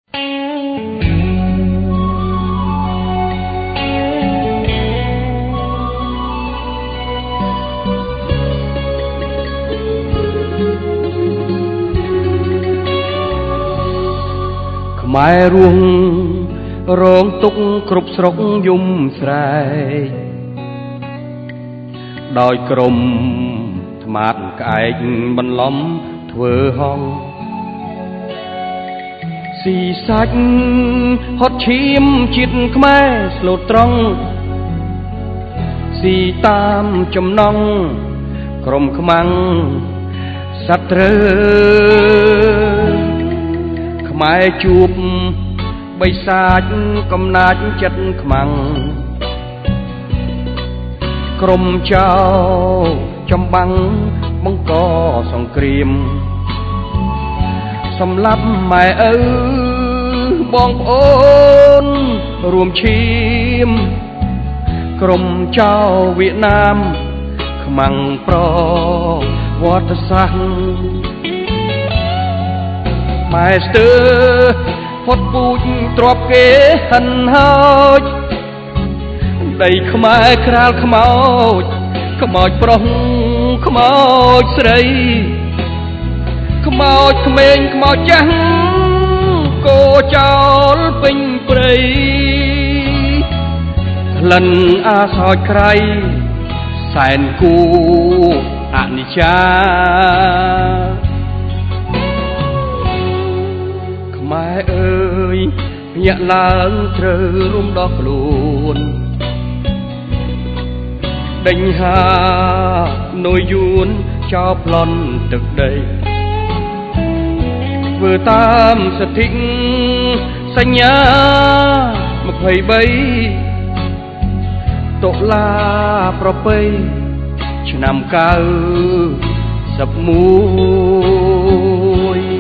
ខ្មែររួងរងទុកគ្រប់ស្រុកយំស្រែកដោយក្រុមថ្មាតក្អែកបន្លំធ្វើហងស៊ីសាច់ហត់ឈាមជាតិខ្មែរស្លូតត្រង់ស៊ីតាមចំណងក្រុមខ្មាំងសត្រូវខ្មែរជួបបិសាចកំណាចចិត្តខ្មាំងក្រុមចៅចំបាំងបង្កសង្គ្រាមសម្លាប់ម៉ែឪបងប្អូនរួមឈាមក្រុមចៅវៀតណាមខ្មាំងប្រវត្តិសាស្ត្រម៉ែស្ទើផុតពូជទ្របគេហិនហោចដីខ្មែរក្រាលខ្មោចខ្មោចប្រុសខ្មោចស្រីខ្មោចក្មេងខ្មោចចាស់គោចោលពេញព្រៃក្លិនអាសោចក្រៃសែនគូអនិច្ចាខ្មែរអើយភ្ញាក់ឡើងត្រូវរុំដល់ខ្លួនដេញហានុយយួនចោលប្លន់ទឹកដីធ្វើតាមសិទ្ធិសញ្ញា23តុលាប្រពៃឆ្នាំ91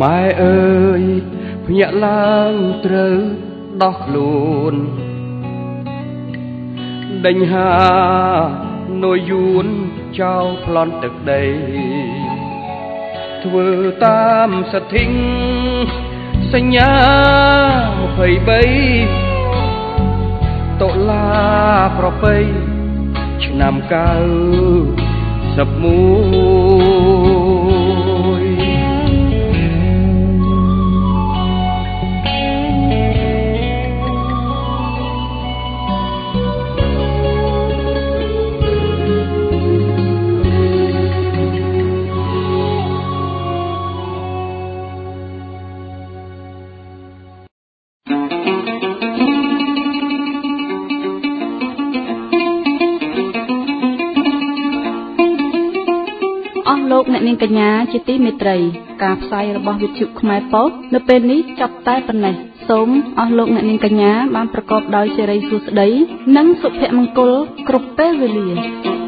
ម៉ែអើយភ្ញាក់ឡើងត្រូវដោះខ្លួនដេញហានុយយួនចោលប្លន់ទឹកដីធ្វើតាមសទ្ធិងសញ្ញា23តុលាប្រពៃឆ្នាំ91 លោកអ្នកនាងកញ្ញាជាទីមេត្រីការផ្សាយរបស់វិទ្យុខ្មែរប៉ុស្តិ៍នៅពេលនេះចាប់តែប៉ុណ្ណេះសូមអស់លោកអ្នកនាងកញ្ញាបានប្រកបដោយសិរីសួស្តីនិងសុភមង្គលគ្រប់ពេលវេលា